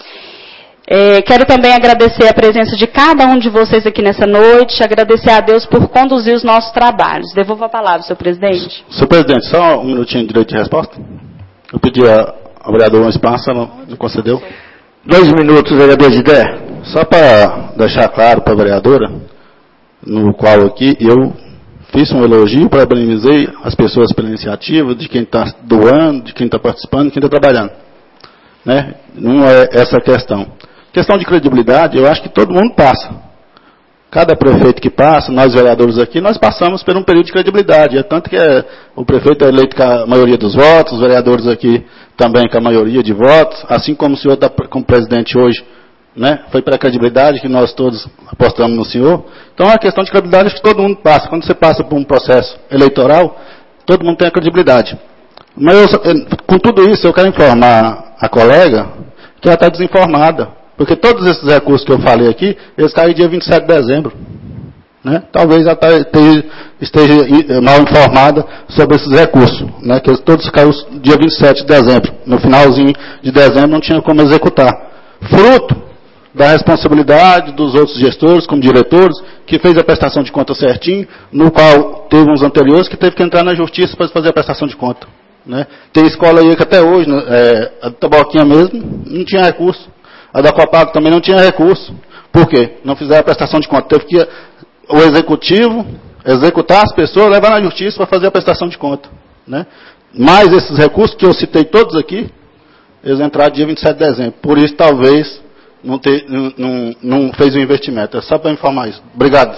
Speaker 2: Quero também agradecer a presença de cada um de vocês aqui nessa noite, agradecer a Deus por conduzir os nossos trabalhos. Devolvo a palavra, senhor presidente.
Speaker 6: Senhor presidente, só um minutinho de direito de resposta. Eu pedi ao vereador um espaço, não concedeu.
Speaker 1: 2 minutos, vereador Zidé.
Speaker 6: Só para deixar claro para a vereadora, no qual aqui eu fiz um elogio, parabenizei as pessoas pela iniciativa, de quem está doando, de quem está participando, de quem está trabalhando. Né? Não é essa a questão. Questão de credibilidade, eu acho que todo mundo passa. Cada prefeito que passa, nós vereadores aqui, nós passamos por um período de credibilidade. É tanto que o prefeito é eleito com a maioria dos votos, os vereadores aqui também com a maioria de votos, assim como o senhor está como presidente hoje, né? Foi pela credibilidade que nós todos apostamos no senhor. Então é uma questão de credibilidade, acho que todo mundo passa. Quando você passa por um processo eleitoral, todo mundo tem a credibilidade. Mas com tudo isso, eu quero informar a colega que ela está desinformada. Porque todos esses recursos que eu falei aqui, eles caem dia 27 de dezembro. Né? Talvez ela esteja mal informada sobre esses recursos. Né? Que todos caíram dia 27 de dezembro. No finalzinho de dezembro não tinha como executar. Fruto da responsabilidade dos outros gestores, como diretores, que fez a prestação de conta certinho, no qual teve uns anteriores que teve que entrar na justiça para fazer a prestação de conta. Né? Tem escola aí que até hoje, a da Taboquinha mesmo, não tinha recurso. A da Copago também não tinha recurso. Por quê? Não fizeram a prestação de conta. Teve que o executivo executar as pessoas, levar na justiça para fazer a prestação de conta. Né? Mas esses recursos que eu citei todos aqui, eles entraram dia 27 de dezembro. Por isso, talvez, não fez o investimento. É só para informar isso. Obrigado.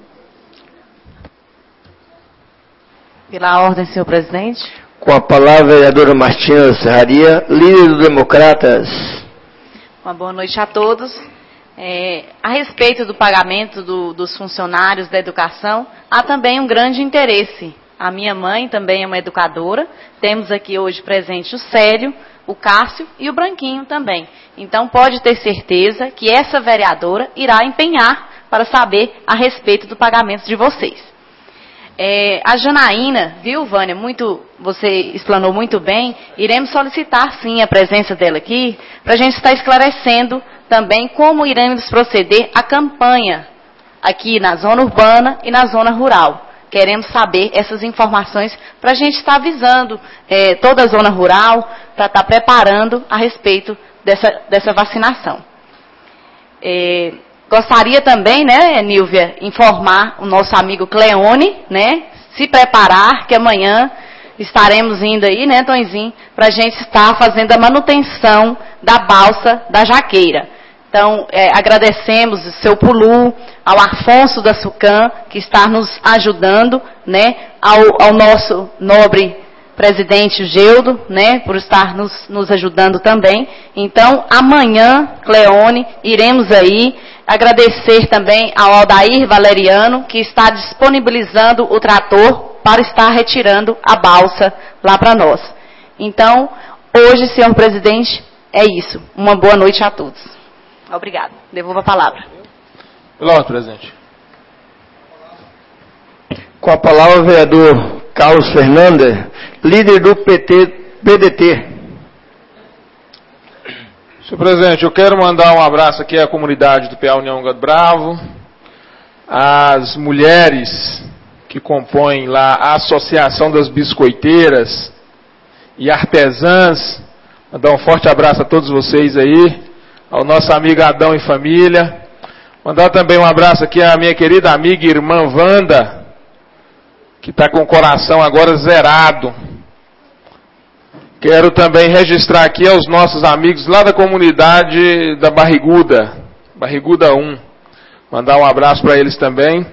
Speaker 8: Pela ordem, senhor presidente.
Speaker 1: Com a palavra, a vereadora Martina Serraria, líder dos Democratas.
Speaker 8: Uma boa noite a todos. A respeito do pagamento dos funcionários da educação, há também um grande interesse. A minha mãe também é uma educadora. Temos aqui hoje presente o Célio, o Cássio e o Branquinho também. Então, pode ter certeza que essa vereadora irá empenhar para saber a respeito do pagamento de vocês. A Janaína, viu, Vânia, você explanou muito bem, iremos solicitar sim a presença dela aqui, para a gente estar esclarecendo também como iremos proceder a campanha aqui na zona urbana e na zona rural. Queremos saber essas informações para a gente estar avisando toda a zona rural, para estar preparando a respeito dessa vacinação. Gostaria também, né, Nílvia, informar o nosso amigo Cleone, né, se preparar, que amanhã estaremos indo aí, né, Tonzinho, para a gente estar fazendo a manutenção da balsa da Jaqueira. Então, agradecemos o seu Pulu, ao Afonso da Sucam, que está nos ajudando, né, ao nosso nobre presidente Geudo, né, por estar nos ajudando também. Então, amanhã, Cleone, iremos aí agradecer também ao Aldair Valeriano, que está disponibilizando o trator para estar retirando a balsa lá para nós. Então, hoje, senhor presidente, é isso. Uma boa noite a todos. Obrigada. Devolvo a palavra.
Speaker 9: Pela ordem, presidente.
Speaker 1: Com a palavra, o vereador Carlos Fernandes, líder do PDT.
Speaker 9: Senhor presidente, eu quero mandar um abraço aqui à comunidade do PA União Gado Bravo, às mulheres que compõem lá a Associação das Biscoiteiras e Artesãs. Mandar um forte abraço a todos vocês aí, ao nosso amigo Adão e família. Mandar também um abraço aqui à minha querida amiga e irmã Wanda, que está com o coração agora zerado. Quero também registrar aqui aos nossos amigos lá da comunidade da Barriguda 1. Mandar um abraço para eles também.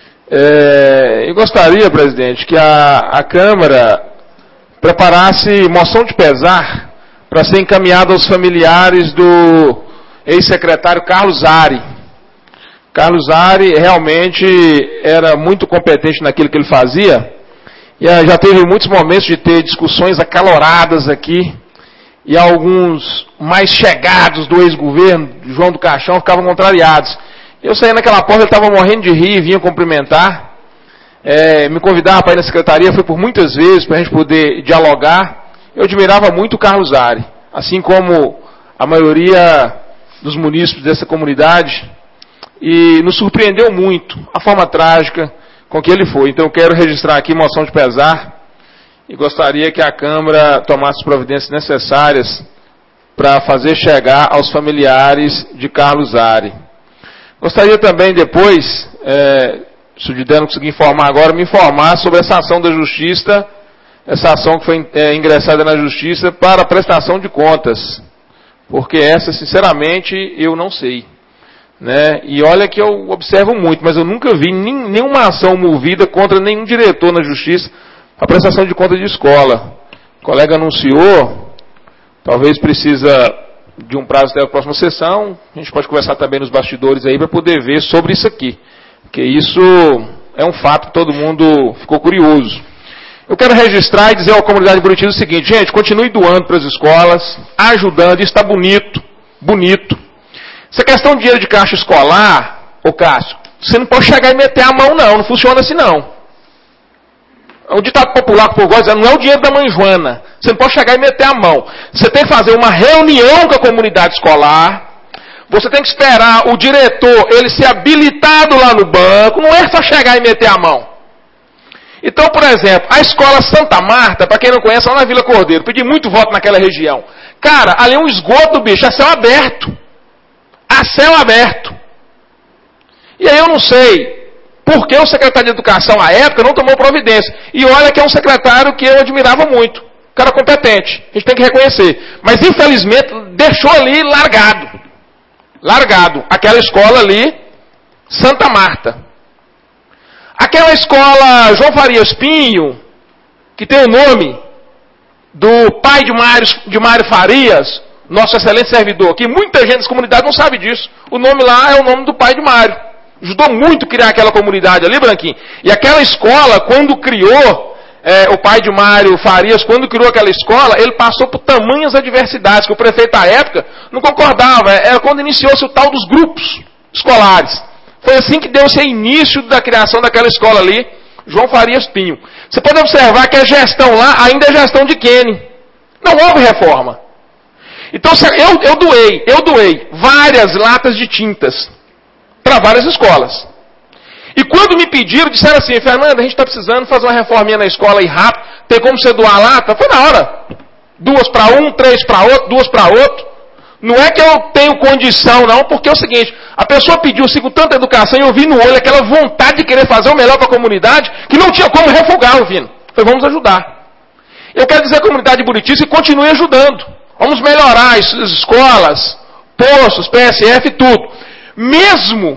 Speaker 9: E gostaria, presidente, que a Câmara preparasse moção de pesar para ser encaminhada aos familiares do ex-secretário Carlos Ari. Carlos Ari realmente era muito competente naquilo que ele fazia. E já teve muitos momentos de ter discussões acaloradas aqui, e alguns mais chegados do ex-governo, João do Caixão, ficavam contrariados. Eu saí naquela porta, ele estava morrendo de rir, vinha cumprimentar, me convidava para ir na secretaria, foi por muitas vezes, para a gente poder dialogar. Eu admirava muito o Carlos Ari, assim como a maioria dos munícipes dessa comunidade, e nos surpreendeu muito a forma trágica com que ele foi. Então eu quero registrar aqui moção de pesar e gostaria que a Câmara tomasse as providências necessárias para fazer chegar aos familiares de Carlos Ari. Gostaria também depois, se o Didé não conseguir informar agora, me informar sobre essa ação da Justiça, essa ação que foi ingressada na Justiça para prestação de contas, porque essa, sinceramente, eu não sei. Né? E olha que eu observo muito, mas eu nunca vi nenhuma ação movida contra nenhum diretor na Justiça a prestação de conta de escola. O colega anunciou, talvez precisa de um prazo até a próxima sessão, a gente pode conversar também nos bastidores aí para poder ver sobre isso aqui, porque isso é um fato que todo mundo ficou curioso. Eu quero registrar e dizer à comunidade de Buriti o seguinte: gente, continue doando para as escolas, ajudando, isso está bonito, bonito. Essa questão de dinheiro de caixa escolar, ô Cássio, você não pode chegar e meter a mão não funciona assim não. O ditado popular que eu gosto não é o dinheiro da mãe Joana. Você não pode chegar e meter a mão. Você tem que fazer uma reunião com a comunidade escolar, você tem que esperar o diretor, ele ser habilitado lá no banco, não é só chegar e meter a mão. Então, por exemplo, a escola Santa Marta, para quem não conhece, lá na Vila Cordeiro, pedi muito voto naquela região. Cara, ali é um esgoto, bicho, a céu aberto. A céu aberto. E aí eu não sei por que o secretário de Educação, à época, não tomou providência. E olha que é um secretário que eu admirava muito. Cara competente. A gente tem que reconhecer. Mas, infelizmente, deixou ali largado. Largado. Aquela escola ali, Santa Marta. Aquela escola João Farias Pinho, que tem o nome do pai de Mário Farias, nosso excelente servidor, que muita gente dessa comunidade não sabe disso. O nome lá é o nome do pai de Mário. Ajudou muito a criar aquela comunidade ali, Branquinho. E aquela escola, quando criou, o pai de Mário Farias, quando criou aquela escola, ele passou por tamanhas adversidades, que o prefeito à época não concordava. Era quando iniciou-se o tal dos grupos escolares. Foi assim que deu-se início da criação daquela escola ali, João Farias Pinho. Você pode observar que a gestão lá ainda é gestão de Kenny. Não houve reforma. Então eu doei várias latas de tintas para várias escolas. E quando me pediram, disseram assim, Fernanda, a gente está precisando fazer uma reforminha na escola aí rápido, tem como você doar lata? Foi na hora. 2 para um, 3 para outro, 2 para outro. Não é que eu tenho condição, não, porque é o seguinte, a pessoa pediu com tanta educação e eu vi no olho aquela vontade de querer fazer o melhor para a comunidade, que não tinha como refugar, ouvindo. Falei, vamos ajudar. Eu quero dizer à comunidade de Buritis que continue ajudando. Vamos melhorar as escolas, postos, PSF, tudo. Mesmo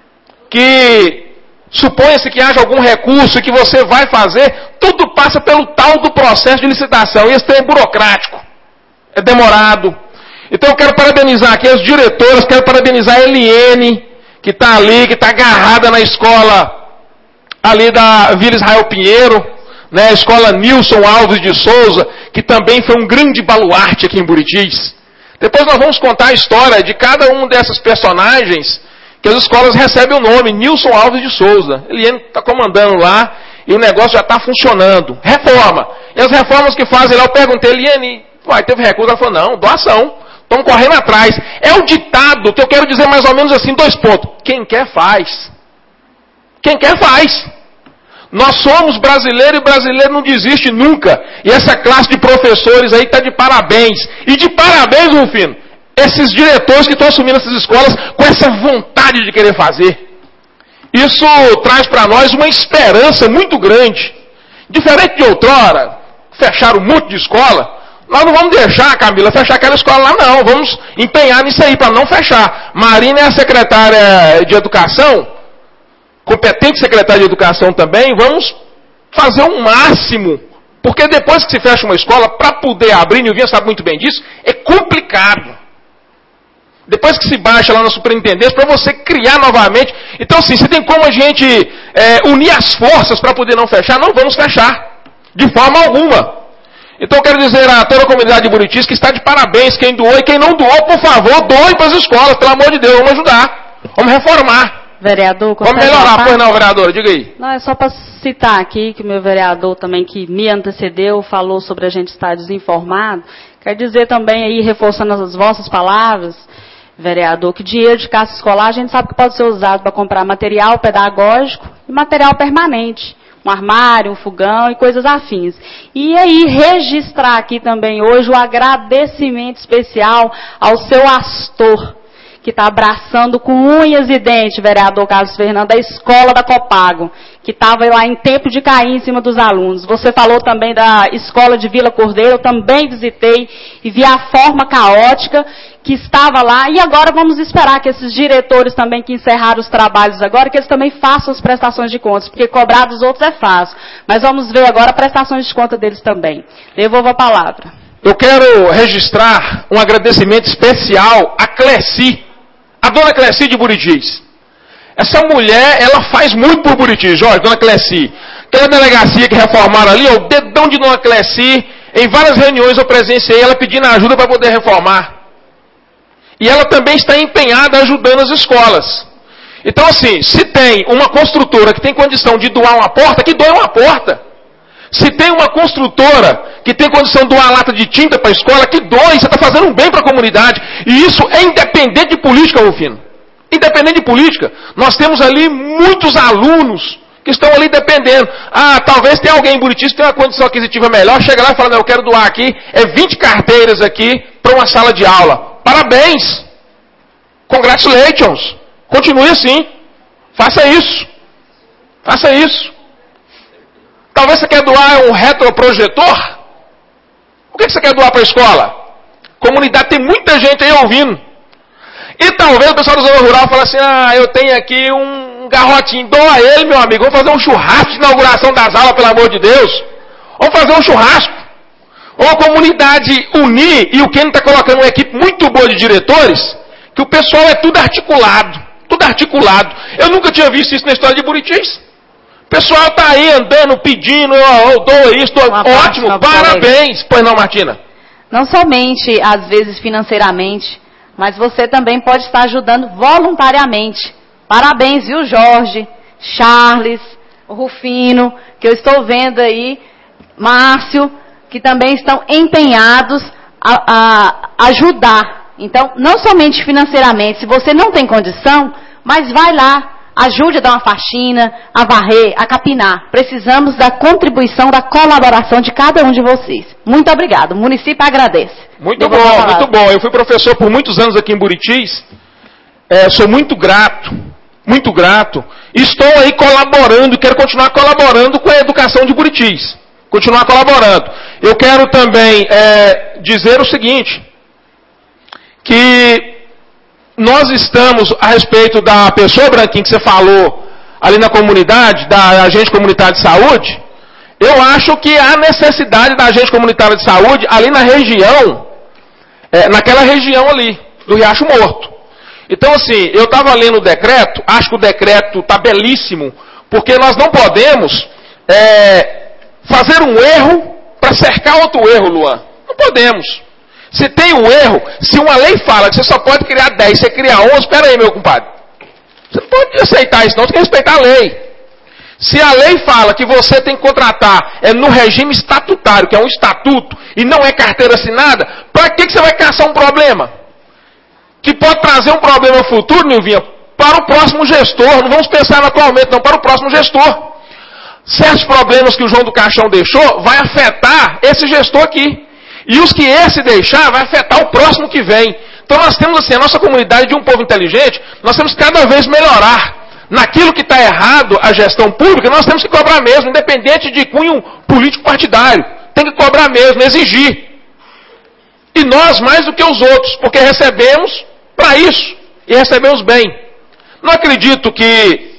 Speaker 9: que suponha-se que haja algum recurso que você vai fazer, tudo passa pelo tal do processo de licitação. E esse é burocrático. É demorado. Então eu quero parabenizar aqui os diretores, quero parabenizar a Eliene, que está ali, que está agarrada na escola ali da Vila Israel Pinheiro, né, a escola Nilson Alves de Souza, que também foi um grande baluarte aqui em Buritis. Depois nós vamos contar a história de cada um dessas personagens, que as escolas recebem o nome, Nilson Alves de Souza. Eliene está comandando lá, e o negócio já está funcionando. Reforma. E as reformas que fazem lá, eu perguntei, Eliene, teve recurso? Ela falou, não, doação. Estão correndo atrás. É o ditado que eu quero dizer mais ou menos assim, 2 pontos. Quem quer faz. Quem quer faz. Nós somos brasileiros e brasileiro não desiste nunca. E essa classe de professores aí está de parabéns. E de parabéns, Rufino, esses diretores que estão assumindo essas escolas com essa vontade de querer fazer. Isso traz para nós uma esperança muito grande. Diferente de outrora, fecharam um monte de escola. Nós não vamos deixar, Camila, fechar aquela escola lá, não. Vamos empenhar nisso aí para não fechar. Marina é a secretária de Educação, competente secretária de Educação também. Vamos fazer o máximo. Porque depois que se fecha uma escola, para poder abrir, Nilvinha sabe muito bem disso, é complicado. Depois que se baixa lá na superintendência, para você criar novamente. Então, assim, se tem como a gente unir as forças para poder não fechar, não vamos fechar. De forma alguma. Então eu quero dizer a toda a comunidade de Buritis que está de parabéns, quem doou e quem não doou, por favor, doe para as escolas, pelo amor de Deus, vamos ajudar, vamos reformar.
Speaker 2: Vereador,
Speaker 9: vamos melhorar, pois não, vereadora, diga aí.
Speaker 2: Não, é só para citar aqui que o meu vereador também, que me antecedeu, falou sobre a gente estar desinformado. Quer dizer também aí, reforçando as vossas palavras, vereador, que dinheiro de caixa escolar a gente sabe que pode ser usado para comprar material pedagógico e material permanente. Um armário, um fogão e coisas afins. E aí, registrar aqui também hoje o agradecimento especial ao seu Astor, que está abraçando com unhas e dentes, vereador Carlos Fernando, a escola da Copago, que estava lá em tempo de cair em cima dos alunos. Você falou também da escola de Vila Cordeiro, eu também visitei e vi a forma caótica que estava lá, e agora vamos esperar que esses diretores também que encerraram os trabalhos agora, que eles também façam as prestações de contas, porque cobrar dos outros é fácil. Mas vamos ver agora prestações de conta deles também. Devolvo a palavra.
Speaker 9: Eu quero registrar um agradecimento especial a Cleci, a dona Cleci de Buritis. Essa mulher, ela faz muito por Buritis, Jorge, dona Cleci. Aquela delegacia que reformaram ali, o dedão de dona Cleci, em várias reuniões eu presenciei ela pedindo ajuda para poder reformar. E ela também está empenhada ajudando as escolas. Então, assim, se tem uma construtora que tem condição de doar uma porta, que doe uma porta. Se tem uma construtora que tem condição de doar lata de tinta para a escola, que doe, você está fazendo um bem para a comunidade. E isso é independente de política, Rufino. Independente de política. Nós temos ali muitos alunos que estão ali dependendo. Ah, talvez tenha alguém em Buritis que tenha uma condição aquisitiva melhor, chega lá e fala, não, eu quero doar aqui, 20 carteiras aqui para uma sala de aula. Parabéns! Congratulations! Continue assim. Faça isso. Faça isso. Talvez você quer doar um retroprojetor? O que você quer doar para a escola? Comunidade, tem muita gente aí ouvindo. E talvez o pessoal da zona rural fale assim, eu tenho aqui um garrotinho, doa ele, meu amigo, vamos fazer um churrasco de inauguração das aulas, pelo amor de Deus. Vamos fazer um churrasco. Ou a comunidade unir, e o Kenny está colocando uma equipe muito boa de diretores, que o pessoal é tudo articulado. Tudo articulado. Eu nunca tinha visto isso na história de Buritis. O pessoal está aí andando, pedindo, doa isso, ótimo, parabéns. Pois não, Martina?
Speaker 8: Não somente, às vezes, financeiramente, mas você também pode estar ajudando voluntariamente. Parabéns, viu, Jorge, Charles, Rufino, que eu estou vendo aí, Márcio, que também estão empenhados a ajudar. Então, não somente financeiramente, se você não tem condição, mas vai lá, ajude a dar uma faxina, a varrer, a capinar. Precisamos da contribuição, da colaboração de cada um de vocês. Muito obrigado. O município agradece.
Speaker 9: Muito bom, muito bom. Eu fui professor por muitos anos aqui em Buritis. Sou muito grato. Muito grato. Estou aí colaborando, quero continuar colaborando com a educação de Buritis. Continuar colaborando. Eu quero também dizer o seguinte, que nós estamos, a respeito da pessoa branquinha que você falou ali na comunidade, da agente comunitária de saúde, eu acho que há necessidade da agente comunitária de saúde ali na região, naquela região ali, do Riacho Morto. Então, assim, eu estava lendo o decreto, acho que o decreto está belíssimo, porque nós não podemos fazer um erro para cercar outro erro, Luan. Não podemos. Se tem um erro, se uma lei fala que você só pode criar 10, você cria 11, espera aí, meu compadre. Você não pode aceitar isso não, você tem que respeitar a lei. Se a lei fala que você tem que contratar no regime estatutário, que é um estatuto, e não é carteira assinada, para que você vai caçar um problema? Que pode trazer um problema futuro, Nilvinha, para o próximo gestor. Não vamos pensar atualmente, não, para o próximo gestor. Certos problemas que o João do Caixão deixou, vai afetar esse gestor aqui. E os que esse deixar, vai afetar o próximo que vem. Então nós temos assim, a nossa comunidade de um povo inteligente, nós temos que cada vez melhorar. Naquilo que está errado, a gestão pública, nós temos que cobrar mesmo, independente de cunho político partidário. Tem que cobrar mesmo, exigir. E nós mais do que os outros, porque recebemos para isso. E recebemos bem. Não acredito que,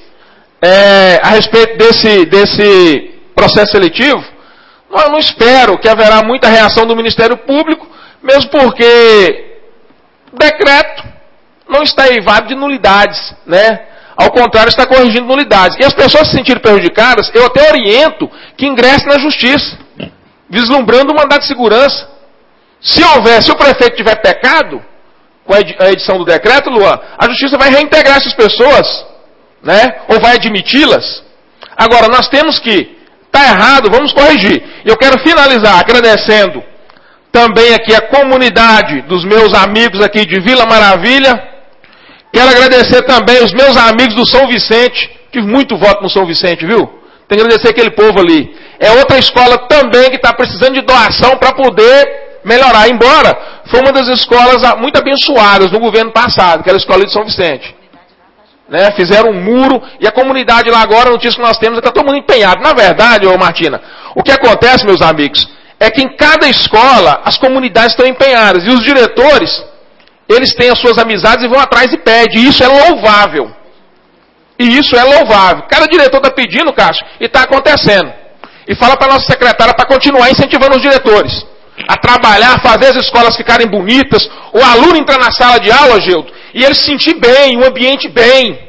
Speaker 9: a respeito desse processo seletivo, eu não espero que haverá muita reação do Ministério Público, mesmo porque o decreto não está eivado de nulidades, né? Ao contrário, está corrigindo nulidades. E as pessoas se sentirem prejudicadas, eu até oriento que ingressem na Justiça, vislumbrando o mandado de segurança. Se o prefeito tiver pecado com a edição do decreto, Luan, a Justiça vai reintegrar essas pessoas, né? Ou vai admiti-las. Agora, nós temos que está errado, vamos corrigir. E eu quero finalizar agradecendo também aqui a comunidade dos meus amigos aqui de Vila Maravilha. Quero agradecer também os meus amigos do São Vicente. Tive muito voto no São Vicente, viu? Tenho que agradecer aquele povo ali. É outra escola também que está precisando de doação para poder melhorar. Embora foi uma das escolas muito abençoadas no governo passado, que era a escola de São Vicente. Né, fizeram um muro, e a comunidade lá agora, a notícia que nós temos é que está todo mundo empenhado. Na verdade, Martina, o que acontece, meus amigos, é que em cada escola, as comunidades estão empenhadas, e os diretores, eles têm as suas amizades e vão atrás e pedem, e isso é louvável. E isso é louvável. Cada diretor está pedindo, Cássio, e está acontecendo. E fala para a nossa secretária para continuar incentivando os diretores a trabalhar, fazer as escolas ficarem bonitas, o aluno entrar na sala de aula, Gildo, e ele se sentir bem, o ambiente bem.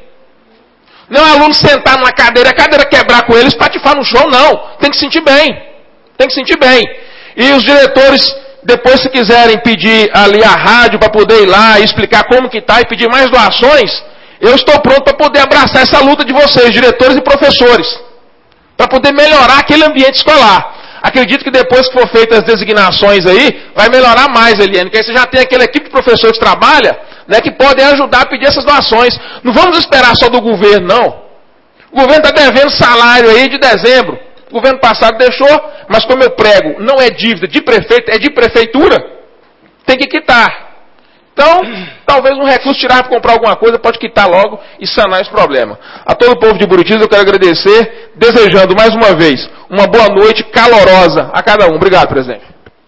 Speaker 9: Não é o aluno sentar numa cadeira, a cadeira quebrar com ele, espatifar no chão, não. Tem que sentir bem. Tem que sentir bem. E os diretores, depois se quiserem pedir ali a rádio para poder ir lá e explicar como que está e pedir mais doações, eu estou pronto para poder abraçar essa luta de vocês, diretores e professores, para poder melhorar aquele ambiente escolar. Acredito que depois que for feitas as designações aí, vai melhorar mais, Eliane, que aí você já tem aquela equipe de professores que trabalha, né, que podem ajudar a pedir essas doações. Não vamos esperar só do governo, não. O governo está devendo salário aí de dezembro. O governo passado deixou, mas como eu prego, não é dívida de prefeito, é de prefeitura, tem que quitar. Então, talvez um recurso tirar para comprar alguma coisa, pode quitar logo e sanar esse problema. A todo o povo de Buritis eu quero agradecer, desejando mais uma vez uma boa noite calorosa a cada um. Obrigado, presidente.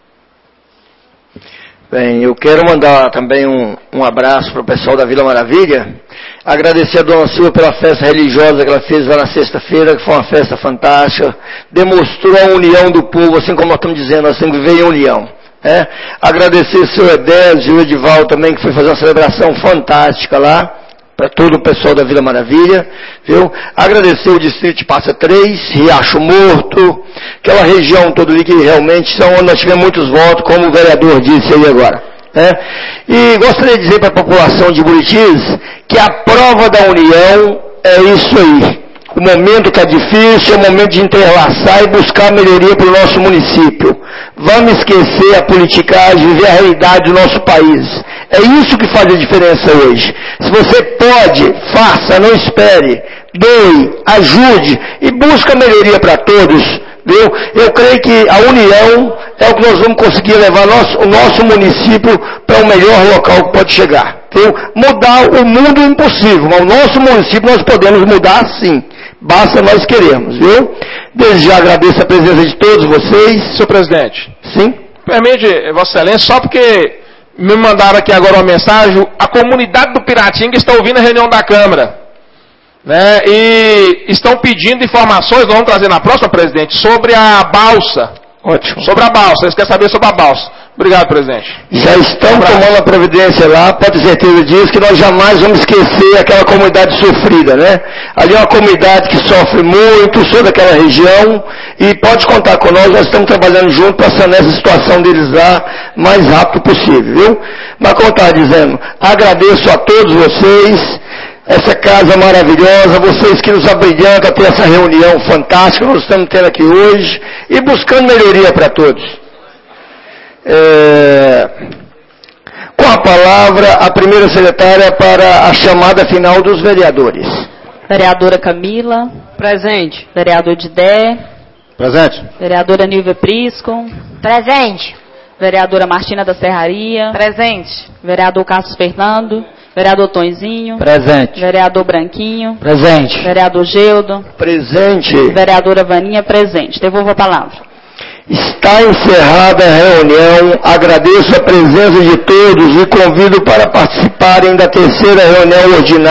Speaker 1: Bem, eu quero mandar também um abraço para o pessoal da Vila Maravilha, agradecer a Dona Silva pela festa religiosa que ela fez lá na sexta-feira, que foi uma festa fantástica, demonstrou a união do povo, assim como nós estamos dizendo, nós temos que viver em união. Agradecer o seu Edésio e o Edival também, que foi fazer uma celebração fantástica lá, para todo o pessoal da Vila Maravilha, viu? Agradecer o distrito de Passa 3, Riacho Morto, aquela região toda ali que realmente são onde nós tivemos muitos votos, como o vereador disse aí agora. E gostaria de dizer para a população de Buritis que a prova da união é isso aí. O momento que é difícil é o momento de entrelaçar e buscar melhoria para o nosso município. Vamos esquecer a politicagem, viver a realidade do nosso país. É isso que faz a diferença hoje. Se você pode, faça, não espere. Doe, ajude e busque a melhoria para todos. Viu? Eu creio que a união é o que nós vamos conseguir levar o nosso município para o melhor local que pode chegar. Viu? Mudar o mundo é impossível, mas o nosso município nós podemos mudar sim. Basta nós queremos, viu? Desde já agradeço a presença de todos vocês.
Speaker 9: Senhor presidente.
Speaker 1: Sim?
Speaker 9: Permite, Vossa Excelência, só porque me mandaram aqui agora uma mensagem, a comunidade do Piratinga está ouvindo a reunião da Câmara. E estão pedindo informações, nós vamos trazer na próxima, presidente, sobre a balsa.
Speaker 1: Ótimo.
Speaker 9: Sobre a balsa, eles querem saber sobre a balsa. Obrigado, presidente.
Speaker 1: Já estão tomando a providência lá, pode ter certeza disso, que nós jamais vamos esquecer aquela comunidade sofrida, Ali é uma comunidade que sofre muito, sou daquela região, e pode contar com nós estamos trabalhando junto para sanar essa situação deles lá o mais rápido possível, viu? Mas como eu estava dizendo, agradeço a todos vocês, essa casa maravilhosa, vocês que nos abrilhantam a ter essa reunião fantástica que nós estamos tendo aqui hoje, e buscando melhoria para todos. Com a palavra, a primeira secretária para a chamada final dos vereadores.
Speaker 2: Vereadora Camila.
Speaker 3: Presente.
Speaker 2: Vereador Didé.
Speaker 6: Presente.
Speaker 2: Vereadora Nilvia Prisco.
Speaker 5: Presente.
Speaker 2: Vereadora Martina da Serraria.
Speaker 8: Presente.
Speaker 2: Vereador Carlos Fernando. Vereador Tonzinho.
Speaker 4: Presente.
Speaker 2: Vereador Branquinho.
Speaker 4: Presente.
Speaker 2: Vereador Geudo.
Speaker 1: Presente.
Speaker 2: Vereadora Vaninha, presente. Devolvo a palavra.
Speaker 1: Está encerrada a reunião, agradeço a presença de todos e convido para participarem da terceira reunião ordinária.